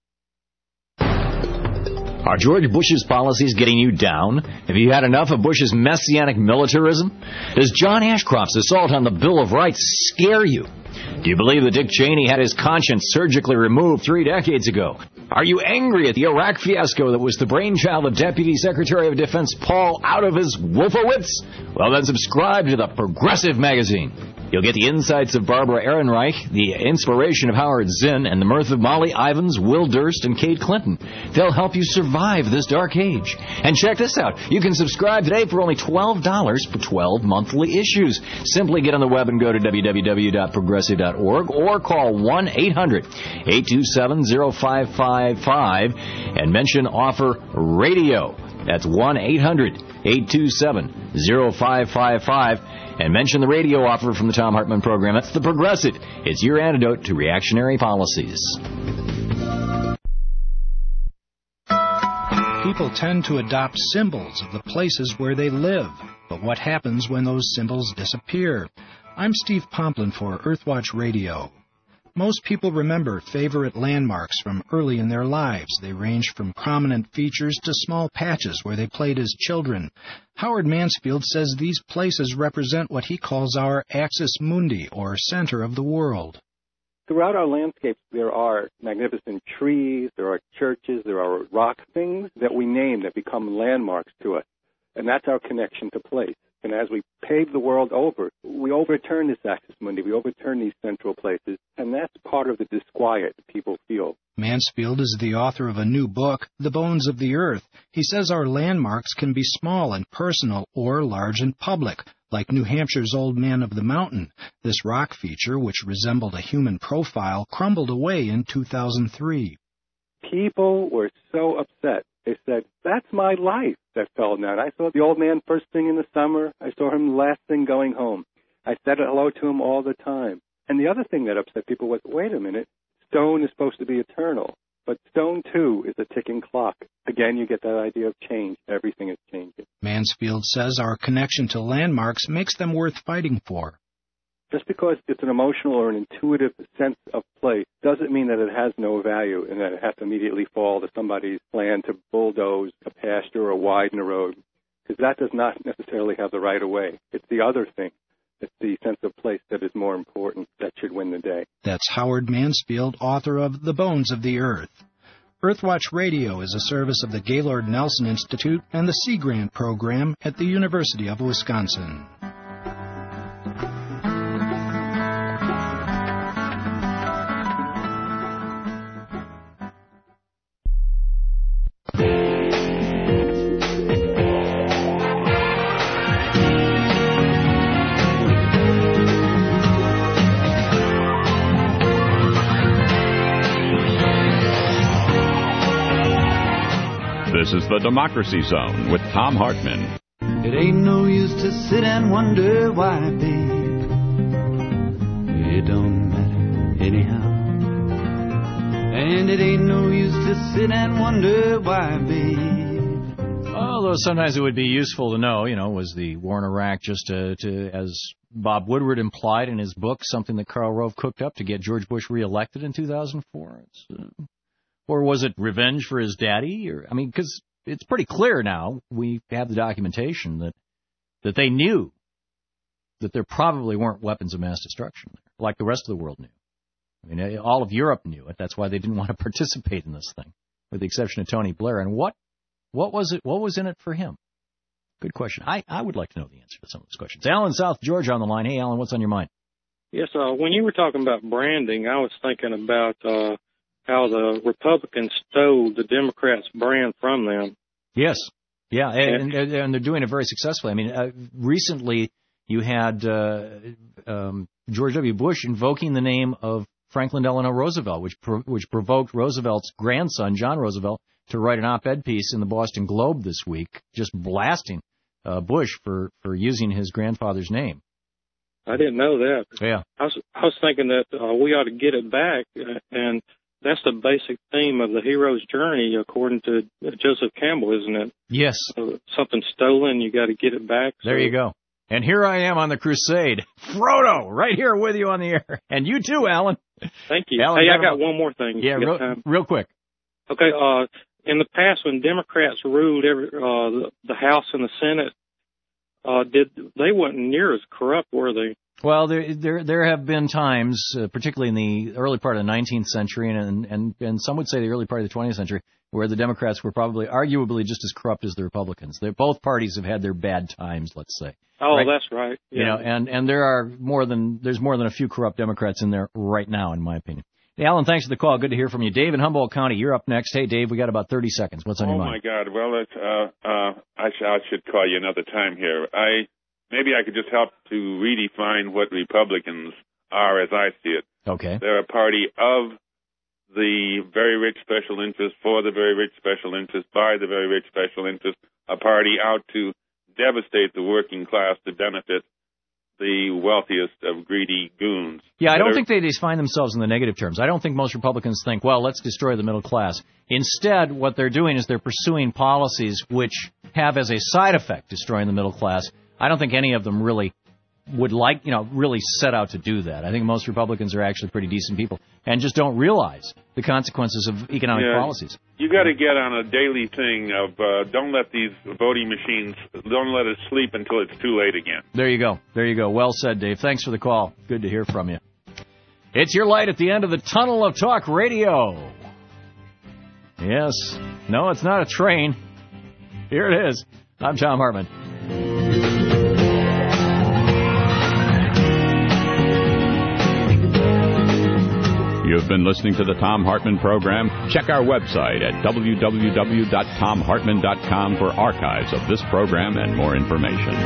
Are George Bush's policies getting you down? Have you had enough of Bush's messianic militarism? Does John Ashcroft's assault on the Bill of Rights scare you? Do you believe that Dick Cheney had his conscience surgically removed 3 decades ago? Are you angry at the Iraq fiasco that was the brainchild of Deputy Secretary of Defense Paul out of his Wolfowitz? Well, then subscribe to the Progressive Magazine. You'll get the insights of Barbara Ehrenreich, the inspiration of Howard Zinn, and the mirth of Molly Ivins, Will Durst, and Kate Clinton. They'll help you survive this dark age. And check this out. You can subscribe today for only $12 for 12 monthly issues. Simply get on the web and go to www.progressive.org or call 1-800-827-0555 and mention offer radio. That's 1-800-827-0555. And mention the radio offer from the Thom Hartmann program. That's the Progressive. It's your antidote to reactionary policies. People tend to adopt symbols of the places where they live. But what happens when those symbols disappear? I'm Steve Pomplin for Earthwatch Radio. Most people remember favorite landmarks from early in their lives. They range from prominent features to small patches where they played as children. Howard Mansfield says these places represent what he calls our axis mundi, or center of the world. Throughout our landscapes, there are magnificent trees, there are churches, there are rock things that we name that become landmarks to us. And that's our connection to place. And as we pave the world over, we overturn this axis mundi, we overturn these central places, and that's part of the disquiet people feel. Mansfield is the author of a new book, The Bones of the Earth. He says our landmarks can be small and personal or large and public, like New Hampshire's Old Man of the Mountain. This rock feature, which resembled a human profile, crumbled away in 2003. People were so upset. They said, that's my life that fell down. I saw the old man first thing in the summer. I saw him last thing going home. I said hello to him all the time. And the other thing that upset people was, wait a minute, stone is supposed to be eternal. But stone, too, is a ticking clock. Again, you get that idea of change. Everything is changing. Mansfield says our connection to landmarks makes them worth fighting for. Just because it's an emotional or an intuitive sense of place doesn't mean that it has no value and that it has to immediately fall to somebody's plan to bulldoze a pasture or widen a road, because that does not necessarily have the right of way. It's the other thing. It's the sense of place that is more important that should win the day. That's Howard Mansfield, author of The Bones of the Earth. Earthwatch Radio is a service of the Gaylord Nelson Institute and the Sea Grant program at the University of Wisconsin. This is the Democracy Zone with Thom Hartmann. It ain't no use to sit and wonder why, babe. It don't matter anyhow. And it ain't no use to sit and wonder why, babe. Although sometimes it would be useful to know, was the war in Iraq just to as Bob Woodward implied in his book, something that Karl Rove cooked up to get George Bush reelected in 2004? Or was it revenge for his daddy? Because it's pretty clear now, we have the documentation that they knew that there probably weren't weapons of mass destruction there, like the rest of the world knew. All of Europe knew it. That's why they didn't want to participate in this thing, with the exception of Tony Blair. And what was it? What was in it for him? Good question. I would like to know the answer to some of those questions. Alan, South Georgia on the line. Hey, Alan, what's on your mind? Yes, when you were talking about branding, I was thinking about how the Republicans stole the Democrats' brand from them. Yes. Yeah, and they're doing it very successfully. Recently you had George W. Bush invoking the name of Franklin Delano Roosevelt, which provoked Roosevelt's grandson, John Roosevelt, to write an op-ed piece in the Boston Globe this week, just blasting Bush for using his grandfather's name. I didn't know that. Yeah. I was thinking that we ought to get it back and that's the basic theme of the hero's journey, according to Joseph Campbell, isn't it? Yes. Something stolen, you got to get it back. There you go. And here I am on the crusade. Frodo, right here with you on the air. And you too, Alan. Thank you. Alan, hey, I got one more thing. Yeah, real quick. Okay, in the past when Democrats ruled the House and the Senate, they weren't near as corrupt, were they? Well, there have been times, particularly in the early part of the 19th century and some would say the early part of the 20th century, where the Democrats were probably arguably just as corrupt as the Republicans. Both parties have had their bad times, let's say. Oh, right? That's right. Yeah. You know, and there's more than a few corrupt Democrats in there right now, in my opinion. Hey, Alan, thanks for the call. Good to hear from you. Dave in Humboldt County, you're up next. Hey, Dave, we got about 30 seconds. What's on your mind? Oh, my God. Well, I should call you another time here. Maybe I could just help to redefine what Republicans are as I see it. Okay. They're a party of the very rich special interest, for the very rich special interest, by the very rich special interest, a party out to devastate the working class to benefit the wealthiest of greedy goons. Yeah, I don't think they define themselves in the negative terms. I don't think most Republicans think, well, let's destroy the middle class. Instead, what they're doing is they're pursuing policies which have as a side effect destroying the middle class. I don't think any of them really would really set out to do that. I think most Republicans are actually pretty decent people and just don't realize the consequences of economic policies. You got to get on a daily thing of don't let these voting machines, don't let it sleep until it's too late again. There you go. There you go. Well said, Dave. Thanks for the call. Good to hear from you. It's your light at the end of the tunnel of talk radio. Yes. No, it's not a train. Here it is. I'm Tom Hartman. You've been listening to the Tom Hartman Program. Check our website at www.tomhartman.com for archives of this program and more information.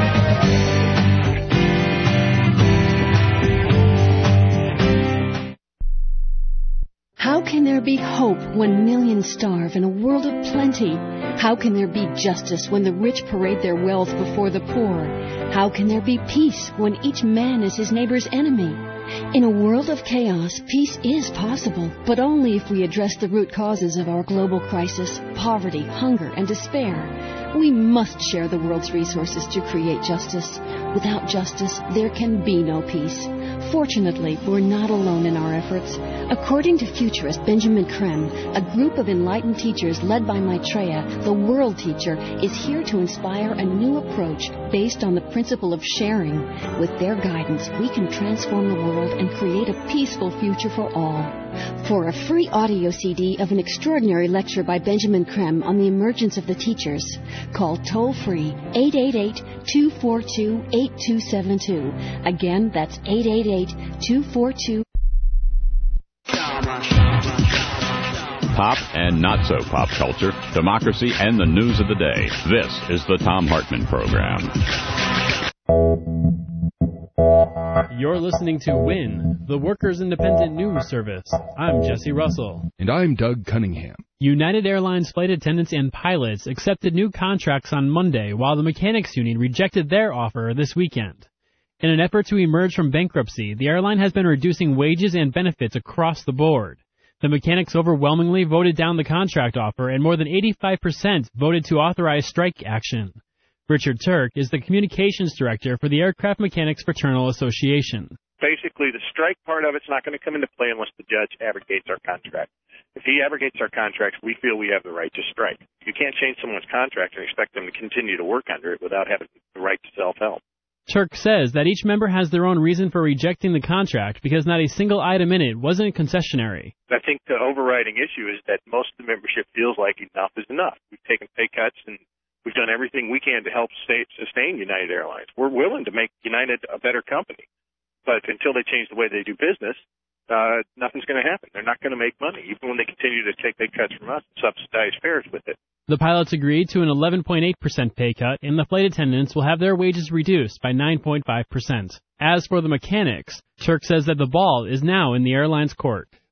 How can there be hope when millions starve in a world of plenty? How can there be justice when the rich parade their wealth before the poor? How can there be peace when each man is his neighbor's enemy? In a world of chaos, peace is possible, but only if we address the root causes of our global crisis, poverty, hunger, and despair. We must share the world's resources to create justice. Without justice, there can be no peace. Fortunately, we're not alone in our efforts. According to futurist Benjamin Creme, a group of enlightened teachers led by Maitreya, the world teacher, is here to inspire a new approach based on the principle of sharing. With their guidance, we can transform the world and create a peaceful future for all. For a free audio CD of an extraordinary lecture by Benjamin Creme on the emergence of the teachers, call toll-free 888-242-8272. Again, that's 888-242. Pop and not so pop culture, democracy, and the news of the day. This is the Tom Hartman Program. You're listening to WIN, the Workers' Independent News Service. I'm Jesse Russell. And I'm Doug Cunningham. United Airlines flight attendants and pilots accepted new contracts on Monday, while the mechanics union rejected their offer this weekend. In an effort to emerge from bankruptcy, the airline has been reducing wages and benefits across the board. The mechanics overwhelmingly voted down the contract offer, and more than 85% voted to authorize strike action. Richard Turk is the communications director for the Aircraft Mechanics Fraternal Association. Basically, the strike part of it's not going to come into play unless the judge abrogates our contract. If he abrogates our contracts, we feel we have the right to strike. You can't change someone's contract and expect them to continue to work under it without having the right to self-help. Turk says that each member has their own reason for rejecting the contract because not a single item in it wasn't concessionary. I think the overriding issue is that most of the membership feels like enough is enough. We've taken pay cuts and we've done everything we can to help sustain United Airlines. We're willing to make United a better company. But until they change the way they do business, nothing's going to happen. They're not going to make money, even when they continue to take pay cuts from us and subsidize fares with it. The pilots agreed to an 11.8% pay cut, and the flight attendants will have their wages reduced by 9.5%. As for the mechanics, Turk says that the ball is now in the airline's court.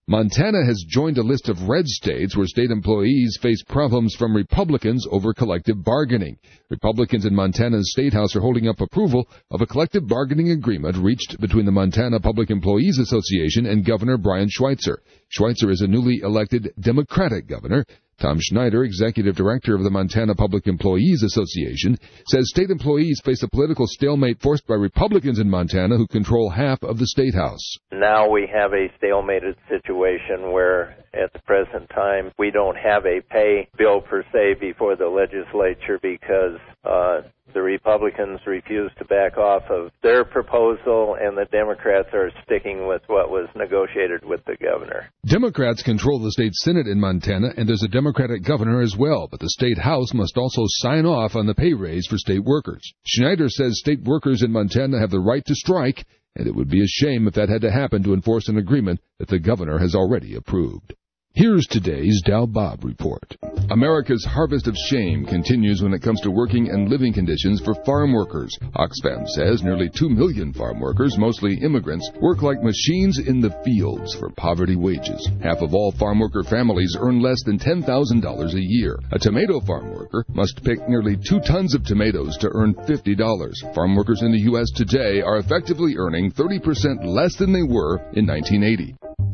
Montana has joined a list of red states where state employees face problems from Republicans over collective bargaining. Republicans in Montana's State House are holding up approval of a collective bargaining agreement reached between the Montana Public Employees Association and Governor Brian Schweitzer. Schweitzer is a newly elected Democratic governor. Tom Schneider, executive director of the Montana Public Employees Association, says state employees face a political stalemate forced by Republicans in Montana who control half of the State House. Now we have a stalemated situation where at the present time we don't have a pay bill per se before the legislature because the Republicans refuse to back off of their proposal, and the Democrats are sticking with what was negotiated with the governor. Democrats control the state Senate in Montana, and there's a Democratic governor as well, but the State House must also sign off on the pay raise for state workers. Schneider says state workers in Montana have the right to strike, and it would be a shame if that had to happen to enforce an agreement that the governor has already approved. Here's today's Dow Bob Report. America's harvest of shame continues when it comes to working and living conditions for farm workers. Oxfam says nearly 2 million farm workers, mostly immigrants, work like machines in the fields for poverty wages. Half of all farm worker families earn less than $10,000 a year. A tomato farm worker must pick nearly 2 tons of tomatoes to earn $50. Farm workers in the U.S. today are effectively earning 30% less than they were in 1980.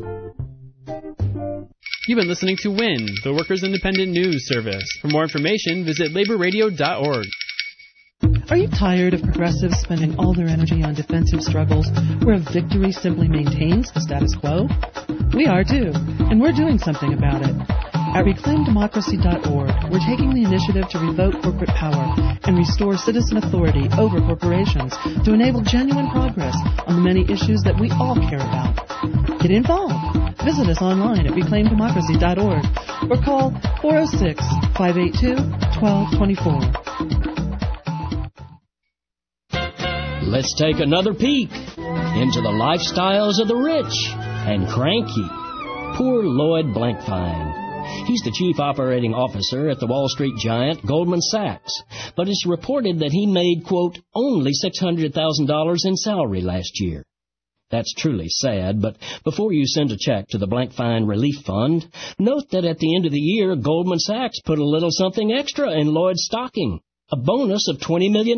You've been listening to WIN, the Workers' Independent News Service. For more information, visit laborradio.org. Are you tired of progressives spending all their energy on defensive struggles where victory simply maintains the status quo? We are too, and we're doing something about it. At ReclaimDemocracy.org, we're taking the initiative to revoke corporate power and restore citizen authority over corporations to enable genuine progress on the many issues that we all care about. Get involved. Visit us online at ReclaimDemocracy.org or call 406-582-1224. Let's take another peek into the lifestyles of the rich and cranky. Poor Lloyd Blankfein. He's the chief operating officer at the Wall Street giant Goldman Sachs, but it's reported that he made, quote, only $600,000 in salary last year. That's truly sad, but before you send a check to the Blankfein Relief Fund, note that at the end of the year, Goldman Sachs put a little something extra in Lloyd's stocking, a bonus of $20 million.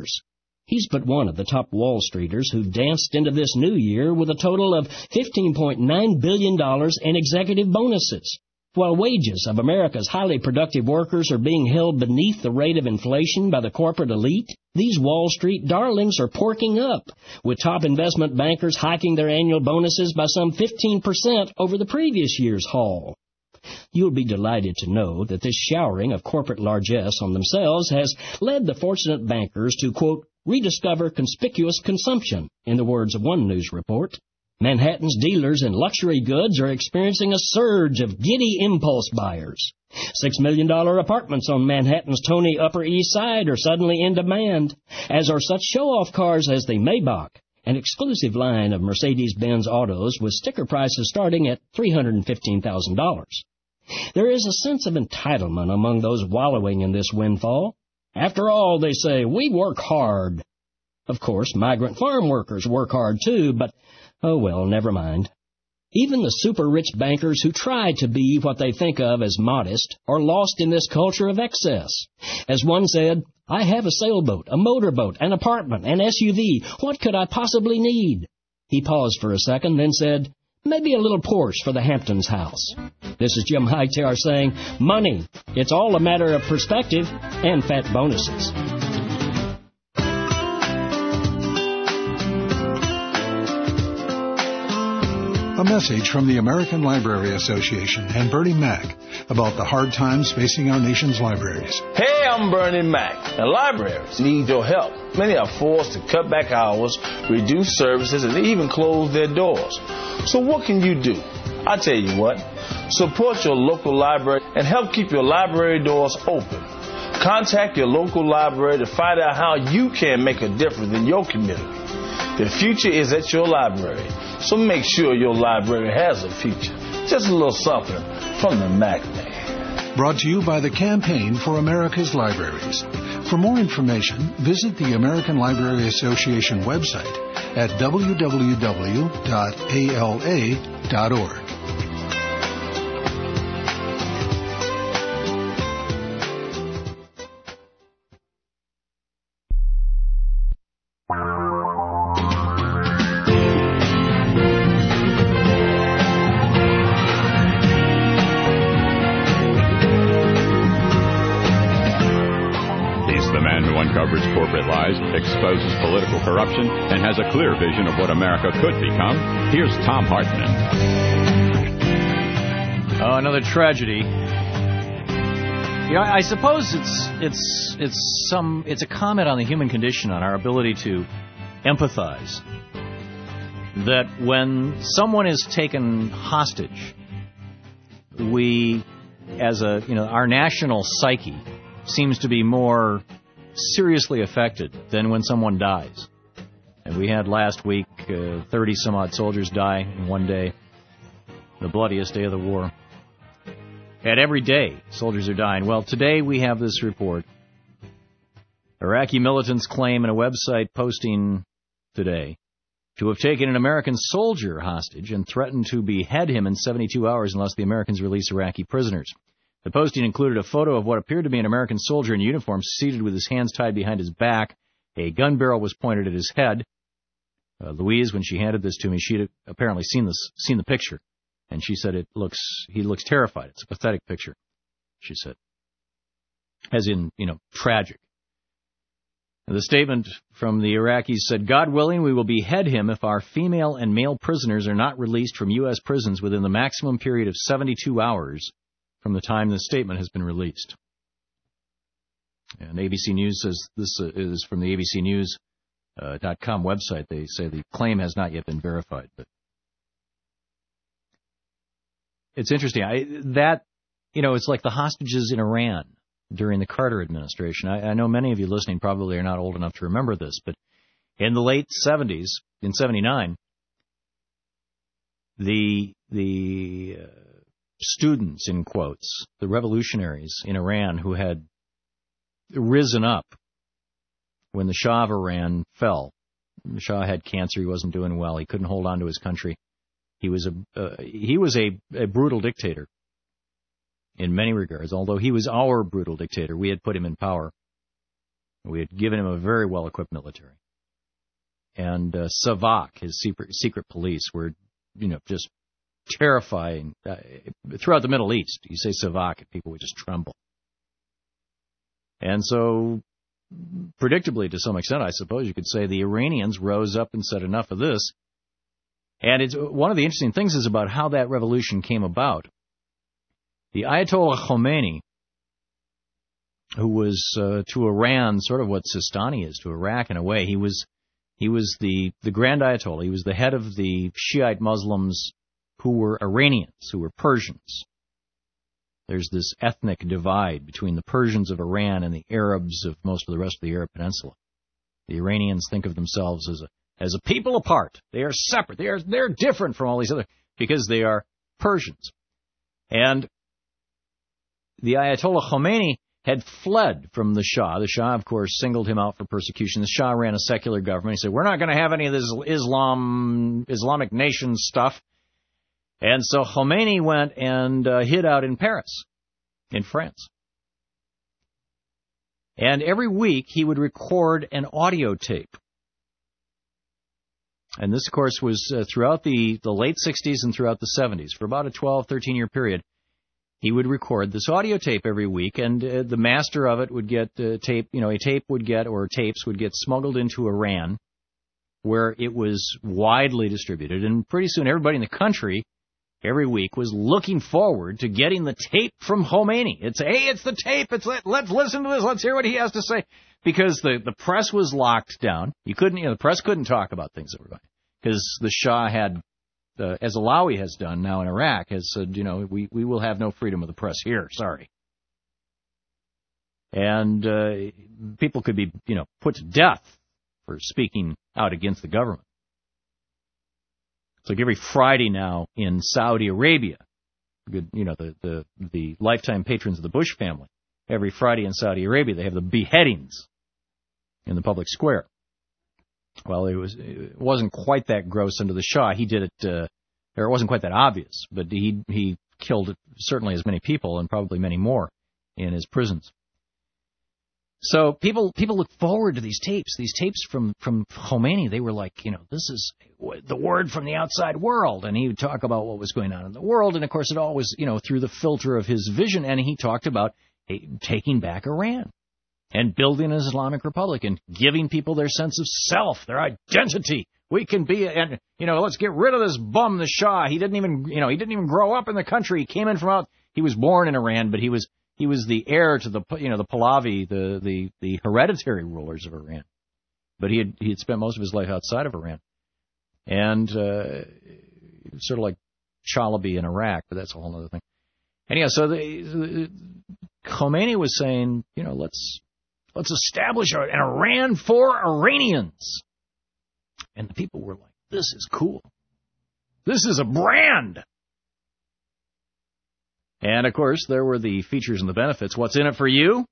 He's but one of the top Wall Streeters who danced into this new year with a total of $15.9 billion in executive bonuses. While wages of America's highly productive workers are being held beneath the rate of inflation by the corporate elite, these Wall Street darlings are porking up, with top investment bankers hiking their annual bonuses by some 15% over the previous year's haul. You'll be delighted to know that this showering of corporate largesse on themselves has led the fortunate bankers to, quote, rediscover conspicuous consumption, in the words of one news report. Manhattan's dealers in luxury goods are experiencing a surge of giddy impulse buyers. $6 million apartments on Manhattan's Tony Upper East Side are suddenly in demand, as are such show-off cars as the Maybach, an exclusive line of Mercedes-Benz autos with sticker prices starting at $315,000. There is a sense of entitlement among those wallowing in this windfall. After all, they say, we work hard. Of course, migrant farm workers work hard too, but oh well, never mind. Even the super-rich bankers who try to be what they think of as modest are lost in this culture of excess. As one said, I have a sailboat, a motorboat, an apartment, an SUV. What could I possibly need? He paused for a second, then said, maybe a little Porsche for the Hamptons house. This is Jim Hightower saying, money, it's all a matter of perspective and fat bonuses. A message from the American Library Association and Bernie Mac about the hard times facing our nation's libraries. Hey, I'm Bernie Mac, and libraries need your help. Many are forced to cut back hours, reduce services, and even close their doors. So what can you do? I tell you what, support your local library and help keep your library doors open. Contact your local library to find out how you can make a difference in your community. The future is at your library, so make sure your library has a future. Just a little something from the Mac Man. Brought to you by the Campaign for America's Libraries. For more information, visit the American Library Association website at www.ala.org. uncovers corporate lies, exposes political corruption, and has a clear vision of what America could become. Here's Thom Hartmann. Another tragedy. You know, I suppose it's a comment on the human condition, on our ability to empathize. That when someone is taken hostage, we, as our national psyche seems to be more seriously affected than when someone dies. And we had last week 30-some-odd soldiers die in one day, the bloodiest day of the war. And every day, soldiers are dying. Well, today we have this report. Iraqi militants claim in a website posting today to have taken an American soldier hostage and threatened to behead him in 72 hours unless the Americans release Iraqi prisoners. The posting included a photo of what appeared to be an American soldier in uniform seated with his hands tied behind his back. A gun barrel was pointed at his head. Louise, when she handed this to me, she'd apparently seen the picture. And she said he looks terrified. It's a pathetic picture, she said. As in, tragic. The statement from the Iraqis said, God willing, we will behead him if our female and male prisoners are not released from U.S. prisons within the maximum period of 72 hours from the time the statement has been released. And ABC News says, this is from the ABCnews.com website. They say the claim has not yet been verified. But it's interesting. It's like the hostages in Iran during the Carter administration. I know many of you listening probably are not old enough to remember this, but in the late 70s, in 79, the students, in quotes, the revolutionaries in Iran who had risen up when the Shah of Iran fell. The Shah had cancer. He wasn't doing well. He couldn't hold on to his country. He was a brutal dictator in many regards. Although he was our brutal dictator, we had put him in power. We had given him a very well-equipped military. And Savak, his secret police, were, just terrifying. Throughout the Middle East, you say Savak and people would just tremble. And so, predictably, to some extent, I suppose you could say the Iranians rose up and said, enough of this. And it's one of the interesting things is about how that revolution came about. The Ayatollah Khomeini, who was to Iran sort of what Sistani is to Iraq in a way, he was the Grand Ayatollah. He was the head of the Shiite Muslims who were Iranians, who were Persians. There's this ethnic divide between the Persians of Iran and the Arabs of most of the rest of the Arab Peninsula. The Iranians think of themselves as a people apart. They are separate. They're different from all these other, because they are Persians. And the Ayatollah Khomeini had fled from the Shah. The Shah, of course, singled him out for persecution. The Shah ran a secular government. He said, we're not going to have any of this Islamic nation stuff. And so Khomeini went and hid out in Paris, in France. And every week he would record an audio tape. And this, of course, was throughout the late 60s and throughout the 70s. For about a 12, 13-year period, he would record this audio tape every week, and the master of it would get tapes would get smuggled into Iran, where it was widely distributed. And pretty soon everybody in the country every week was looking forward to getting the tape from Khomeini. It's the tape. Let's listen to this. Let's hear what he has to say. Because the press was locked down. The press couldn't talk about things that were going on. Because the Shah had, as Alawi has done now in Iraq, has said, we will have no freedom of the press here. Sorry. And people could be, put to death for speaking out against the government. It's like every Friday now in Saudi Arabia, the lifetime patrons of the Bush family, every Friday in Saudi Arabia they have the beheadings in the public square. Well, it wasn't quite that gross under the Shah. He did it, or it wasn't quite that obvious, but he killed certainly as many people and probably many more in his prisons. So people look forward to these tapes. These tapes from Khomeini, they were like, this is the word from the outside world. And he would talk about what was going on in the world. And, of course, it always, through the filter of his vision. And he talked about taking back Iran. and building an Islamic Republic and giving people their sense of self, their identity. We can be, and let's get rid of this bum, the Shah. He didn't even grow up in the country. He came in he was born in Iran, but he was the heir to the Pahlavi, the hereditary rulers of Iran. But he had spent most of his life outside of Iran, and sort of like Chalabi in Iraq, but that's a whole other thing. Anyhow, so Khomeini was saying, let's establish an Iran for Iranians. And the people were like, this is cool. This is a brand. And, of course, there were the features and the benefits. What's in it for you?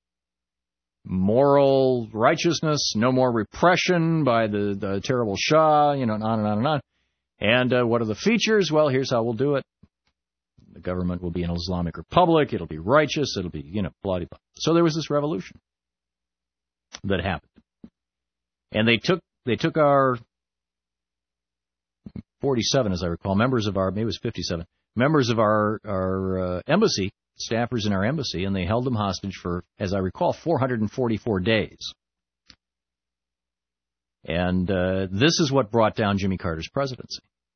Moral righteousness, no more repression by the terrible Shah, and on and on and on. And what are the features? Well, here's how we'll do it. The government will be an Islamic Republic. It'll be righteous. It'll be, blah, blah, blah. So there was this revolution that happened. And they took our 47, as I recall, maybe it was 57, members of our embassy, staffers in our embassy, and they held them hostage for, as I recall, 444 days. And this is what brought down Jimmy Carter's presidency.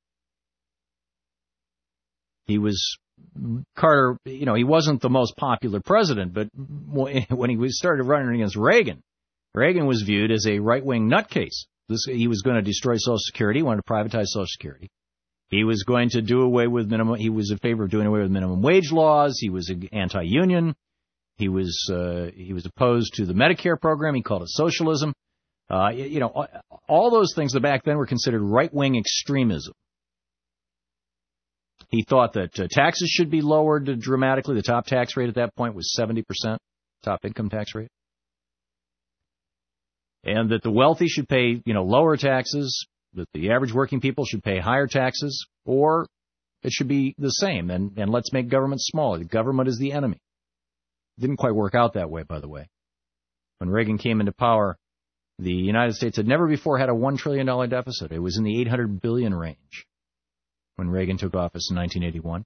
Carter, he wasn't the most popular president, but when he started running against Reagan was viewed as a right-wing nutcase. He was going to destroy Social Security, wanted to privatize Social Security. He was going to he was in favor of doing away with minimum wage laws. He was anti-union. He was opposed to the Medicare program. He called it socialism. All those things that back then were considered right-wing extremism. He thought that taxes should be lowered dramatically. The top tax rate at that point was 70%, top income tax rate. And that the wealthy should pay, lower taxes, that the average working people should pay higher taxes, or it should be the same, and let's make government smaller. The government is the enemy. It didn't quite work out that way, by the way. When Reagan came into power, the United States had never before had a $1 trillion deficit. It was in the $800 billion range when Reagan took office in 1981.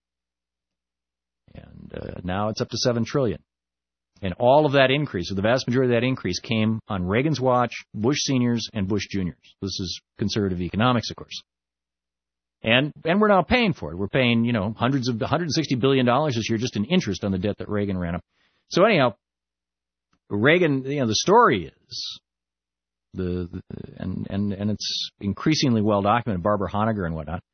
And now it's up to $7 trillion. And all of that increase, or the vast majority of that increase, came on Reagan's watch, Bush Seniors, and Bush Juniors. This is conservative economics, of course. And we're now paying for it. We're paying, $160 billion this year just in interest on the debt that Reagan ran up. So anyhow, Reagan, the story is, and it's increasingly well documented, Barbara Honegger and whatnot,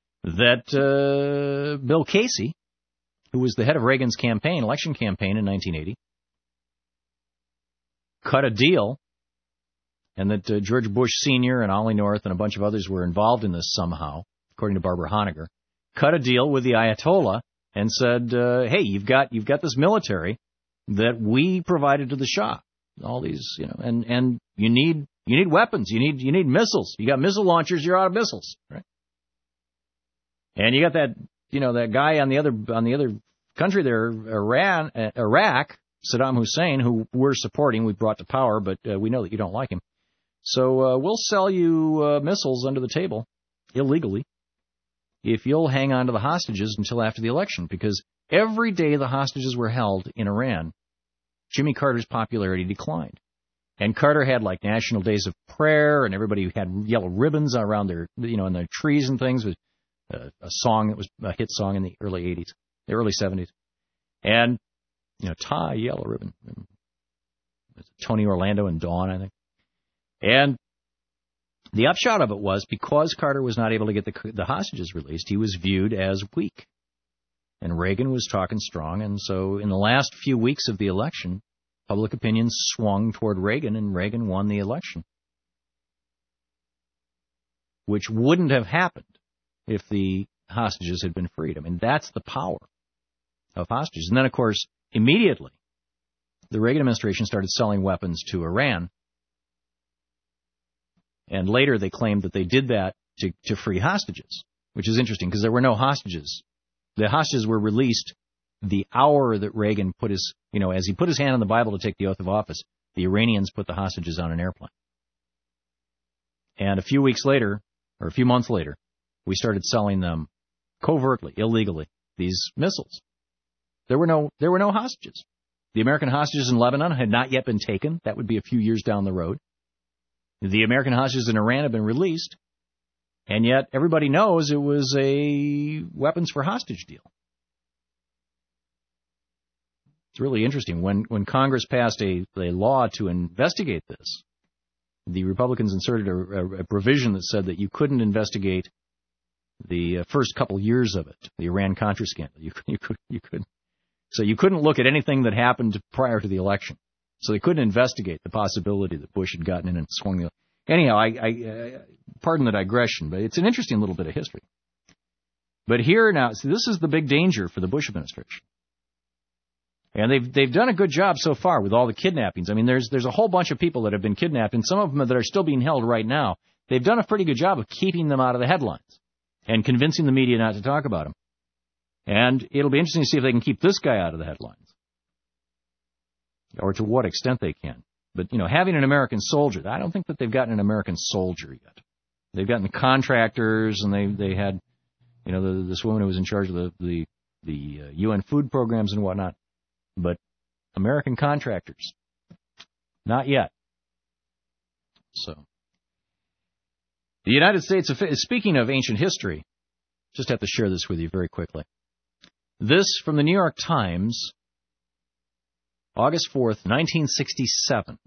that Bill Casey, who was the head of Reagan's election campaign in 1980, cut a deal, and that George Bush Sr. and Ollie North and a bunch of others were involved in this somehow, according to Barbara Honegger, cut a deal with the Ayatollah and said, hey, you've got this military that we provided to the Shah. All these, and you need weapons, you need missiles. You got missile launchers, you're out of missiles, right? And you got that guy on the other country there, Iraq, Saddam Hussein, who we're supporting, we brought to power, but we know that you don't like him. So we'll sell you missiles under the table, illegally, if you'll hang on to the hostages until after the election. Because every day the hostages were held in Iran, Jimmy Carter's popularity declined. And Carter had like national days of prayer, and everybody had yellow ribbons around their, in their trees and things, with a song that was a hit song in the early 80s, the early 70s. And tie yellow ribbon. Tony Orlando and Dawn, I think. And the upshot of it was, because Carter was not able to get the hostages released, he was viewed as weak. And Reagan was talking strong. And so in the last few weeks of the election, public opinion swung toward Reagan, and Reagan won the election. Which wouldn't have happened if the hostages had been freed. I mean, that's the power of hostages. And then, of course, immediately, the Reagan administration started selling weapons to Iran. And later they claimed that they did that to free hostages, which is interesting because there were no hostages. The hostages were released the hour that Reagan put his, as he put his hand on the Bible to take the oath of office, the Iranians put the hostages on an airplane. And a few weeks later, or a few months later, we started selling them covertly, illegally, these missiles. There were no hostages. The American hostages in Lebanon had not yet been taken. That would be a few years down the road. The American hostages in Iran have been released. And yet everybody knows it was a weapons for hostage deal. It's really interesting. When Congress passed a law to investigate this, the Republicans inserted a provision that said that you couldn't investigate the first couple years of it, the Iran-Contra scandal. You couldn't. So you couldn't look at anything that happened prior to the election. So they couldn't investigate the possibility that Bush had gotten in and swung the... Anyhow, I pardon the digression, but it's an interesting little bit of history. But here now, see, this is the big danger for the Bush administration. And they've done a good job so far with all the kidnappings. I mean, there's a whole bunch of people that have been kidnapped, and some of them that are still being held right now. They've done a pretty good job of keeping them out of the headlines and convincing the media not to talk about them. And it'll be interesting to see if they can keep this guy out of the headlines, or to what extent they can. But, you know, having an American soldier, I don't think that they've gotten an American soldier yet. They've gotten the contractors, and they had, you know, this woman who was in charge of the UN food programs and whatnot. But American contractors, not yet. So, the United States, speaking of ancient history, just have to share this with you very quickly. This from the New York Times, August 4th, 1967.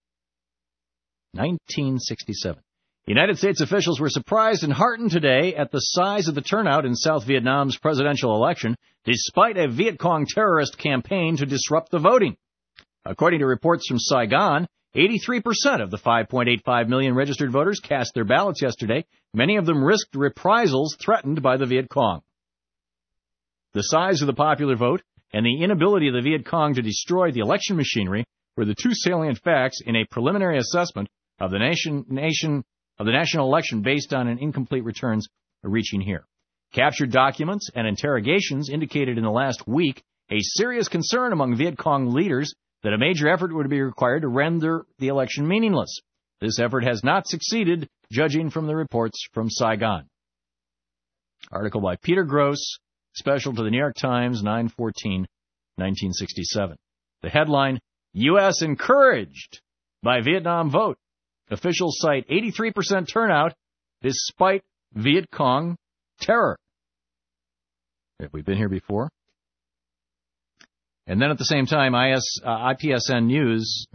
1967. United States officials were surprised and heartened today at the size of the turnout in South Vietnam's presidential election, despite a Viet Cong terrorist campaign to disrupt the voting. According to reports from Saigon, 83% of the 5.85 million registered voters cast their ballots yesterday. Many of them risked reprisals threatened by the Viet Cong. The size of the popular vote and the inability of the Viet Cong to destroy the election machinery were the two salient facts in a preliminary assessment of the national election based on an incomplete returns reaching here. Captured documents and interrogations indicated in the last week a serious concern among Viet Cong leaders that a major effort would be required to render the election meaningless. This effort has not succeeded, judging from the reports from Saigon. Article by Peter Gross, special to the New York Times, 9/14/1967. The headline, U.S. encouraged by Vietnam vote. Officials cite 83% turnout despite Viet Cong terror. Have we been here before? And then at the same time, IPS News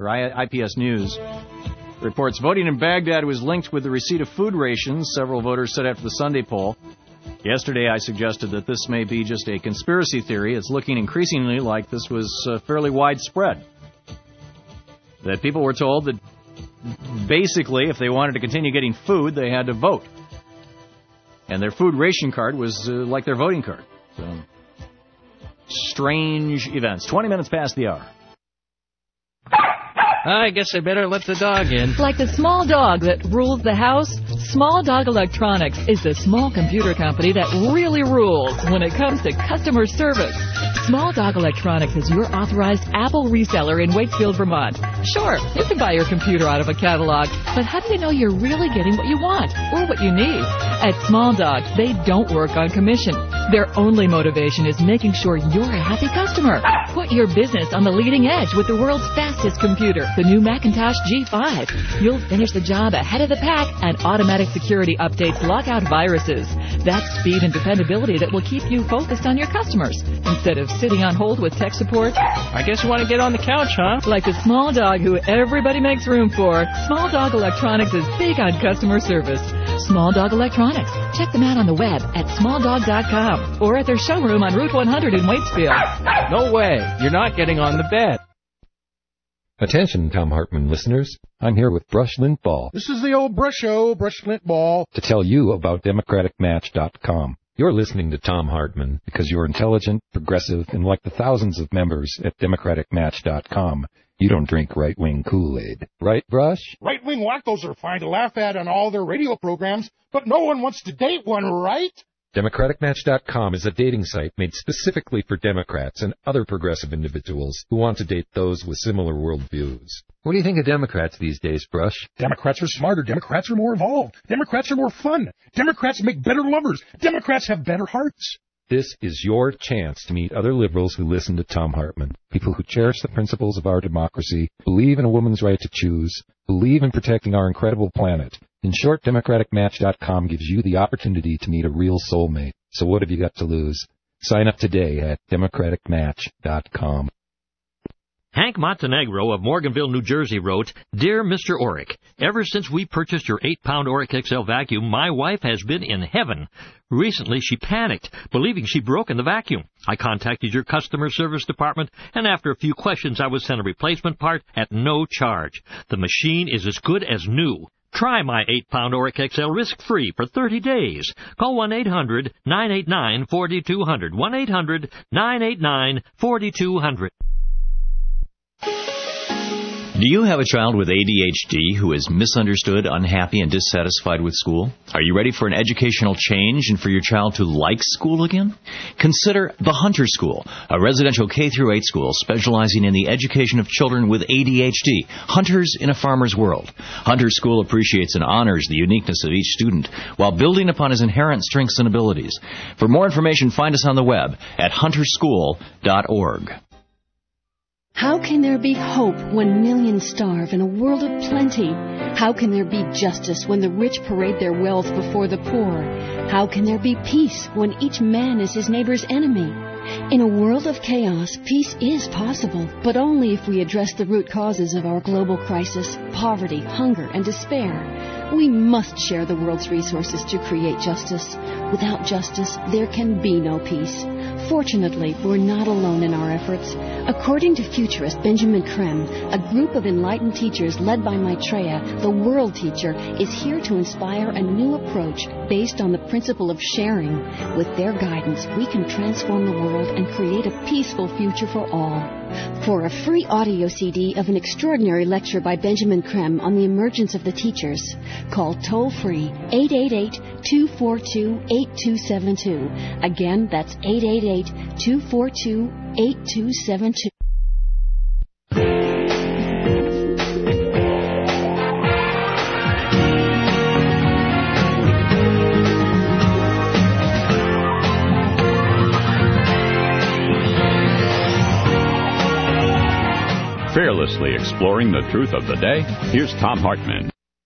reports voting in Baghdad was linked with the receipt of food rations, several voters said after the Sunday poll. Yesterday I suggested that this may be just a conspiracy theory. It's looking increasingly like this was fairly widespread. That people were told that basically, if they wanted to continue getting food, they had to vote. And their food ration card was like their voting card. So, strange events. 20 minutes past the hour. I guess I better let the dog in. Like the small dog that rules the house, Small Dog Electronics is the small computer company that really rules when it comes to customer service. Small Dog Electronics is your authorized Apple reseller in Wakefield, Vermont. Sure, you can buy your computer out of a catalog, but how do you know you're really getting what you want or what you need? At Small Dog, they don't work on commission. Their only motivation is making sure you're a happy customer. Put your business on the leading edge with the world's fastest computer, the new Macintosh G5. You'll finish the job ahead of the pack, and automatic security updates lock out viruses. That's speed and dependability that will keep you focused on your customers instead of sitting on hold with tech support. I guess you want to get on the couch, huh? Like the small dog who everybody makes room for, Small Dog Electronics is big on customer service. Small Dog Electronics. Check them out on the web at smalldog.com or at their showroom on Route 100 in Waitsfield. No way. You're not getting on the bed. Attention, Tom Hartman listeners. I'm here with Brush Lint Ball This is the old Brush Show, Brush Lint Ball. to tell you about DemocraticMatch.com. You're listening to Tom Hartman because you're intelligent, progressive, and like the thousands of members at DemocraticMatch.com, you don't drink right-wing Kool-Aid. Right, Brush? Right-wing wackos are fine to laugh at on all their radio programs, but no one wants to date one, right? DemocraticMatch.com is a dating site made specifically for Democrats and other progressive individuals who want to date those with similar worldviews. What do you think of Democrats these days, Brush? Democrats are smarter. Democrats are more evolved. Democrats are more fun. Democrats make better lovers. Democrats have better hearts. This is your chance to meet other liberals who listen to Thom Hartmann. People who cherish the principles of our democracy, believe in a woman's right to choose, believe in protecting our incredible planet. In short, DemocraticMatch.com gives you the opportunity to meet a real soulmate. So what have you got to lose? Sign up today at DemocraticMatch.com. Hank Montenegro of Morganville, New Jersey wrote, Dear Mr. Orrick, ever since we purchased your 8-pound Orrick XL vacuum, my wife has been in heaven. Recently, she panicked, believing she'd broken the vacuum. I contacted your customer service department, and after a few questions, I was sent a replacement part at no charge. The machine is as good as new. Try my 8-pound Orrick XL risk-free for 30 days. Call 1-800-989-4200. 1-800-989-4200. Do you have a child with ADHD who is misunderstood, unhappy, and dissatisfied with school? Are you ready for an educational change and for your child to like school again? Consider the Hunter School, a residential K-8 school specializing in the education of children with ADHD. Hunters in a farmer's world. Hunter School appreciates and honors the uniqueness of each student while building upon his inherent strengths and abilities. For more information, find us on the web at hunterschool.org. How can there be hope when millions starve in a world of plenty? How can there be justice when the rich parade their wealth before the poor? How can there be peace when each man is his neighbor's enemy? In a world of chaos, peace is possible, but only if we address the root causes of our global crisis, poverty, hunger, and despair. We must share the world's resources to create justice. Without justice, there can be no peace. Fortunately, we're not alone in our efforts. According to futurist Benjamin Creme, a group of enlightened teachers led by Maitreya, the world teacher, is here to inspire a new approach based on the principle of sharing. With their guidance, we can transform the world and create a peaceful future for all. For a free audio CD of an extraordinary lecture by Benjamin Creme on the emergence of the teachers, call toll-free 888-242-8272. Again, that's 888-242-8272. Fearlessly exploring the truth of the day, here's Thom Hartmann.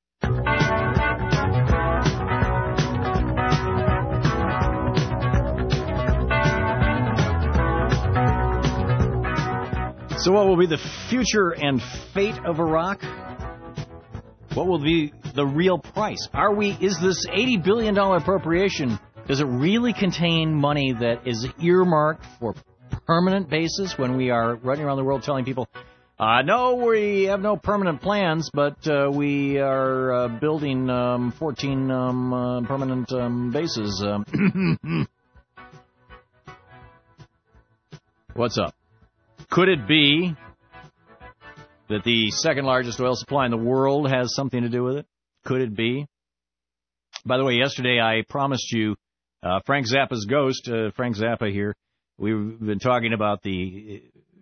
So what will be the future and fate of Iraq? What will be the real price? Is this $80 billion appropriation, does it really contain money that is earmarked for permanent basis when we are running around the world telling people, no, we have no permanent plans, but we are building 14 permanent bases. What's up? Could it be that the second largest oil supply in the world has something to do with it? Could it be? By the way, yesterday I promised you Frank Zappa's ghost, Frank Zappa here. We've been talking about the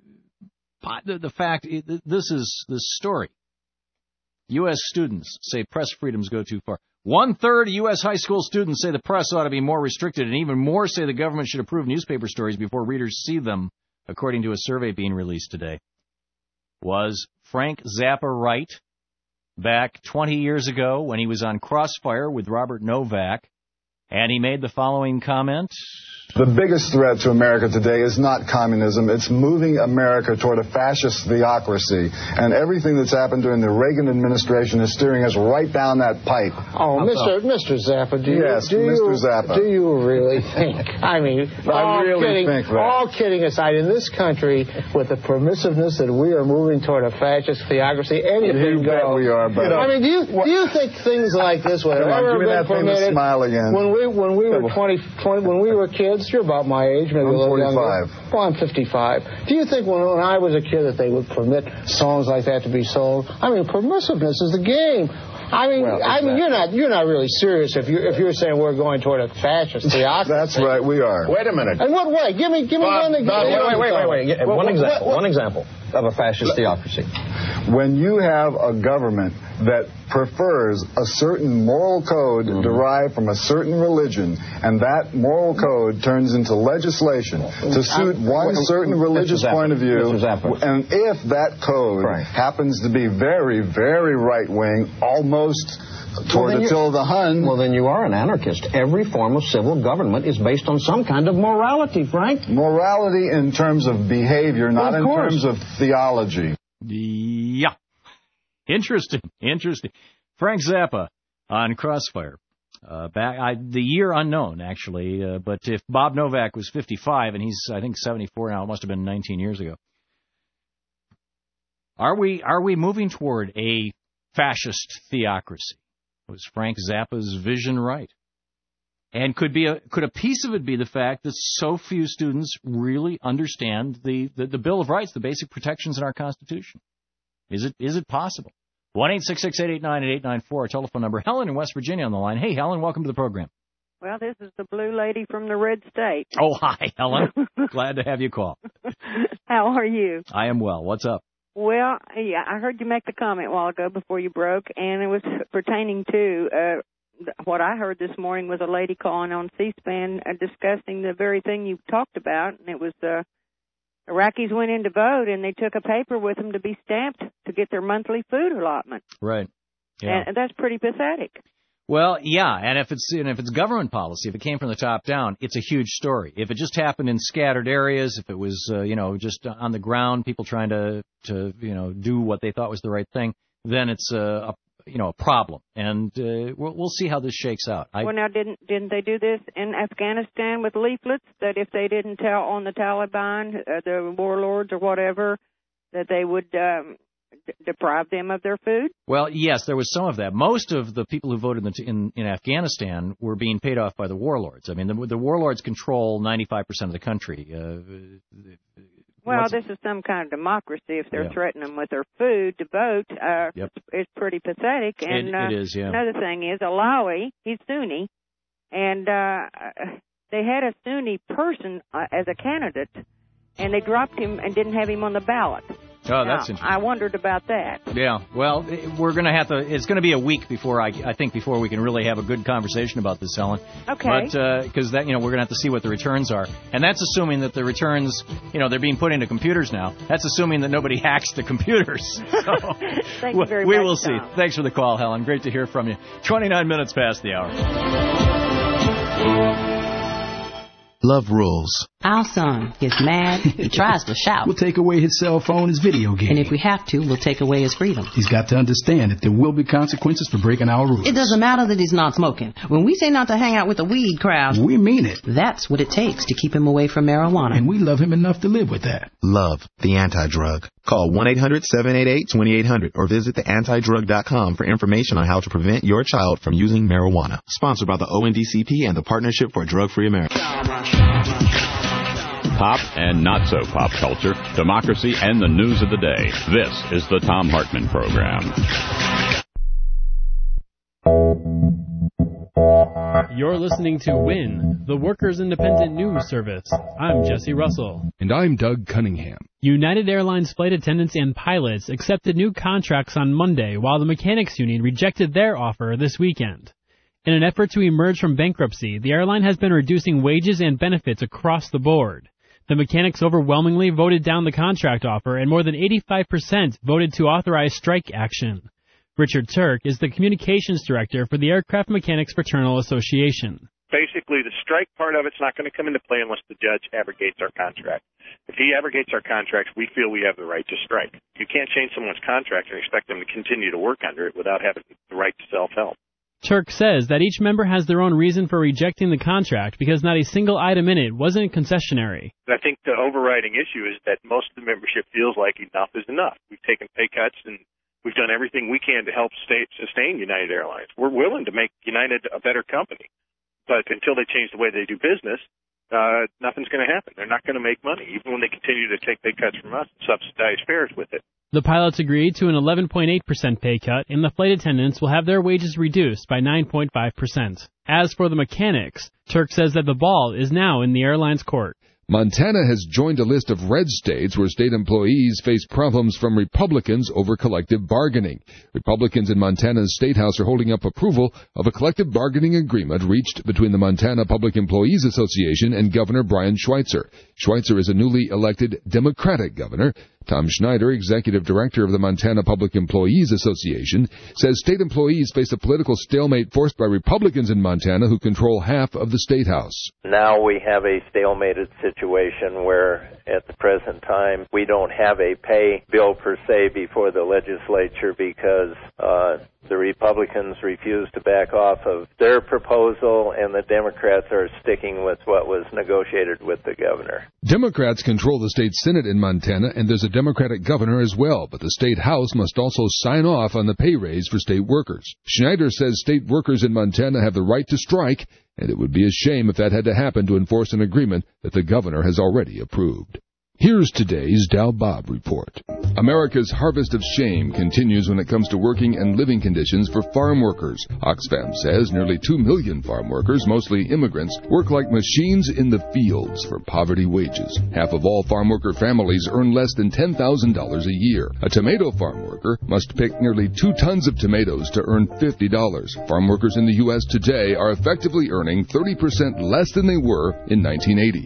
fact, this story. U.S. students say press freedoms go too far. 1/3 of U.S. high school students say the press ought to be more restricted, and even more say the government should approve newspaper stories before readers see them, according to a survey being released today. Was Frank Zappa right back 20 years ago when he was on Crossfire with Robert Novak, and he made the following comment? The biggest threat to America today is not communism. It's moving America toward a fascist theocracy. And everything that's happened during the Reagan administration is steering us right down that pipe. Oh, Mr. Zappa, do you really think? I mean, all kidding aside, in this country, with the permissiveness that we are moving toward a fascist theocracy, anything goes. We are, but I mean, do you think things like this would have ever been permitted? Smile again. When we were when we were kids, you're about my age, maybe I'm a little 45. younger. Well, I'm 55. Do you think when I was a kid that they would permit songs like that to be sold? I mean, permissiveness is the game. I mean, you're not really serious if you're saying we're going toward a fascist theocracy. That's right, we are. Wait a minute. In what way? Give me one example. Wait. One example. of a fascist theocracy? When you have a government that prefers a certain moral code derived from a certain religion, and that moral code turns into legislation to suit one certain religious point of view, and if that code happens to be very, very right-wing, almost toward Attila the Hun... Well, then you are an anarchist. Every form of civil government is based on some kind of morality, Frank. Morality in terms of behavior, not in terms of theology. Yeah. Interesting. Frank Zappa on Crossfire. The year unknown, actually. But if Bob Novak was 55 and he's, I think, 74 now, it must have been 19 years ago. Are we moving toward a fascist theocracy? Was Frank Zappa's vision right? And could a piece of it be the fact that so few students really understand the Bill of Rights, the basic protections in our Constitution? Is it possible? 1-866-889-8894, our telephone number. Helen in West Virginia on the line. Hey, Helen, welcome to the program. Well, this is the blue lady from the red state. Oh, hi, Helen. Glad to have you call. How are you? I am well. What's up? Well, yeah, I heard you make the comment a while ago before you broke, and it was pertaining to what I heard this morning was a lady calling on C-SPAN discussing the very thing you talked about, and it was Iraqis went in to vote, and they took a paper with them to be stamped to get their monthly food allotment. Right. Yeah. And that's pretty pathetic. Well, yeah, and if it's government policy, if it came from the top down, it's a huge story. If it just happened in scattered areas, if it was just on the ground, people trying to do what they thought was the right thing, then it's a problem. And we'll see how this shakes out. Well, now didn't they do this in Afghanistan with leaflets that if they didn't tell on the Taliban, the warlords or whatever, that they would deprive them of their food? Well, yes, there was some of that. Most of the people who voted in Afghanistan were being paid off by the warlords. I mean, the warlords control 95% of the country. Well, this is some kind of democracy. If they're threatening them with their food to vote, it's pretty pathetic. And it is, yeah. Another thing is, Alawi, he's Sunni, and they had a Sunni person as a candidate, and they dropped him and didn't have him on the ballot. Oh, that's interesting. I wondered about that. Yeah, well, we're going to have to, it's going to be a week before before we can really have a good conversation about this, Helen. Okay. But, because we're going to have to see what the returns are. And that's assuming that the returns, they're being put into computers now. That's assuming that nobody hacks the computers. So, Thank you very much, we will see. Tom. Thanks for the call, Helen. Great to hear from you. 29 minutes past the hour. Love rules. Our son gets mad. He tries to shout. We'll take away his cell phone, his video game. And if we have to, we'll take away his freedom. He's got to understand that there will be consequences for breaking our rules. It doesn't matter that he's not smoking. When we say not to hang out with the weed crowd, we mean it. That's what it takes to keep him away from marijuana. And we love him enough to live with that. Love, the anti-drug. Call 1-800-788-2800 or visit theantidrug.com for information on how to prevent your child from using marijuana. Sponsored by the ONDCP and the Partnership for Drug-Free America. Pop and not so pop culture, democracy, and the news of the day. This is the Thom Hartmann Program. You're listening to WIN, the Workers' Independent News Service. I'm Jesse Russell. And I'm Doug Cunningham. United Airlines flight attendants and pilots accepted new contracts on Monday, while the mechanics union rejected their offer this weekend. In an effort to emerge from bankruptcy, the airline has been reducing wages and benefits across the board. The mechanics overwhelmingly voted down the contract offer, and more than 85% voted to authorize strike action. Richard Turk is the communications director for the Aircraft Mechanics Fraternal Association. Basically, the strike part of it's not going to come into play unless the judge abrogates our contract. If he abrogates our contracts, we feel we have the right to strike. You can't change someone's contract and expect them to continue to work under it without having the right to self-help. Turk says that each member has their own reason for rejecting the contract because not a single item in it wasn't concessionary. I think the overriding issue is that most of the membership feels like enough is enough. We've taken pay cuts and we've done everything we can to help sustain United Airlines. We're willing to make United a better company, but until they change the way they do business, nothing's going to happen. They're not going to make money, even when they continue to take pay cuts from us and subsidize fares with it. The pilots agreed to an 11.8% pay cut, and the flight attendants will have their wages reduced by 9.5%. As for the mechanics, Turk says that the ball is now in the airline's court. Montana has joined a list of red states where state employees face problems from Republicans over collective bargaining. Republicans in Montana's State House are holding up approval of a collective bargaining agreement reached between the Montana Public Employees Association and Governor Brian Schweitzer. Schweitzer is a newly elected Democratic governor. Tom Schneider, executive director of the Montana Public Employees Association, says state employees face a political stalemate forced by Republicans in Montana who control half of the State House. Now we have a stalemated situation where at the present time we don't have a pay bill per se before the legislature because the Republicans refuse to back off of their proposal and the Democrats are sticking with what was negotiated with the governor. Democrats control the state Senate in Montana, and there's a Democratic governor as well, but the State House must also sign off on the pay raise for state workers. Schneider says state workers in Montana have the right to strike, and it would be a shame if that had to happen to enforce an agreement that the governor has already approved. Here's today's Dow Bob Report. America's harvest of shame continues when it comes to working and living conditions for farm workers. Oxfam says nearly 2 million farm workers, mostly immigrants, work like machines in the fields for poverty wages. Half of all farm worker families earn less than $10,000 a year. A tomato farm worker must pick nearly 2 tons of tomatoes to earn $50. Farm workers in the U.S. today are effectively earning 30% less than they were in 1980.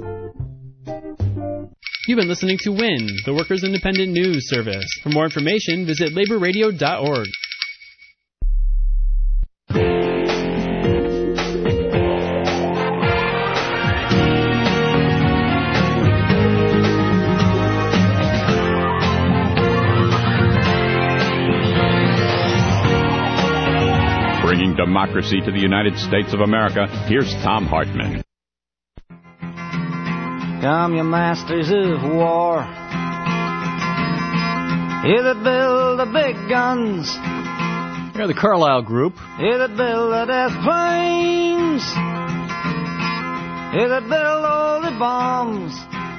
You've been listening to WIN, the Workers' Independent News Service. For more information, visit laborradio.org. Bringing democracy to the United States of America, here's Tom Hartman. Come, you masters of war, you that build the big guns, You're the Carlyle Group. You that build the death planes, you that build all the bombs,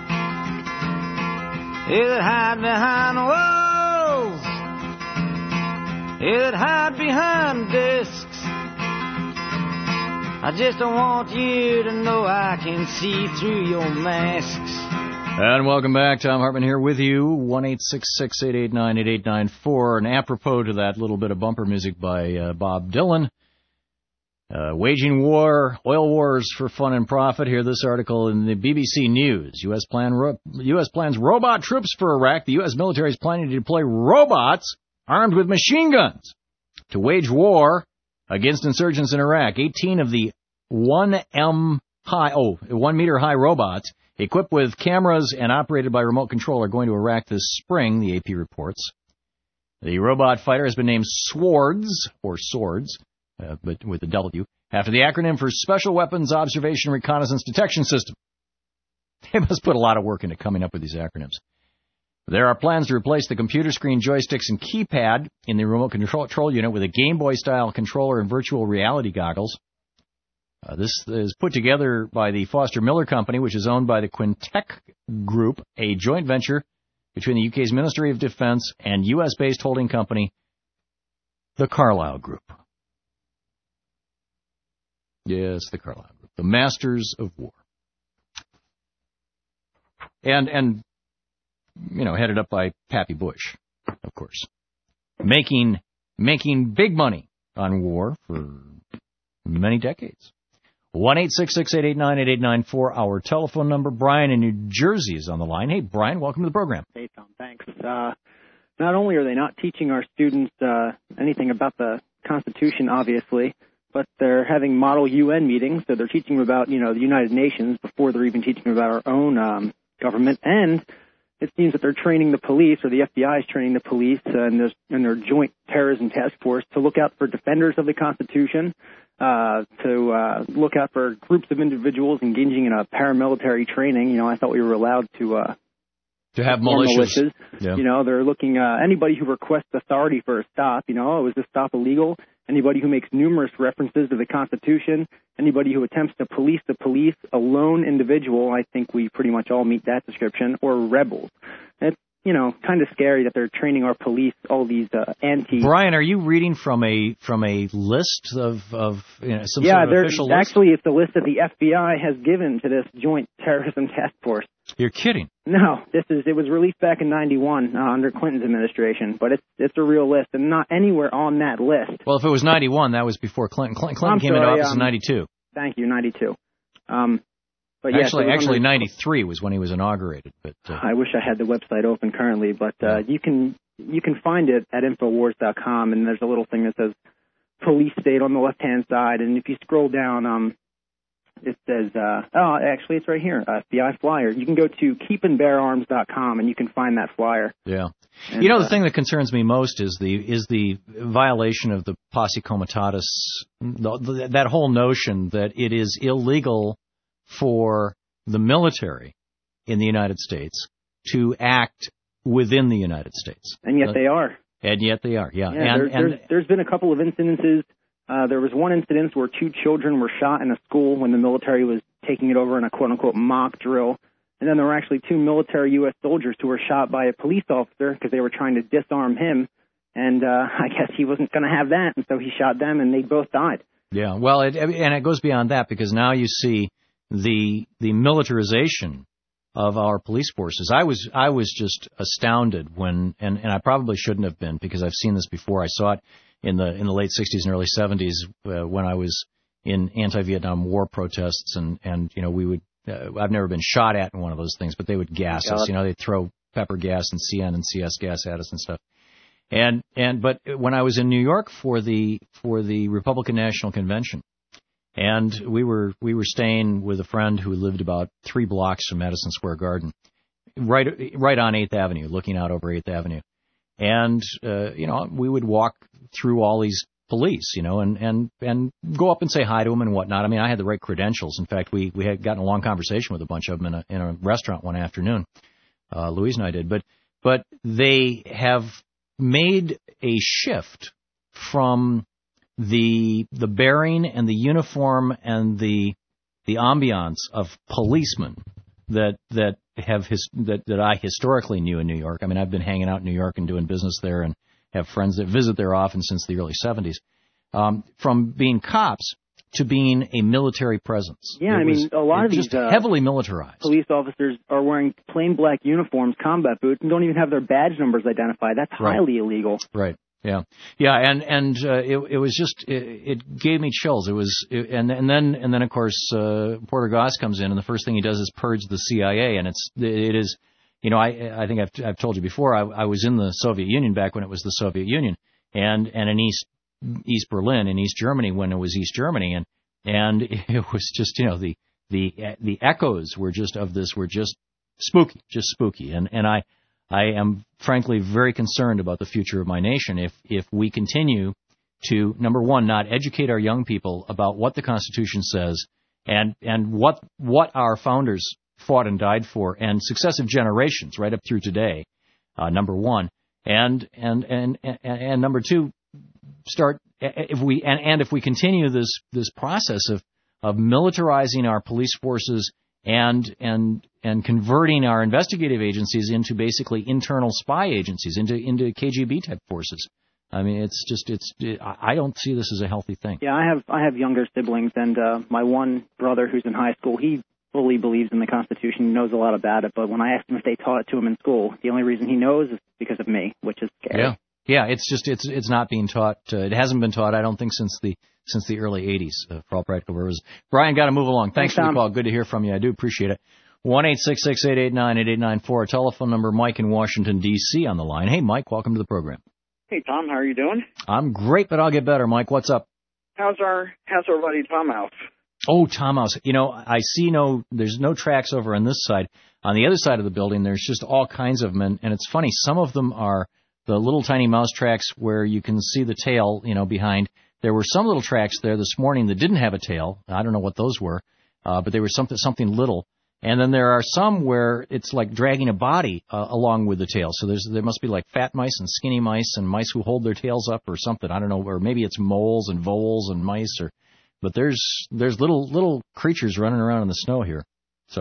you that hide behind walls, you that hide behind discs. I just don't want you to know I can see through your masks. And welcome back. Tom Hartman here with you. 1-866-889-8894. And apropos to that little bit of bumper music by Bob Dylan. Waging war, oil wars for fun and profit. Hear this article in the BBC News. U.S. plans robot troops for Iraq. The U.S. military is planning to deploy robots armed with machine guns to wage war against insurgents in Iraq. 18 of the 1 meter high robots equipped with cameras and operated by remote control are going to Iraq this spring, the AP reports. The robot fighter has been named Swords, or Swords, but with a W, after the acronym for Special Weapons Observation Reconnaissance Detection System. They must put a lot of work into coming up with these acronyms. There are plans to replace the computer screen, joysticks, and keypad in the remote control unit with a Game Boy-style controller and virtual reality goggles. This is put together by the Foster Miller Company, which is owned by the Quintec Group, a joint venture between the UK's Ministry of Defence and US-based holding company, the Carlyle Group. Yes, the Carlyle Group, the masters of war. And you know, headed up by Pappy Bush, of course. Making big money on war for many decades. 1-866-889-8894, our telephone number. Brian in New Jersey is on the line. Hey, Brian, welcome to the program. Hey, Tom, thanks. Not only are they not teaching our students anything about the Constitution, obviously, but they're having model UN meetings, so they're teaching them about, the United Nations before they're even teaching them about our own government, and it seems that they're training the police, or the FBI is training the police and their joint terrorism task force to look out for defenders of the Constitution, to look out for groups of individuals engaging in a paramilitary training. I thought we were allowed to have militias. Yeah. They're looking anybody who requests authority for a stop. Was this stop illegal? Anybody who makes numerous references to the Constitution, anybody who attempts to police the police, a lone individual, I think we pretty much all meet that description, or rebels. kind of scary that they're training our police all these anti. Brian, are you reading from a list of some sort of official list? Actually, it's the list that the FBI has given to this Joint Terrorism Task Force. You're kidding? No, it was released back in '91 under Clinton's administration, but it's a real list and not anywhere on that list. Well, if it was '91, that was before Clinton. Clinton came into office in '92. Thank you, '92. But actually, '93 was when he was inaugurated. But I wish I had the website open currently, but you can find it at Infowars.com, and there's a little thing that says police state on the left-hand side, and if you scroll down, it says, actually it's right here, FBI flyer. You can go to keepandbeararms.com, and you can find that flyer. Yeah. And, the thing that concerns me most is the violation of the posse comitatus, that whole notion that it is illegal for the military in the United States to act within the United States. And yet they are. And yet they are, yeah. There's been a couple of incidences. There was one incident where 2 children were shot in a school when the military was taking it over in a quote-unquote mock drill. And then there were actually 2 military U.S. soldiers who were shot by a police officer because they were trying to disarm him. And I guess he wasn't going to have that, and so he shot them, and they both died. Yeah, well, it goes beyond that, because now you see the militarization of our police forces. I was just astounded when, and I probably shouldn't have been, because I've seen this before. I saw it in the late 60s and early 70s when I was in anti-Vietnam War protests, and we would I've never been shot at in one of those things, but they would gas us. They'd throw pepper gas and CN and CS gas at us and stuff. But when I was in New York for the Republican National Convention, and we were staying with a friend who lived about 3 blocks from Madison Square Garden, right on 8th Avenue, looking out over 8th Avenue. And we would walk through all these police, and go up and say hi to them and whatnot. I mean, I had the right credentials. In fact, we had gotten a long conversation with a bunch of them in a restaurant one afternoon. Louise and I did, but they have made a shift from the bearing and the uniform and the ambiance of policemen that I historically knew in New York. I mean, I've been hanging out in New York and doing business there, and have friends that visit there often since the early 70s. From being cops to being a military presence. Yeah, a lot of these heavily militarized police officers are wearing plain black uniforms, combat boots, and don't even have their badge numbers identified. That's highly illegal. Right. Yeah. And it was just it gave me chills. And then of course Porter Goss comes in, and the first thing he does is purge the CIA, and it is. I think I've told you before, I was in the Soviet Union back when it was the Soviet Union, and in East Berlin, in East Germany when it was East Germany, and it was just, the echoes were just spooky, and I am frankly very concerned about the future of my nation if we continue to, number one, not educate our young people about what the Constitution says and what our founders fought and died for, and successive generations right up through today. Number one, and number two, if we continue this process of militarizing our police forces and converting our investigative agencies into basically internal spy agencies, into KGB type forces. I mean, I don't see this as a healthy thing. Yeah, I have younger siblings, and my one brother who's in high school, he fully believes in the Constitution, knows a lot about it, but when I asked him if they taught it to him in school, the only reason he knows is because of me, which is scary. Yeah, it's not being taught. It hasn't been taught, I don't think, since the early 80s, for all practical purposes. Brian, got to move along. Thanks for the call. Good to hear from you. I do appreciate it. 1-866-889-8894, telephone number. Mike in Washington, D.C. on the line. Hey, Mike, welcome to the program. Hey, Tom, how are you doing? I'm great, but I'll get better. Mike, what's up? How's our buddy Tom House? Oh, Tom House. I see there's no tracks over on this side. On the other side of the building, there's just all kinds of them. And it's funny, some of them are the little tiny mouse tracks where you can see the tail, behind. There were some little tracks there this morning that didn't have a tail. I don't know what those were, but they were something little. And then there are some where it's like dragging a body along with the tail. So there must be like fat mice and skinny mice and mice who hold their tails up or something. I don't know, or maybe it's moles and voles and mice, but there's little creatures running around in the snow here. So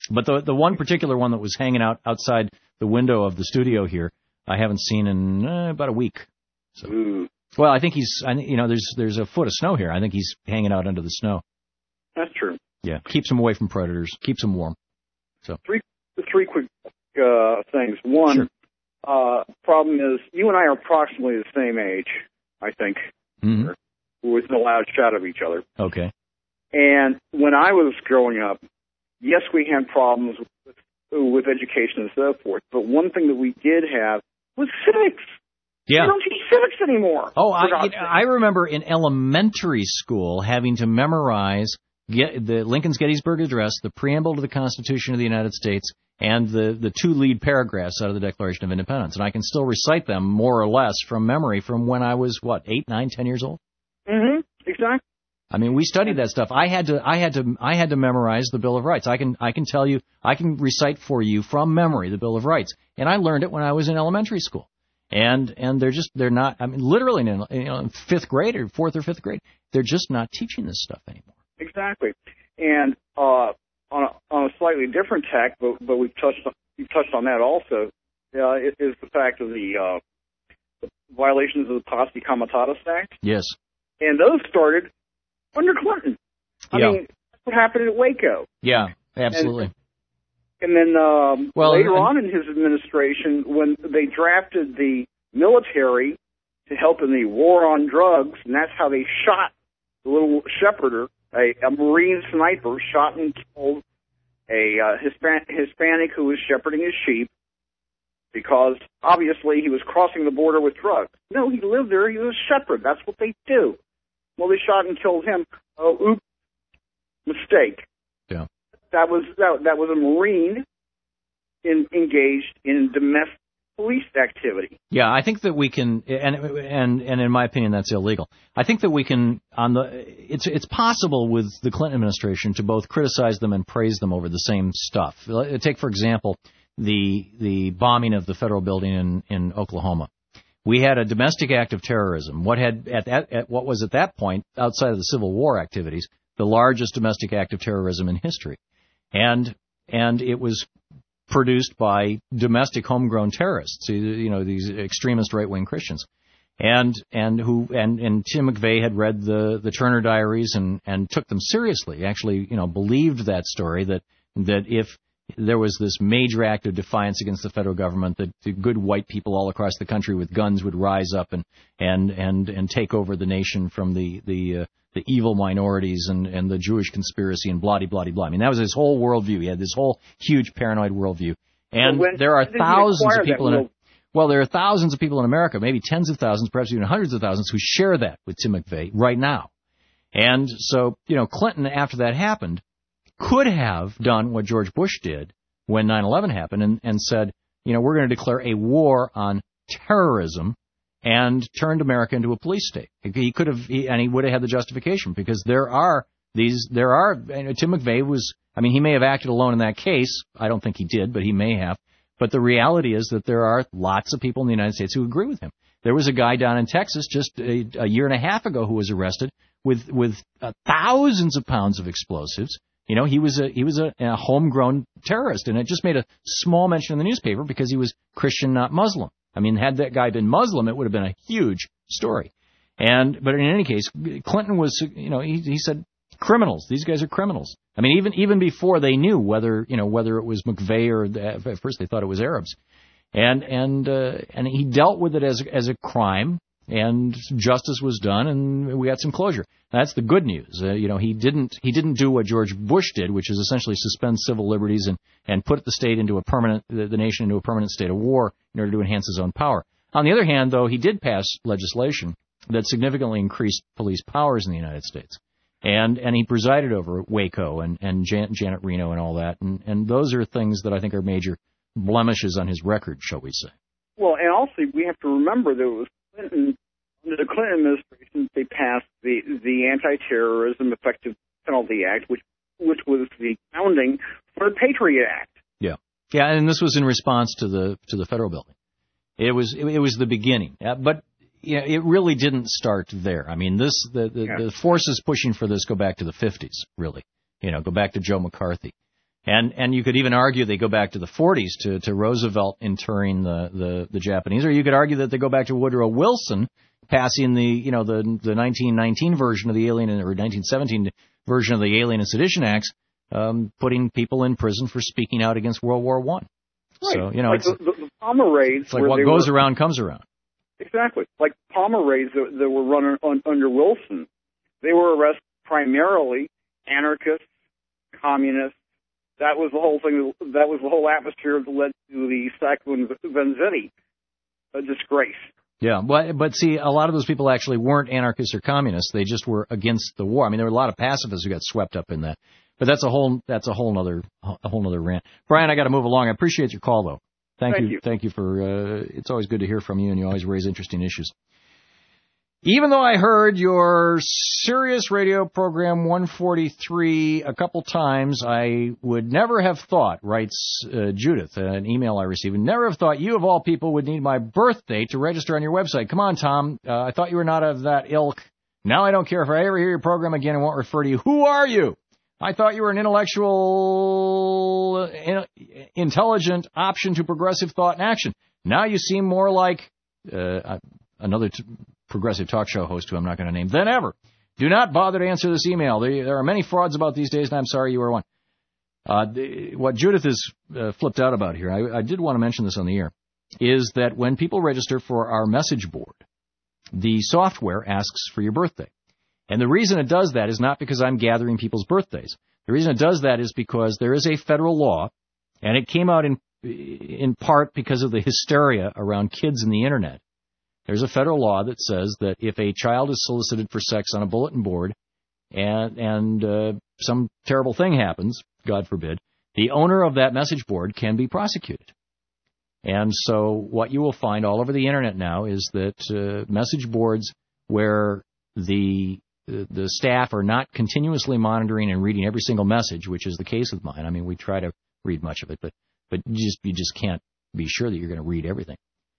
But the one particular one that was hanging out outside the window of the studio here, I haven't seen in about a week. So, well, I think there's a foot of snow here. I think he's hanging out under the snow. That's true. Yeah, keeps him away from predators, keeps him warm. So three quick things. One, problem is you and I are approximately the same age, I think. Mm-hmm. Within a loud shot of each other. Okay. And when I was growing up, yes, we had problems with education and so forth, but one thing that we did have was civics. Yeah. They don't teach civics anymore. Oh, I remember in elementary school having to memorize the Lincoln's Gettysburg Address, the preamble to the Constitution of the United States, and the two lead paragraphs out of the Declaration of Independence. And I can still recite them more or less from memory from when I was, 8, 9, 10 years old? Mm-hmm. Exactly. I mean, we studied that stuff. I had to memorize the Bill of Rights. I can tell you, I can recite for you from memory the Bill of Rights. And I learned it when I was in elementary school. And they're not, I mean, literally in fifth grade or fourth or fifth grade, they're just not teaching this stuff anymore. Exactly. And on a slightly different tack, but you've touched on that also, is the fact of the violations of the Posse Comitatus Act. Yes. And those started under Clinton. I mean, that's what happened at Waco. Yeah, absolutely. And then later on in his administration, when they drafted the military to help in the war on drugs, and that's how they shot the little shepherder, a Marine sniper shot and killed a Hispanic who was shepherding his sheep because obviously he was crossing the border with drugs. No, he lived there. He was a shepherd. That's what they do. Well, they shot and killed him. Oh, oops, mistake. Yeah. That was a Marine engaged in domestic police activity. Yeah, I think that we can, and in my opinion, that's illegal. I think that we can it's possible with the Clinton administration to both criticize them and praise them over the same stuff. Take for example the bombing of the federal building in Oklahoma. We had a domestic act of terrorism. What was at that point, outside of the Civil War activities, the largest domestic act of terrorism in history. And it was produced by domestic homegrown terrorists, these extremist right-wing Christians. And Tim McVeigh had read the Turner Diaries and took them seriously, actually, believed that story that if there was this major act of defiance against the federal government, that the good white people all across the country with guns would rise up and take over the nation from the evil minorities and the Jewish conspiracy and blah-de-blah-de-blah. I mean, that was his whole worldview. He had this whole huge paranoid worldview. And there are thousands of people there are thousands of people in America, maybe tens of thousands, perhaps even hundreds of thousands, who share that with Tim McVeigh right now. And so, Clinton, after that happened, could have done what George Bush did when 9/11 happened and said, we're going to declare a war on terrorism and turned America into a police state. He could have, and he would have had the justification because Tim McVeigh he may have acted alone in that case. I don't think he did, but he may have. But the reality is that there are lots of people in the United States who agree with him. There was a guy down in Texas just a year and a half ago who was arrested with thousands of pounds of explosives. He was a homegrown terrorist, and it just made a small mention in the newspaper because he was Christian, not Muslim. I mean, had that guy been Muslim, it would have been a huge story. But in any case, Clinton was, he said, criminals. These guys are criminals. I mean, even before they knew whether it was McVeigh or at first they thought it was Arabs, and he dealt with it as a crime. And justice was done, and we got some closure. That's the good news. He didn't do what George Bush did, which is essentially suspend civil liberties and put the state into the nation into a permanent state of war in order to enhance his own power. On the other hand, though, he did pass legislation that significantly increased police powers in the United States, and he presided over Waco and Janet Reno and all that, and those are things that I think are major blemishes on his record, shall we say? Well, and also we have to remember that it was Clinton, under the Clinton administration, they passed the Anti-Terrorism Effective Penalty Act, which was the founding for the Patriot Act. Yeah, and this was in response to the federal building. It was the beginning, but it really didn't start there. I mean, the forces pushing for this go back to the 50s, really. Go back to Joe McCarthy. And you could even argue they go back to the 40s to Roosevelt interring the Japanese, or you could argue that they go back to Woodrow Wilson passing the 1919 version of the Alien, or 1917 version of the Alien and Sedition Acts, putting people in prison for speaking out against World War I. Right. So, like it's the Palmer raids. It's like what goes around comes around. Exactly. Like Palmer raids that were run under Wilson. They were arrested primarily anarchists, communists. That was the whole thing. That was the whole atmosphere that led to the Sacco Vanzetti disgrace. Yeah, but see, a lot of those people actually weren't anarchists or communists. They just were against the war. I mean, there were a lot of pacifists who got swept up in that. But that's a whole nother rant. Brian, I got to move along. I appreciate your call, though. Thank you. Thank you for. It's always good to hear from you, and you always raise interesting issues. Even though I heard your Sirius Radio program 143 a couple times, I would never have thought, writes Judith, an email I received, never have thought you of all people would need my birthday to register on your website. Come on, Tom. I thought you were not of that ilk. Now I don't care if I ever hear your program again and won't refer to you. Who are you? I thought you were an intellectual, intelligent option to progressive thought and action. Now you seem more like another progressive talk show host who I'm not going to name than ever. Do not bother to answer this email. There are many frauds about these days, and I'm sorry you are one. What Judith is flipped out about here, I did want to mention this on the air, is that when people register for our message board, the software asks for your birthday. And the reason it does that is not because I'm gathering people's birthdays. The reason it does that is because there is a federal law, and it came out in part because of the hysteria around kids and the Internet. There's a federal law that says that if a child is solicited for sex on a bulletin board and some terrible thing happens, God forbid, the owner of that message board can be prosecuted. And so what you will find all over the Internet now is that message boards where the staff are not continuously monitoring and reading every single message, which is the case with mine. I mean, we try to read much of it, but you just can't be sure that you're going to read everything.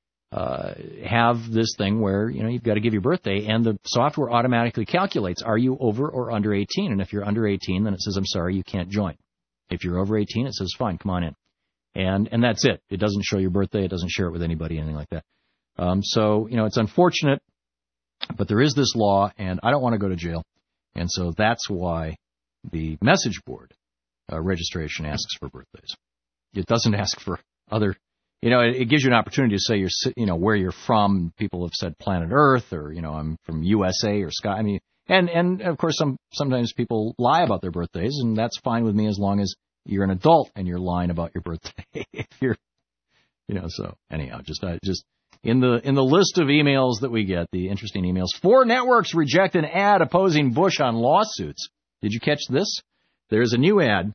Have this thing where, you've got to give your birthday, and the software automatically calculates, are you over or under 18? And if you're under 18, then it says, I'm sorry, you can't join. If you're over 18, it says, fine, come on in. And that's it. It doesn't show your birthday. It doesn't share it with anybody, anything like that. So, it's unfortunate, but there is this law, and I don't want to go to jail. And so that's why the message board registration asks for birthdays. It doesn't ask for other... it gives you an opportunity to say where you're from. People have said planet Earth, or, I'm from USA or Sky. I mean, and of course, sometimes people lie about their birthdays, and that's fine with me as long as you're an adult and you're lying about your birthday. If you're, so anyhow, just in the list of emails that we get, the interesting emails, 4 networks reject an ad opposing Bush on lawsuits. Did you catch this? There's a new ad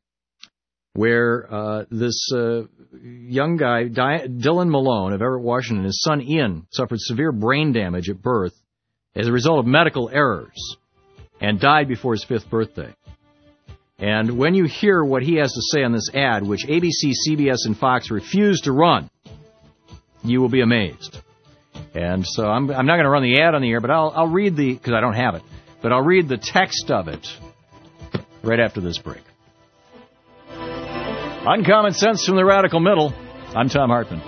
where this young guy, Dylan Malone of Everett, Washington, his son Ian suffered severe brain damage at birth as a result of medical errors and died before his 5th birthday. And when you hear what he has to say on this ad, which ABC, CBS, and Fox refuse to run, you will be amazed. And so I'm not going to run the ad on the air, but I'll read because I don't have it, but I'll read the text of it right after this break. Uncommon Sense from the Radical Middle. I'm Tom Hartman.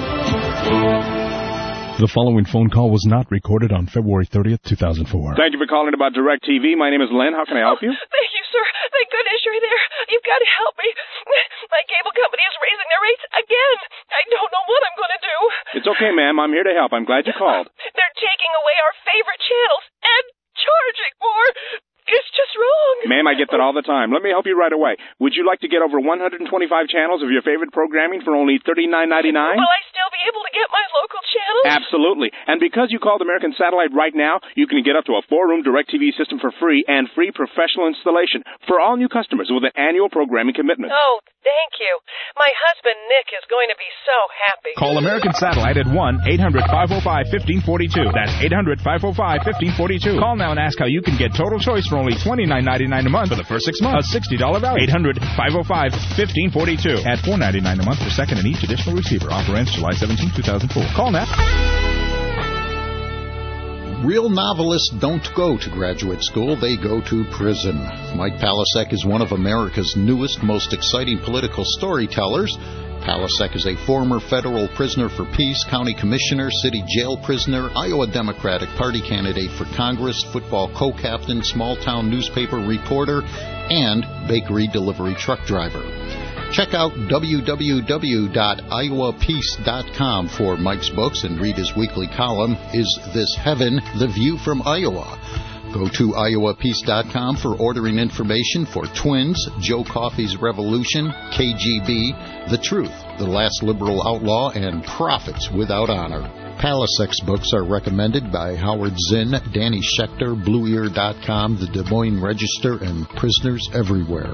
The following phone call was not recorded on February 30th, 2004. Thank you for calling about DirecTV. My name is Len. How can I help you? Thank you, sir. Thank goodness you're there. You've got to help me. My cable company is raising their rates again. I don't know what I'm going to do. It's okay, ma'am. I'm here to help. I'm glad you called. They're taking away our favorite channels and charging more. It's just wrong. Ma'am, I get that all the time. Let me help you right away. Would you like to get over 125 channels of your favorite programming for only $39.99? Will I still be able to get my local channels? Absolutely. And because you called American Satellite right now, you can get up to a 4-room DirecTV system for free and free professional installation for all new customers with an annual programming commitment. Oh, thank you. My husband, Nick, is going to be so happy. Call American Satellite at 1-800-505-1542. That's 800-505-1542. Call now and ask how you can get total choice for only $29.99 a month for the first 6 months. A $60 value. 800-505-1542. At $4.99 a month per second in each additional receiver. Offer ends July 17, 2004. Call now. Real novelists don't go to graduate school, they go to prison. Mike Palasek is one of America's newest, most exciting political storytellers. Palasek is a former federal prisoner for peace, county commissioner, city jail prisoner, Iowa Democratic Party candidate for Congress, football co-captain, small-town newspaper reporter, and bakery delivery truck driver. Check out www.iowapeace.com for Mike's books and read his weekly column, Is This Heaven? The View from Iowa. Go to iowapeace.com for ordering information for Twins, Joe Coffey's Revolution, KGB, The Truth, The Last Liberal Outlaw, and Prophets Without Honor. Palasek's books are recommended by Howard Zinn, Danny Schechter, BlueEar.com, The Des Moines Register, and Prisoners Everywhere.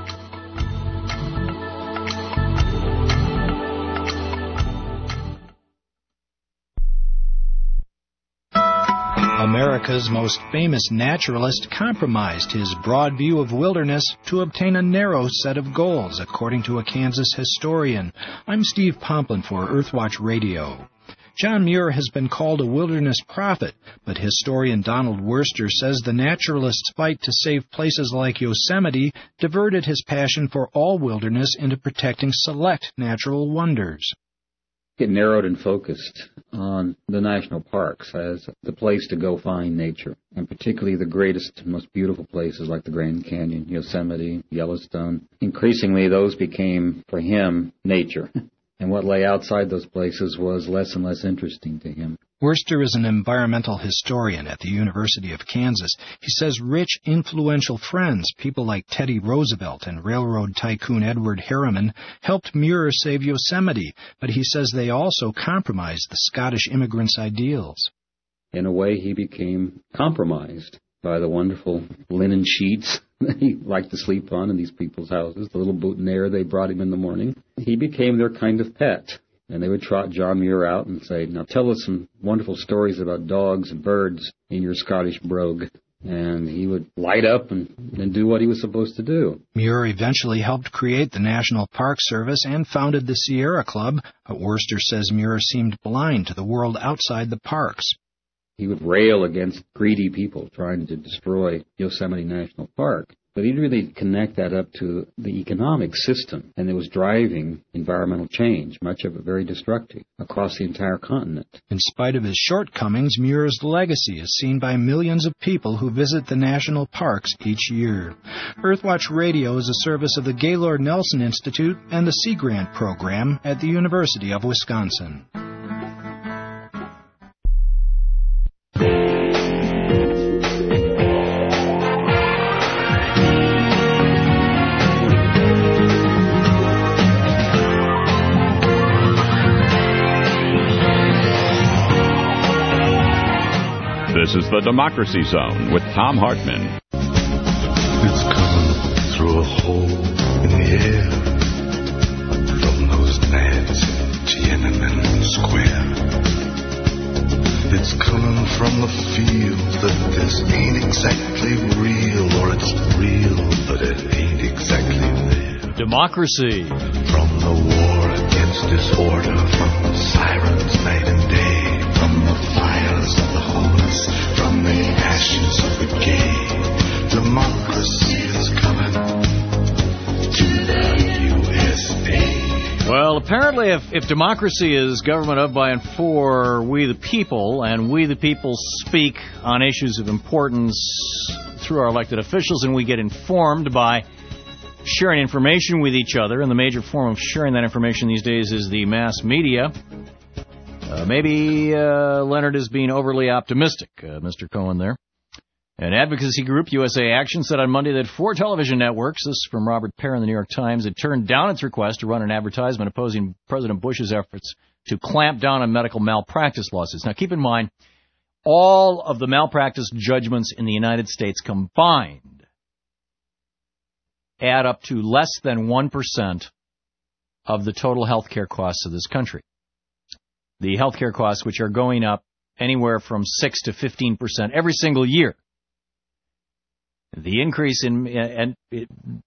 America's most famous naturalist compromised his broad view of wilderness to obtain a narrow set of goals, according to a Kansas historian. I'm Steve Pomplin for Earthwatch Radio. John Muir has been called a wilderness prophet, but historian Donald Worster says the naturalist's fight to save places like Yosemite diverted his passion for all wilderness into protecting select natural wonders. It narrowed and focused on the national parks as the place to go find nature, and particularly the greatest, most beautiful places like the Grand Canyon, Yosemite, Yellowstone. Increasingly, those became, for him, nature, and what lay outside those places was less and less interesting to him. Worster is an environmental historian at the University of Kansas. He says rich, influential friends, people like Teddy Roosevelt and railroad tycoon Edward Harriman, helped Muir save Yosemite, but he says they also compromised the Scottish immigrants' ideals. In a way, he became compromised by the wonderful linen sheets that he liked to sleep on in these people's houses, the little boutonniere they brought him in the morning. He became their kind of pet. And they would trot John Muir out and say, now tell us some wonderful stories about dogs and birds in your Scottish brogue. And he would light up and do what he was supposed to do. Muir eventually helped create the National Park Service and founded the Sierra Club, but Worster says Muir seemed blind to the world outside the parks. He would rail against greedy people trying to destroy Yosemite National Park. But he didn't really connect that up to the economic system, and it was driving environmental change, much of it very destructive, across the entire continent. In spite of his shortcomings, Muir's legacy is seen by millions of people who visit the national parks each year. Earthwatch Radio is a service of the Gaylord Nelson Institute and the Sea Grant Program at the University of Wisconsin. This is the Democracy Zone with Thom Hartmann. It's coming through a hole in the air from those nads in Tiananmen Square. It's coming from the field that this ain't exactly real, or it's real, but it ain't exactly there. Democracy. From the war against disorder, from the sirens night and day, from the fires of the homeless, from the ashes of the gay, democracy is coming to the USA. Well, apparently if democracy is government of, by, and for we the people, and we the people speak on issues of importance through our elected officials, and we get informed by sharing information with each other, and the major form of sharing that information these days is the mass media. Maybe Leonard is being overly optimistic, Mr. Cohen there. An advocacy group, USA Action, said on Monday that 4 television networks, this is from Robert Perrin, the New York Times, had turned down its request to run an advertisement opposing President Bush's efforts to clamp down on medical malpractice lawsuits. Now, keep in mind, all of the malpractice judgments in the United States combined add up to less than 1% of the total health care costs of this country. The health care costs, which are going up anywhere from 6 to 15% every single year. The increase in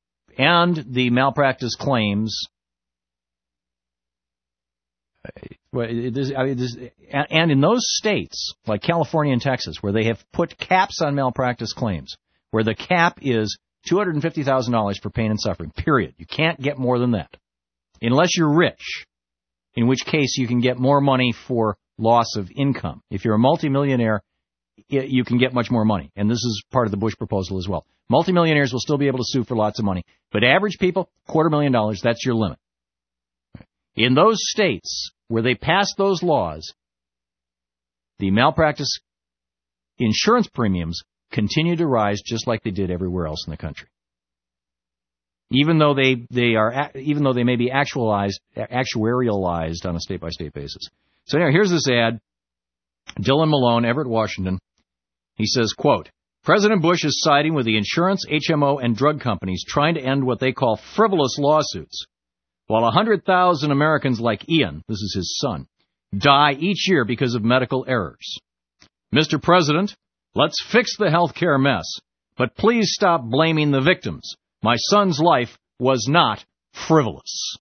and the malpractice claims And in those states, like California and Texas, where they have put caps on malpractice claims, where the cap is $250,000 for pain and suffering, period. You can't get more than that. Unless you're rich, in which case you can get more money for loss of income. If you're a multimillionaire, you can get much more money. And this is part of the Bush proposal as well. Multimillionaires will still be able to sue for lots of money. But average people, $250,000, that's your limit. In those states where they passed those laws, the malpractice insurance premiums continue to rise just like they did everywhere else in the country. Even though they may be actuarialized on a state-by-state basis. So now here's this ad. Dylan Malone, Everett, Washington. He says, quote, President Bush is siding with the insurance, HMO, and drug companies trying to end what they call frivolous lawsuits. While 100,000 Americans like Ian, this is his son, die each year because of medical errors. Mr. President, let's fix the health care mess, but please stop blaming the victims. My son's life was not frivolous.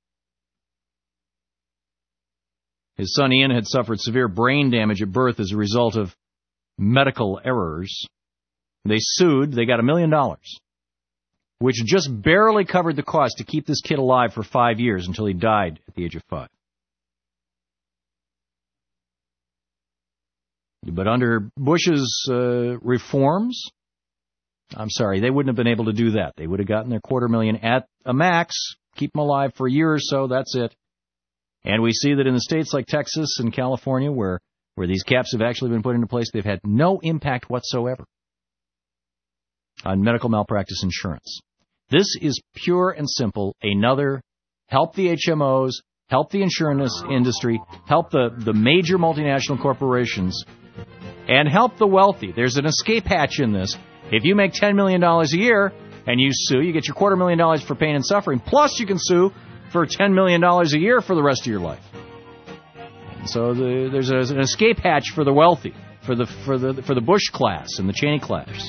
His son Ian had suffered severe brain damage at birth as a result of medical errors. They sued. They got $1 million, which just barely covered the cost to keep this kid alive for 5 years until he died at the age of 5. But under Bush's reforms, I'm sorry, they wouldn't have been able to do that. They would have gotten their $250,000 at a max, keep them alive for a year or so, that's it. And we see that in the states like Texas and California, where these caps have actually been put into place, they've had no impact whatsoever on medical malpractice insurance. This is pure and simple another help the HMOs, help the insurance industry, help the major multinational corporations, and help the wealthy. There's an escape hatch in this. If you make $10 million a year and you sue, you get your $250,000 for pain and suffering, plus you can sue for $10 million a year for the rest of your life. And so there's an escape hatch for the wealthy, for the Bush class and the Cheney class.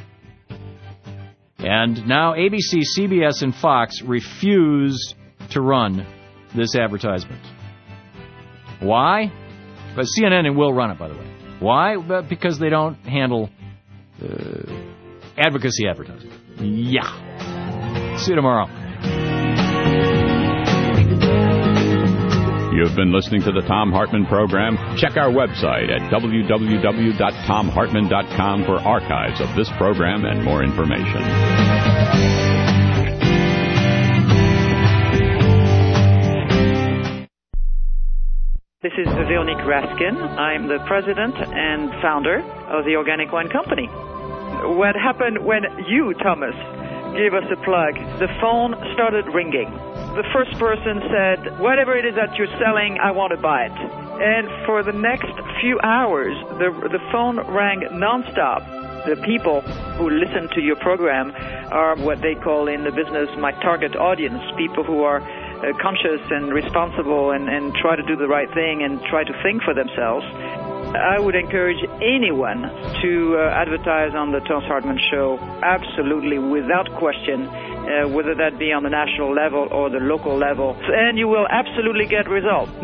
And now ABC, CBS, and Fox refuse to run this advertisement. Why? But CNN will run it, by the way. Why? Because they don't handle advocacy advertising. Yeah. See you tomorrow. You've been listening to the Thom Hartmann Program. Check our website at www.thomhartmann.com for archives of this program and more information. This is Veronique Raskin. I'm the president and founder of the Organic Wine Company. What happened when you, Thomas, gave us a plug? The phone started ringing. The first person said, whatever it is that you're selling, I want to buy it. And for the next few hours, the phone rang nonstop. The people who listen to your program are what they call in the business my target audience, people who are conscious and responsible and try to do the right thing and try to think for themselves. I would encourage anyone to advertise on the Thom Hartmann Show, absolutely, without question, whether that be on the national level or the local level, and you will absolutely get results.